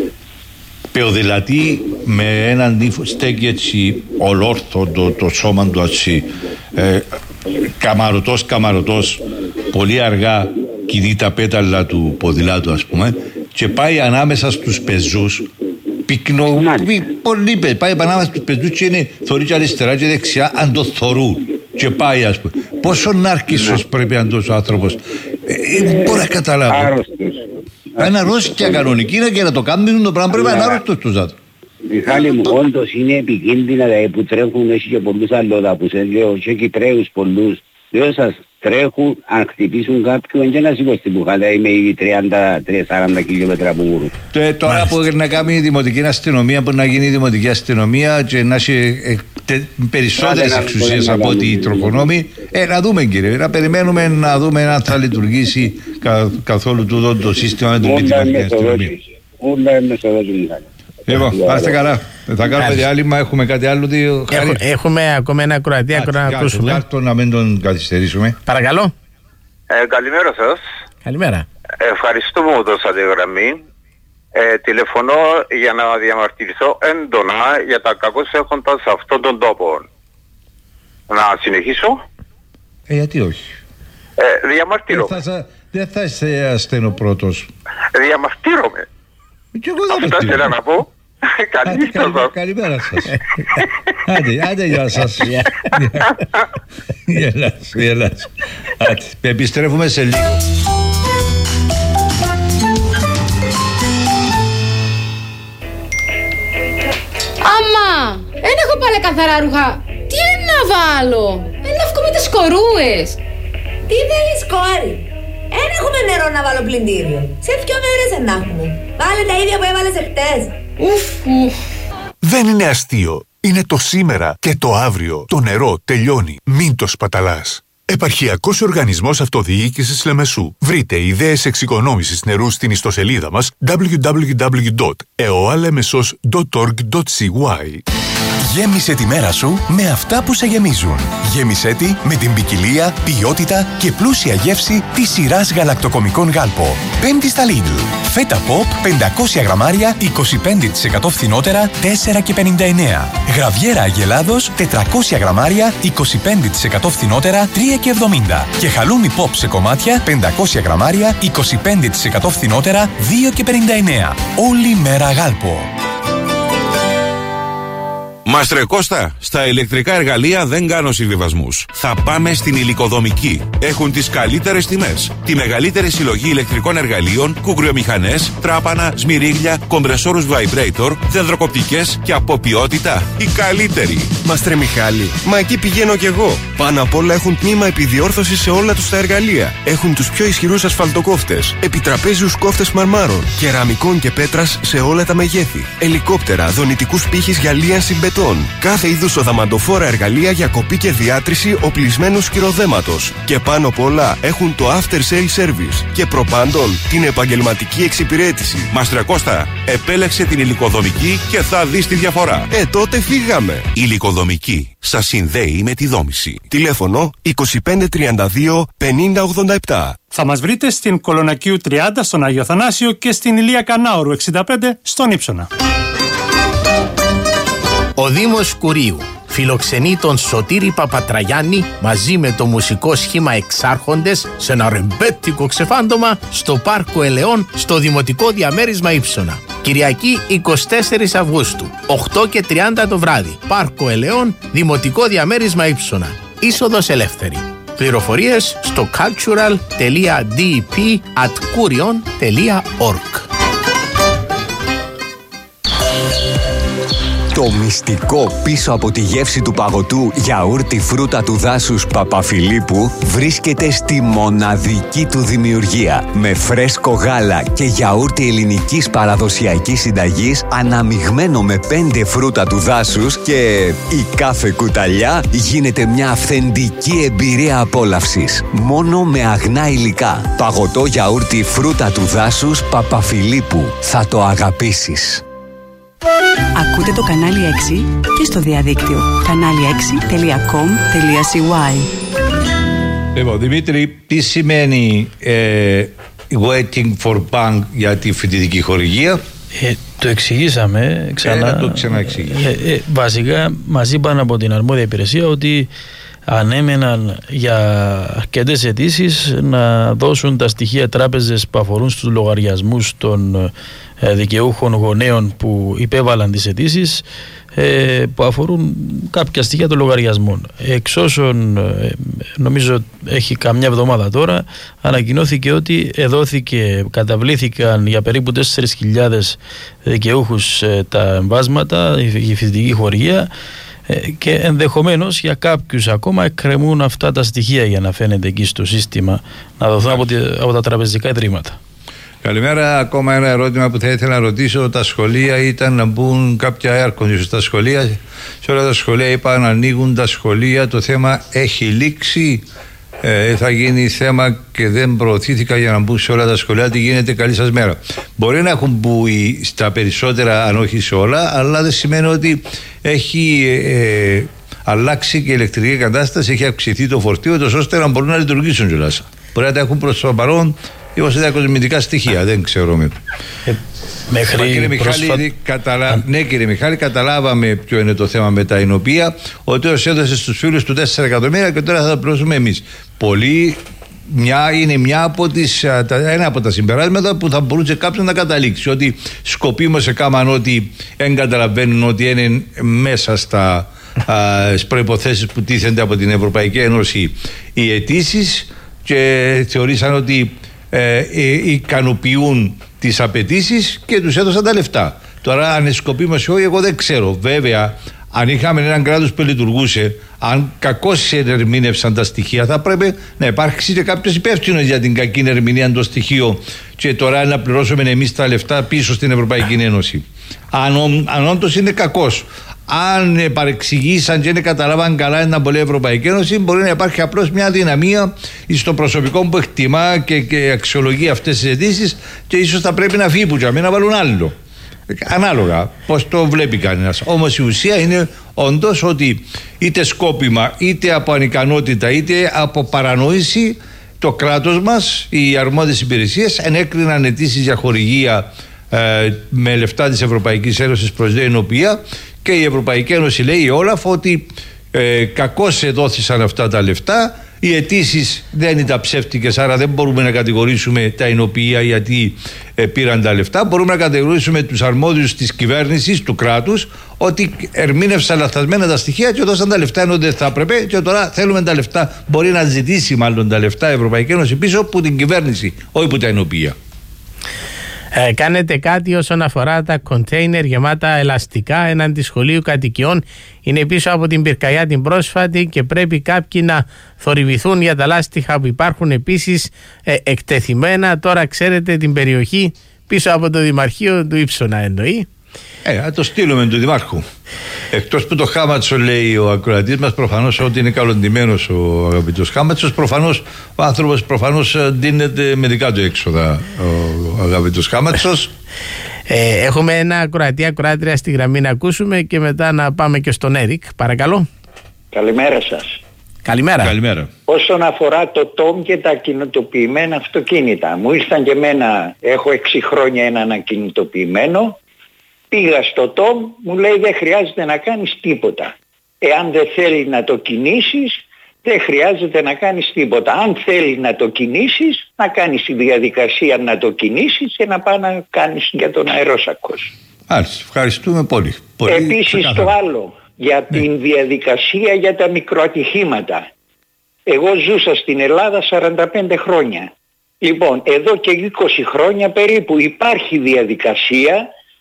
πεοδηλατεί με έναν ύφο, στέκει έτσι ολόρθο το, το σώμα του έτσι, ε, καμαρωτός καμαρωτός, πολύ αργά κινεί τα πέταλα του ποδηλάτου ας πούμε και πάει ανάμεσα στους πεζούς πυκνο, πολύ πε, πάει ανάμεσα στους πεζούς και είναι θωρεί και αριστερά και δεξιά αν το θωρούν και πάει ας πούμε. Πόσο νάρκισσος πρέπει να είναι τόσο άνθρωπος, ε, ε, μπορώ να καταλάβω. Είναι αρρώστια κανονική είναι και να το κάνουν το πράγμα πρέπει να είναι άρρωστος τους άνθρωπος. Μιχάλη μου, όντως είναι επικίνδυνα που τρέχουν έχει και πολλούς αλλοδαπούς, και Κυπραίους πολλούς, διότι σας τρέχουν, αν χτυπήσουν κάποιον και να σηκώσει την πουχάδα, είμαι ήδη τριάντα με σαράντα χιλιόμετρα από γούρου. Τώρα που να κάνει η δημοτική αστυνομία, που να γίνει η δημοτική αστυνομία και να έχει περισσότερες εξουσίες από ότι οι τροχονόμοι, ε, να δούμε κύριε, να περιμένουμε να δούμε αν θα λειτουργήσει καθόλου τούτο το σύστημα με την δημοτική αστυνομία. Όλα είναι μεσοδότη, Μιχάλη. Λοιπόν, άστε καλά. Θα κάνουμε διάλειμμα, έχουμε κάτι άλλο. Έχ, έχουμε ακόμα ένα ακροατή, ακροατή να ακούσουμε. Κάτω να μην τον καθυστερήσουμε. Παρακαλώ. Ε, καλημέρα σας. Καλημέρα. Ευχαριστούμε που δώσατε γραμμή. Ε, τηλεφωνώ για να διαμαρτυρηθώ έντονα για τα κακώς έχοντα σε αυτόν τον τόπο. Να συνεχίσω. Ε, γιατί όχι. Ε, διαμαρτύρομαι. Δεν θα, δεν θα είσαι ασθενό πρώτος. Διαμαρτύρομαι. Αυτό ήθελα να πω. Καληνύχτα σας. Καλημέρα σας. Άντε, άντε, γεια σας. Γελάς, γελάς. Άντε, επιστρέφουμε σε λίγο. Άμα, δεν έχω πάλι καθαρά ρούχα. Τι είναι να βάλω? Έλα βγω με τις κορούες. Τι θέλεις κόρη? Εν έχουμε νερό να βάλω πλυντήριο. Σε δυο μέρες εν έχουμε. Βάλε τα ίδια που έβαλες εχθές. Ουφ, ουφ. Δεν είναι αστείο. Είναι το σήμερα και το αύριο. Το νερό τελειώνει. Μην το σπαταλάς. Επαρχιακός Οργανισμός Αυτοδιοίκησης Λεμεσού. Βρείτε ιδέες εξοικονόμησης νερού στην ιστοσελίδα μας double-u double-u double-u dot eoalemesos dot org dot c y. Γέμισε τη μέρα σου με αυτά που σε γεμίζουν. Γέμισε τη με την ποικιλία, ποιότητα και πλούσια γεύση της σειράς γαλακτοκομικών Γάλπο. Πέμπτη στα Lidl. Φέτα Pop πεντακόσια γραμμάρια είκοσι πέντε τοις εκατό φθηνότερα τέσσερα και πενήντα εννέα. Γραβιέρα Αγελάδος τετρακόσια γραμμάρια είκοσι πέντε τοις εκατό φθηνότερα τρία και εβδομήντα. Και χαλούμι Pop σε κομμάτια πεντακόσια γραμμάρια είκοσι πέντε τοις εκατό φθηνότερα δύο και πενήντα εννέα. Όλη μέρα Γάλπο. Μάστρε Κώστα, στα ηλεκτρικά εργαλεία δεν κάνω συμβιβασμούς. Θα πάμε στην Υλικοδομική. Έχουν τις καλύτερες τιμές. Τη μεγαλύτερη συλλογή ηλεκτρικών εργαλείων, κουγκριομηχανές, τράπανα, σμυρίγλια, κομπρεσόρους vibrator, δεντροκοπτικές και από ποιότητα η καλύτερη. Μάστρε Μιχάλη, μα εκεί πηγαίνω κι εγώ. Πάνω απ' όλα έχουν τμήμα επιδιόρθωσης σε όλα τους τα εργαλεία. Έχουν τους πιο ισχυρούς ασφαλτοκόφτες, επιτραπέζιους κόφτες μαρμάρων, κεραμικών και πέτρας σε όλα τα μεγέθη, ελικόπτερα, δονητικούς πύχης για λίανση μπετών. Κάθε είδους οδαμαντοφόρα εργαλεία για κοπή και διάτρηση οπλισμένου σκυροδέματος. Και πάνω απ' όλα έχουν το after sale service. Και προπάντων την επαγγελματική εξυπηρέτηση. Μάστρε Κώστα, επέλεξε την Υλικοδομική και θα δεις τη διαφορά. Ε, τότε φύγαμε. Υλικοδομική. Σας συνδέει με τη δόμηση. Τηλέφωνο είκοσι πέντε τριάντα δύο πενήντα ογδόντα επτά. Θα μας βρείτε στην Κολονακίου τριάντα στον Άγιο Θανάσιο και στην Ηλία Κανάωρου εξήντα πέντε στον Ύψονα. Ο Δήμος Κουρίου φιλοξενεί τον Σωτήρη Παπατραγιάννη μαζί με το μουσικό σχήμα Εξάρχοντες σε ένα ρεμπέτικο ξεφάντωμα στο Πάρκο Ελαιών στο Δημοτικό Διαμέρισμα Ύψονα. Κυριακή εικοστή τέταρτη Αυγούστου, οκτώ και τριάντα το βράδυ. Πάρκο Ελαιών, Δημοτικό Διαμέρισμα Ύψονα. Είσοδος ελεύθερη. Πληροφορίες στο cultural τελεία ντι πι at kurion τελεία org. Το μυστικό πίσω από τη γεύση του παγωτού γιαούρτι φρούτα του δάσους Παπαφιλίππου βρίσκεται στη μοναδική του δημιουργία. Με φρέσκο γάλα και γιαούρτι ελληνικής παραδοσιακής συνταγής αναμειγμένο με πέντε φρούτα του δάσους και η κάθε κουταλιά γίνεται μια αυθεντική εμπειρία απόλαυσης. Μόνο με αγνά υλικά. Παγωτό γιαούρτι φρούτα του δάσους Παπαφιλίππου. Θα το αγαπήσεις. Ακούτε το κανάλι έξι και στο διαδίκτυο κανάλι έξι τελεία κομ τελεία σι γουάι. Λοιπόν, Δημήτρη, τι σημαίνει ε, waiting for bank για τη φοιτητική χορηγία? Ε, το εξηγήσαμε ξανά. Ε, να το ξαναεξηγήσουμε. Ε, ε, βασικά μας είπαν από την αρμόδια υπηρεσία ότι ανέμεναν για αρκετές αιτήσεις να δώσουν τα στοιχεία τράπεζες που αφορούν στους λογαριασμούς των δικαιούχων γονέων που υπέβαλαν τις αιτήσεις, ε, που αφορούν κάποια στοιχεία των λογαριασμών. Εξ όσων ε, νομίζω έχει καμιά εβδομάδα τώρα, ανακοινώθηκε ότι εδόθηκε, καταβλήθηκαν για περίπου τέσσερις χιλιάδες δικαιούχους ε, τα εμβάσματα, η φοιτητική χορηγία, και ενδεχομένως για κάποιους ακόμα εκκρεμούν αυτά τα στοιχεία για να φαίνεται εκεί στο σύστημα, να δοθούν από, από τα τραπεζικά ιδρύματα. Καλημέρα. Ακόμα ένα ερώτημα που θα ήθελα να ρωτήσω. Τα σχολεία ήταν να μπουν κάποια air condition στα σχολεία. Σε όλα τα σχολεία είπαν να ανοίγουν τα σχολεία. Το θέμα έχει λήξει. Ε, θα γίνει θέμα και δεν προωθήθηκα για να μπουν σε όλα τα σχολεία. Τι γίνεται? Καλή σας μέρα. Μπορεί να έχουν μπει στα περισσότερα, αν όχι σε όλα, αλλά δεν σημαίνει ότι έχει ε, αλλάξει και η ηλεκτρική κατάσταση, έχει αυξηθεί το φορτίο, τόσο ώστε να μπορούν να λειτουργήσουν κιόλας. Μπορεί να τα έχουν προς το παρόν ή σε διακοσμητικά στοιχεία, δεν ξέρω. Με. Ε, Μέχρι Μα, κύριε Μιχάλη, πρόσφα... καταλα... Α... Ναι, κύριε Μιχάλη, καταλάβαμε ποιο είναι το θέμα με τα ενοπία. Ο Τέος έδωσε στους φίλους του τέσσερα εκατομμύρια και τώρα θα τα πληρώσουμε εμείς. Πολύ μια, είναι μια από τις, ένα από τα συμπεράσματα που θα μπορούσε κάποιος να καταλήξει. Ότι σκοπίμως έκαναν ότι δεν καταλαβαίνουν ότι είναι μέσα στα στις προϋποθέσεις που τίθενται από την Ευρωπαϊκή Ένωση οι αιτήσεις και θεωρήσαν ότι ε, ε, ικανοποιούν τις απαιτήσεις και τους έδωσαν τα λεφτά. Τώρα αν σκοπίμως όχι, εγώ δεν ξέρω. Βέβαια, αν είχαμε έναν κράτος που λειτουργούσε, αν κακώς ερμήνευσαν τα στοιχεία, θα πρέπει να υπάρξει και κάποιος υπεύθυνος για την κακή ερμηνεία των στοιχείων και τώρα να πληρώσουμε εμείς τα λεφτά πίσω στην Ευρωπαϊκή Ένωση. Αν, αν όντως είναι κακός, αν παρεξηγήσαν και δεν καταλάβαν καλά ένα πολύ Ευρωπαϊκή Ένωση, μπορεί να υπάρχει απλώς μια δυναμία στο προσωπικό που εκτιμά και, και αξιολογεί αυτές τις αιτήσεις και ίσως θα πρέπει να φύγει που για να βάλουν άλλο. Ανάλογα πώς το βλέπει κανένας. Όμως η ουσία είναι όντως ότι είτε σκόπιμα, είτε από ανικανότητα, είτε από παρανόηση, το κράτος μας, οι αρμόδιες υπηρεσίες ενέκριναν αιτήσεις για χορηγία ε, με λεφτά της Ευρωπαϊκής Ένωσης προς ΔΕΗΝΟΠΙΑ και η Ευρωπαϊκή Ένωση λέει η Όλαφ ότι ε, κακώς εδόθησαν αυτά τα λεφτά. Οι αιτήσεις δεν ήταν ψεύτικες, άρα δεν μπορούμε να κατηγορήσουμε τα ενοποιεία γιατί ε, πήραν τα λεφτά. Μπορούμε να κατηγορήσουμε τους αρμόδιους της κυβέρνησης, του κράτους, ότι ερμήνευσαν λαθασμένα τα στοιχεία και δώσαν τα λεφτά ενώ δεν θα έπρεπε. Και τώρα θέλουμε τα λεφτά, μπορεί να ζητήσει μάλλον τα λεφτά η Ευρωπαϊκή Ένωση πίσω από την κυβέρνηση, όχι από τα ενοποιεία. Ε, κάνετε κάτι όσον αφορά τα κοντέινερ γεμάτα ελαστικά έναντι σχολείου κατοικιών. Είναι πίσω από την πυρκαγιά την πρόσφατη και πρέπει κάποιοι να θορυβηθούν για τα λάστιχα που υπάρχουν επίσης ε, εκτεθειμένα. Τώρα ξέρετε την περιοχή πίσω από το Δημαρχείο του Ύψωνα εννοεί. Ε, να το στείλουμε του Δημάρχου. Εκτός που το Χάματσο λέει ο ακροατής μας, προφανώς ότι είναι καλοντημένος ο αγαπητός Χάματσος, προφανώς ο άνθρωπος προφανώς δίνεται με δικά του έξοδα ο αγαπητός Χάματσος. Ε, έχουμε ένα ακροατή ακροάτρια στη γραμμή να ακούσουμε και μετά να πάμε και στον Έρικ. Παρακαλώ. Καλημέρα σας. Καλημέρα. Καλημέρα. Όσον αφορά το τομ και τα ακινητοποιημένα αυτοκίνητα, μου ήρθαν και εμένα, έχω έξι χρόνια έναν ακινητοποιημένο. Πήγα στο τομ, μου λέει δεν χρειάζεται να κάνεις τίποτα. Εάν δεν θέλει να το κινήσεις, δεν χρειάζεται να κάνεις τίποτα. Αν θέλει να το κινήσεις, να κάνεις τη διαδικασία να το κινήσεις και να πάει να κάνεις για τον αερόσακο. Άλιστα, ευχαριστούμε πολύ. πολύ Επίσης ξεκάθαρα. το άλλο, για ναι. την διαδικασία για τα μικροατυχήματα. Εγώ ζούσα στην Ελλάδα σαράντα πέντε χρόνια. Λοιπόν, εδώ και είκοσι χρόνια περίπου υπάρχει διαδικασία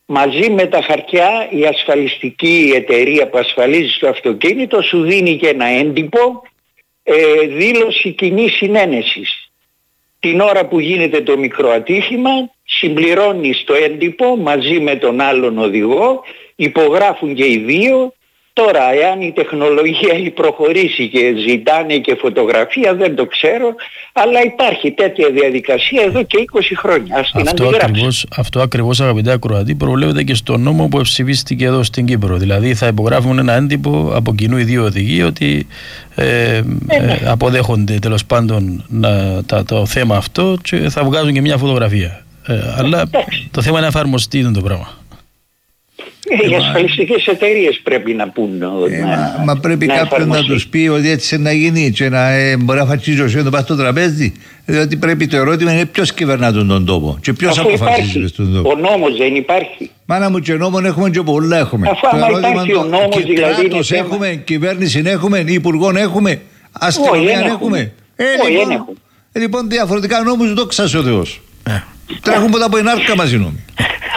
μαζί με τα χαρτιά η ασφαλιστική εταιρεία που ασφαλίζει το αυτοκίνητο σου δίνει και ένα έντυπο ε, δήλωση κοινής συνένεσης. Την ώρα που γίνεται το μικρό ατύχημα συμπληρώνεις το έντυπο μαζί με τον άλλον οδηγό, υπογράφουν και οι δύο. Τώρα, εάν η τεχνολογία έχει προχωρήσει και ζητάνε και φωτογραφία, δεν το ξέρω, αλλά υπάρχει τέτοια διαδικασία εδώ και είκοσι χρόνια. Ας την αυτό, ακριβώς, αυτό ακριβώς, αγαπητέ ακροατή, προβλέπεται και στο νόμο που ψηφίστηκε εδώ στην Κύπρο. Δηλαδή θα υπογράφουν ένα έντυπο από κοινού οι δύο οδηγοί ότι ε, ε, ε, αποδέχονται τέλος πάντων να, τα, το θέμα αυτό και θα βγάζουν και μια φωτογραφία. Ε, αλλά το θέμα είναι να εφαρμοστεί το πράγμα. Ε, οι ασφαλιστικές εταιρείες πρέπει να πούν. Ε, να, μα, μα πρέπει να κάποιον να τους πει ότι έτσι να γίνει και να ε, μπορεί να φατσίζει ο να πάει στο τραπέζι. Διότι πρέπει το ερώτημα είναι ποιος κυβερνά τον τόπο και ποιος αποφασίζει στον τόπο. Ο νόμος δεν υπάρχει. Μάνα μου, και νόμο έχουμε και πολλά έχουμε. Αφού άμα υπάρχει ο νόμος, δηλαδή. Κράτος έχουμε, κυβέρνηση έχουμε, υπουργών έχουμε, αστυνομία έχουμε. Ε, λοιπόν, λοιπόν, διαφορετικά νόμους δόξα ο Θεός. Τρέχουμε από ενάρκα μαζί νόμοι.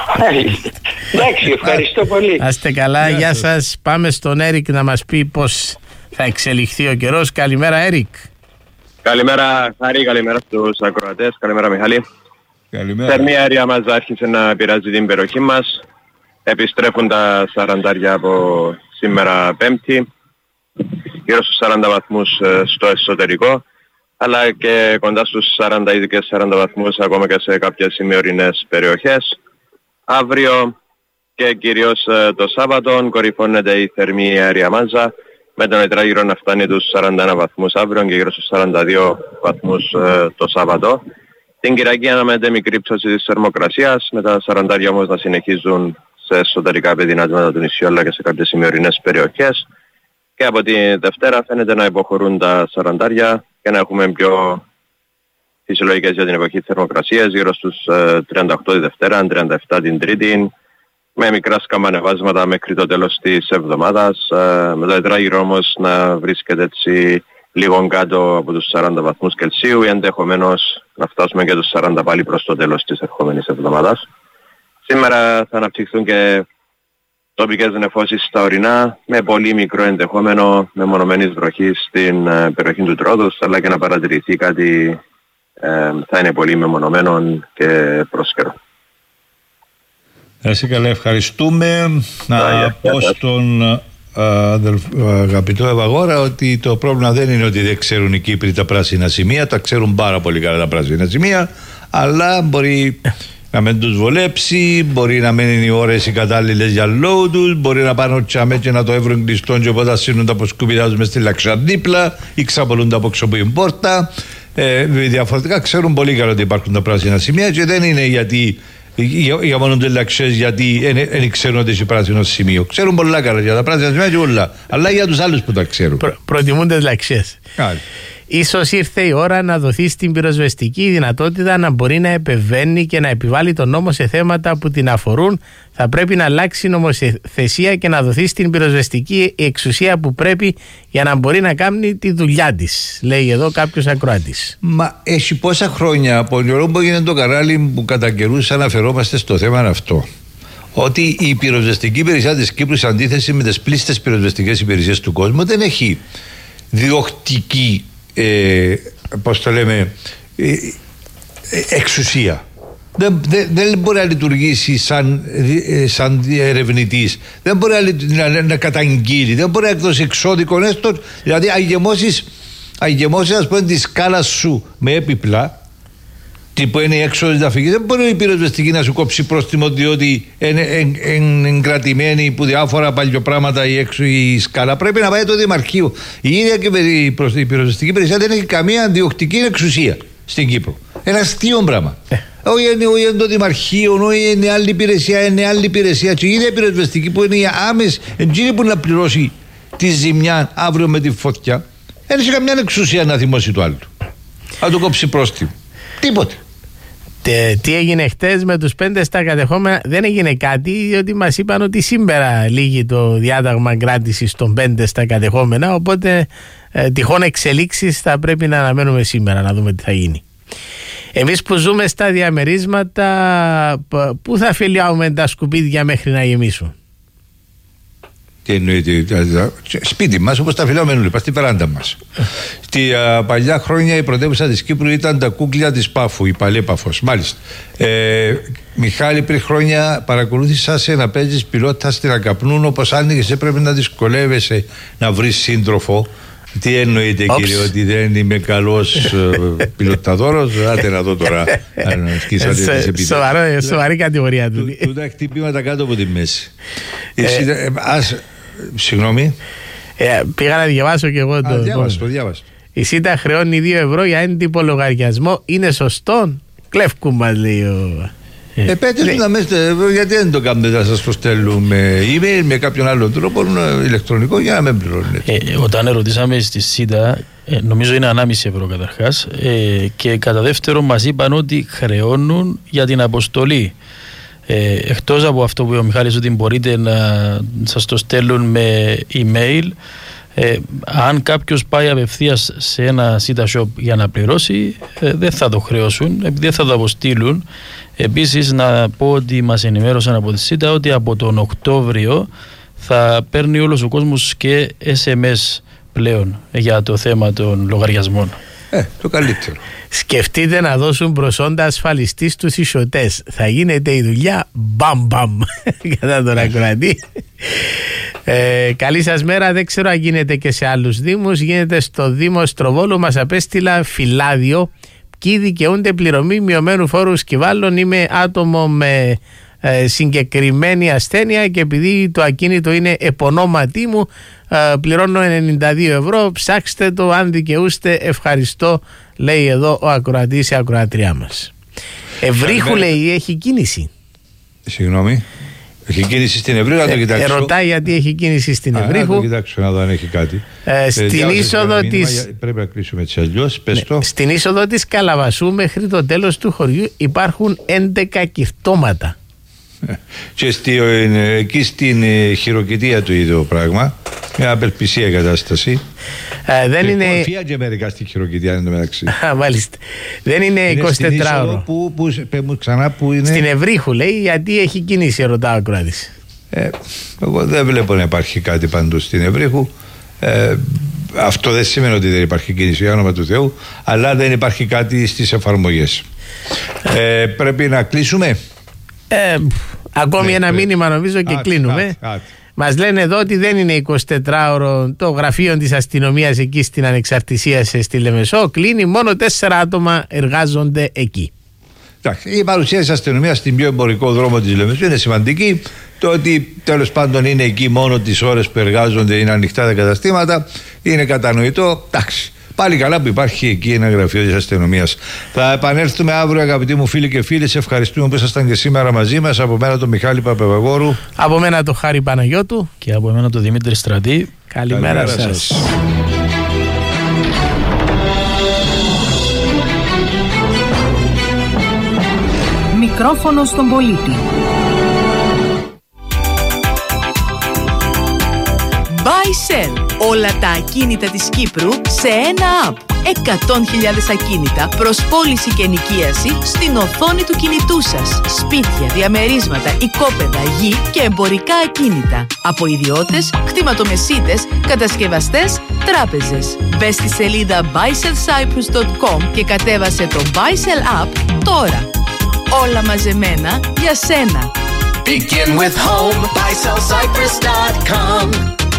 Εντάξει, ευχαριστώ πολύ. Να είστε καλά, γεια σας. Πάμε στον Έρικ να μας πει πώς θα εξελιχθεί ο καιρός. Καλημέρα, Έρικ. Καλημέρα, Χάρη, καλημέρα στους ακροατές. Καλημέρα, Μιχάλη. Καλημέρα. Θερμή αέρια μας άρχισε να πειράζει την περιοχή μας. Επιστρέφουν τα σαραντάρια από σήμερα Πέμπτη, γύρω στους σαράντα βαθμούς στο εσωτερικό, αλλά και κοντά στους σαράντα ήδη και σαράντα βαθμούς ακόμα και σε κάποιες ημιορεινές περιοχές. Αύριο και κυρίως το Σάββατο κορυφώνεται η θερμή αέρια μάζα, με τον τετράγυρο να φτάνει τους σαράντα ένα βαθμούς αύριο και γύρω στους σαράντα δύο βαθμούς το Σάββατο. Την Κυριακή αναμένεται μικρή πτώση της θερμοκρασίας, με τα σαραντάρια όμως να συνεχίζουν σε εσωτερικά παιδινάσματα του νησιού αλλά και σε κάποιες ημιορεινές περιοχές. Και από τη Δευτέρα φαίνεται να υποχωρούν τα σαραντάρια και να έχουμε πιο φυσιολογικές για την εποχή θερμοκρασίας, γύρω στους ε, τριάντα οκτώ τη Δευτέρα, τριάντα επτά την Τρίτη, με μικρά σκαμανεβάσματα μέχρι το τέλος της εβδομάδας, ε, με το τετράγυρο όμως να βρίσκεται έτσι λίγο κάτω από τους σαράντα βαθμούς Κελσίου ή ενδεχομένως να φτάσουμε και τους σαράντα πάλι προς το τέλος της ερχόμενης εβδομάδας. Σήμερα θα αναπτυχθούν και τοπικές νεφώσεις στα ορεινά, με πολύ μικρό ενδεχόμενο μεμονωμένης βροχής στην ε, περιοχή του Τρόδους, αλλά και να παρατηρηθεί κάτι ε, θα είναι πολύ μεμονωμένο και πρόσκαιρο. Εσύ καλά, ευχαριστούμε. Να πω στον αγαπητό Ευαγόρα ότι το πρόβλημα δεν είναι ότι δεν ξέρουν οι Κύπροι τα πράσινα σημεία, τα ξέρουν πάρα πολύ καλά τα πράσινα σημεία, αλλά μπορεί να μην τους βολέψει, μπορεί να μην είναι οι ώρες οι κατάλληλες για λόγου τους, μπορεί να πάνε τσάμε και να το έβρουν κλειστόν και οπότε σύνουν τα αποσκουπιδά τους μες στη λαξιά δίπλα ή ξαπολούν τα από έξω από την πόρτα. Ε, διαφορετικά ξέρουν πολύ καλά ότι υπάρχουν τα πράσινα σημεία και δεν είναι γιατί για, για μόνο τις λαξιές γιατί δεν ξέρουν ότι έχει πράσινο σημείο. Ξέρουν πολλά καλά για τα πράσινα σημεία και όλα, αλλά για τους άλλους που τα ξέρουν. Προ, προτιμούν τις λαξιές. Ίσως ήρθε η ώρα να δοθεί στην πυροσβεστική η δυνατότητα να μπορεί να επεμβαίνει και να επιβάλλει τον νόμο σε θέματα που την αφορούν. Θα πρέπει να αλλάξει η νομοθεσία και να δοθεί στην πυροσβεστική η εξουσία που πρέπει για να μπορεί να κάνει τη δουλειά της, λέει εδώ κάποιος ακροατής. Μα έχει πόσα χρόνια από την ώρα που έγινε το κανάλι που κατά καιρούς αναφερόμαστε στο θέμα αυτό, ότι η πυροσβεστική υπηρεσία της Κύπρου, σε αντίθεση με τις πλήστες πυροσβεστικές υπηρεσίες του κόσμου, δεν έχει διοκτική Ε, πώς το λέμε ε, ε, εξουσία. Δεν, δεν, δεν μπορεί να λειτουργήσει σαν, ε, σαν ερευνητής, δεν μπορεί να, να, να καταγγείλει, δεν μπορεί να εκδώσει εξώδικο έστω, δηλαδή αγγεμώσεις αγγεμώσεις ας πούμε τη σκάλα σου με έπιπλα τύπου είναι η έξοδος να φύγει, δεν μπορεί η πυροσβεστική να σου κόψει πρόστιμο διότι είναι εγκρατημένη που διάφορα παλιοπράγματα η, έξω, η σκάλα. Πρέπει να πάει το Δημαρχείο. Η ίδια και η πυροσβεστική υπηρεσία δεν έχει καμία αντιοκτική εξουσία στην Κύπρο. Ένα αστείο πράγμα. Όχι είναι το Δημαρχείο, όχι είναι άλλη υπηρεσία, είναι άλλη υπηρεσία. Και η ίδια πυροσβεστική που είναι η άμεση, εκείνη που να πληρώσει τη ζημιά αύριο με τη φωτιά, δεν έχει καμία εξουσία να θυμώσει το άλλο. Να του κόψει πρόστιμο. Τίποτε. Τι έγινε χτες με τους πέντε στα κατεχόμενα? Δεν έγινε κάτι, διότι μας είπαν ότι σήμερα λύγει το διάταγμα κράτησης των πέντε στα κατεχόμενα, οπότε ε, τυχόν εξελίξεις θα πρέπει να αναμένουμε σήμερα να δούμε τι θα γίνει. Εμείς που ζούμε στα διαμερίσματα, πού θα φυλιάουμε τα σκουπίδια μέχρι να γεμίσουν? Τι εννοείται? Σπίτι μας, όπως τα φυλάμε όλοι, πας στη βεράντα μας. Στη α, παλιά χρόνια η πρωτεύουσα της Κύπρου ήταν τα κούκλια της Πάφου, η παλαιή Παφός. Μάλιστα. Ε, Μιχάλη, πριν χρόνια παρακολούθησα σε να παίζεις πιλότα στην Ακαπνούν, όπως άνοιγες έπρεπε να δυσκολεύεσαι να βρεις σύντροφο. Τι εννοείται, Ops. κύριε, ότι δεν είμαι καλός πιλοταδόρος? Άτε να δω τώρα αν ασκήσατε τις επιδόσεις. Σοβαρή κατηγορία του. Του τα χτυπήματα κάτω από τη μέση. Συγγνώμη. Πήγα να διαβάσω και εγώ το. Διάβασο, το διάβασο. Η ΣΥΤΑ χρεώνει δύο ευρώ για έντυπο λογαριασμό. Είναι σωστό? Κλέφκου μας, λέει ο. Ε, πέτε ναι. να μέστε, γιατί δεν το κάνετε να σας το στέλνουμε email με κάποιον άλλον τρόπο ηλεκτρονικό για να μην πληρώνετε? Ε, όταν ερωτήσαμε στη ΣΥΤΑ, ε, νομίζω είναι ανάμιση ευρώ καταρχάς, ε, και κατά δεύτερο μας είπαν ότι χρεώνουν για την αποστολή. Ε, εκτός από αυτό που είπε ο Μιχάλης, ότι μπορείτε να σας το στέλνουν με email, ε, αν κάποιος πάει απευθείας σε ένα ΣΥΤΑ shop για να πληρώσει, ε, δεν θα το χρεώσουν, επειδή δεν θα το αποστείλουν. Επίσης να πω ότι μας ενημέρωσαν από τη ΣΥΤΑ ότι από τον Οκτώβριο θα παίρνει όλος ο κόσμος και ες εμ ες πλέον για το θέμα των λογαριασμών. Ε, το καλύτερο. Σκεφτείτε να δώσουν προσόντα ασφαλιστή στους ισοτές. Θα γίνεται η δουλειά μπαμ μπαμ κατά τον ακροατή. Ε, καλή σας μέρα. Δεν ξέρω αν γίνεται και σε άλλους δήμους. Γίνεται στο Δήμο Στροβόλου. Μας απέστειλα φυλάδιο. Ποιοι δικαιούνται πληρωμή μειωμένου φόρου σκυβάλων? Είμαι άτομο με ε, συγκεκριμένη ασθένεια και επειδή το ακίνητο είναι επωνόματί μου, ε, πληρώνω ενενήντα δύο ευρώ. Ψάξτε το αν δικαιούστε. Ευχαριστώ, λέει εδώ ο ακροατής, η ακροατριά μας. Ευρύχου, λέει, έχει κίνηση. Συγγνώμη. Έχει κίνηση στην Ευρύχου, να το κοιτάξω. Ε, ρωτάει γιατί έχει κίνηση στην Α, Ευρύχου. Να το κοιτάξω να δω αν έχει κάτι. Ε, στην ε, είσοδο της... Πρέπει να κλείσουμε έτσι αλλιώς. Πες το. Ναι, στην είσοδο της Καλαβασού μέχρι το τέλος του χωριού υπάρχουν έντεκα κυρτώματα. Και στη, εκεί στην χειροκητία του είδε πράγμα. Μια απελπισία κατάσταση. Ε, δεν και είναι. Κορφία και μερικά στη χειροκητία είναι μεταξύ. Α, μάλιστα. Δεν είναι, είναι εικοσιτετράωρο. Που, που, που, ξανά που είναι. Στην Ευρύχου, λέει, γιατί έχει κίνηση, ρωτά ο Κράτης. Ε, εγώ δεν βλέπω να υπάρχει κάτι παντού στην Ευρύχου. Ε, αυτό δεν σημαίνει ότι δεν υπάρχει κίνηση, για όνομα του Θεού, αλλά δεν υπάρχει κάτι στις εφαρμογές. Ε, πρέπει να κλείσουμε. Ε, ακόμη ναι, ένα πρέπει. μήνυμα νομίζω και άτι, κλείνουμε. Άτι, άτι. Μας λένε εδώ ότι δεν είναι εικοσιτετράωρο το γραφείο της αστυνομίας εκεί στην Ανεξαρτησία στη Λεμεσό. Κλείνει, μόνο τέσσερα άτομα εργάζονται εκεί. Η παρουσία της αστυνομίας στην πιο εμπορικό δρόμο της Λεμεσού είναι σημαντική. Το ότι τέλος πάντων είναι εκεί μόνο τις ώρες που εργάζονται, είναι ανοιχτά τα καταστήματα, είναι κατανοητό. Εντάξει. Πάλι καλά που υπάρχει εκεί ένα γραφείο της αστυνομίας. Θα επανέλθουμε αύριο, αγαπητοί μου φίλοι και φίλες. Ευχαριστούμε που ήσασταν και σήμερα μαζί μας. Από μένα τον Μιχάλη Παπαβαγόρου. Από μένα τον Χάρη Παναγιώτου. Και από μένα τον Δημήτρη Στρατή. Καλημέρα, Καλημέρα σας. σας. Μικρόφωνο στον πολίτη. Buy-sell. Όλα τα ακίνητα της Κύπρου σε ένα app. εκατό χιλιάδες ακίνητα προς πώληση και ενοικίαση στην οθόνη του κινητού σας. Σπίτια, διαμερίσματα, οικόπεδα, γη και εμπορικά ακίνητα. Από ιδιώτες, κτηματομεσίτες, κατασκευαστές, τράπεζες. Μπες στη σελίδα buy sell cyprus dot com και κατέβασε το Buy-sell app τώρα. Όλα μαζεμένα για σένα. Begin with home, buy sell cyprus dot com.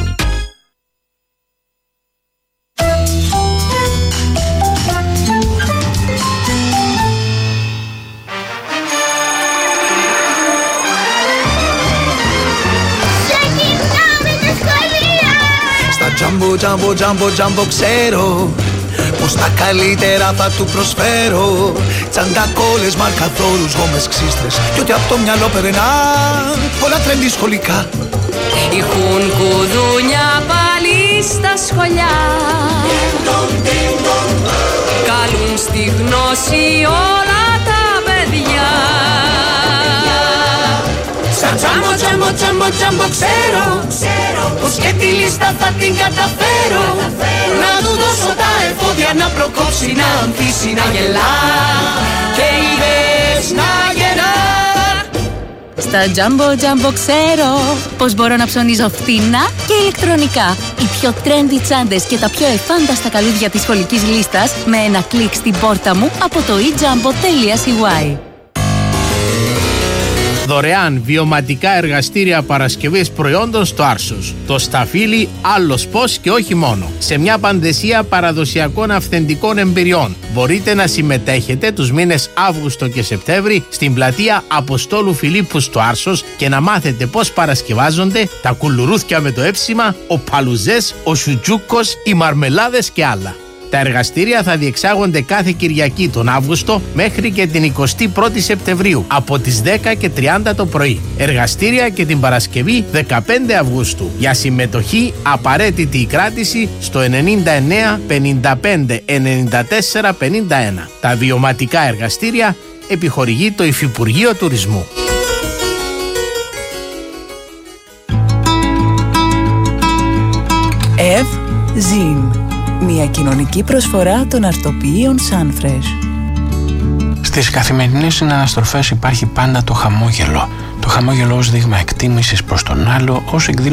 Τζάμπο, τζάμπο, τζάμπο, τζάμπο, ξέρω πως τα καλύτερα θα του προσφέρω. Τσαντακόλες, μαρκαδόρους, γόμες, ξύστρες κι ό,τι απ' το μυαλό περνά. Όλα τρέντι σχολικά. Έχουν κουδούνια πάλι στα σχολιά. Καλούν στη γνώση όλα τα παιδιά. Σαν τζάμπο, τζάμπο, τζάμπο, τζάμπο, ξέρω πως και τη λίστα θα την καταφέρω. Να του δώσω τα εφόδια να προκόψει ζήσει, να ανθίσει, να γελά και οι ιδέες να γεννά. Στα Jumbo Jumbo ξέρω πως μπορώ να ψωνίζω φθηνά και ηλεκτρονικά. Οι πιο trendy τσάντες και τα πιο εφάνταστα καλούδια της σχολικής λίστας με ένα κλικ στην πόρτα μου από το e jumbo τελεία c y. Δωρεάν βιωματικά εργαστήρια παρασκευής προϊόντων στο Άρσος. Το σταφύλι άλλος πώς και όχι μόνο. Σε μια παντεσία παραδοσιακών αυθεντικών εμπειριών. Μπορείτε να συμμετέχετε τους μήνες Αύγουστο και Σεπτέμβρη στην πλατεία Αποστόλου Φιλίππου στο Άρσος και να μάθετε πώς παρασκευάζονται τα κουλουρούθια με το έψιμα, ο παλουζές, ο σουτζούκος, οι μαρμελάδες και άλλα. Τα εργαστήρια θα διεξάγονται κάθε Κυριακή τον Αύγουστο μέχρι και την εικοστή πρώτη Σεπτεμβρίου από τις δέκα και τριάντα το πρωί. Εργαστήρια και την Παρασκευή δεκαπέντε Αυγούστου. Για συμμετοχή απαραίτητη η κράτηση στο ενενήντα εννέα πενήντα πέντε ενενήντα τέσσερα πενήντα ένα. Τα βιωματικά εργαστήρια επιχορηγεί το Υφυπουργείο Τουρισμού. Ευ Ζιν. Μια κοινωνική προσφορά των αρτοποιείων Sunfresh. Στις καθημερινές συναναστροφές υπάρχει πάντα το χαμόγελο. Το χαμόγελο ως δείγμα εκτίμησης προς τον άλλο, ως εκδήλωση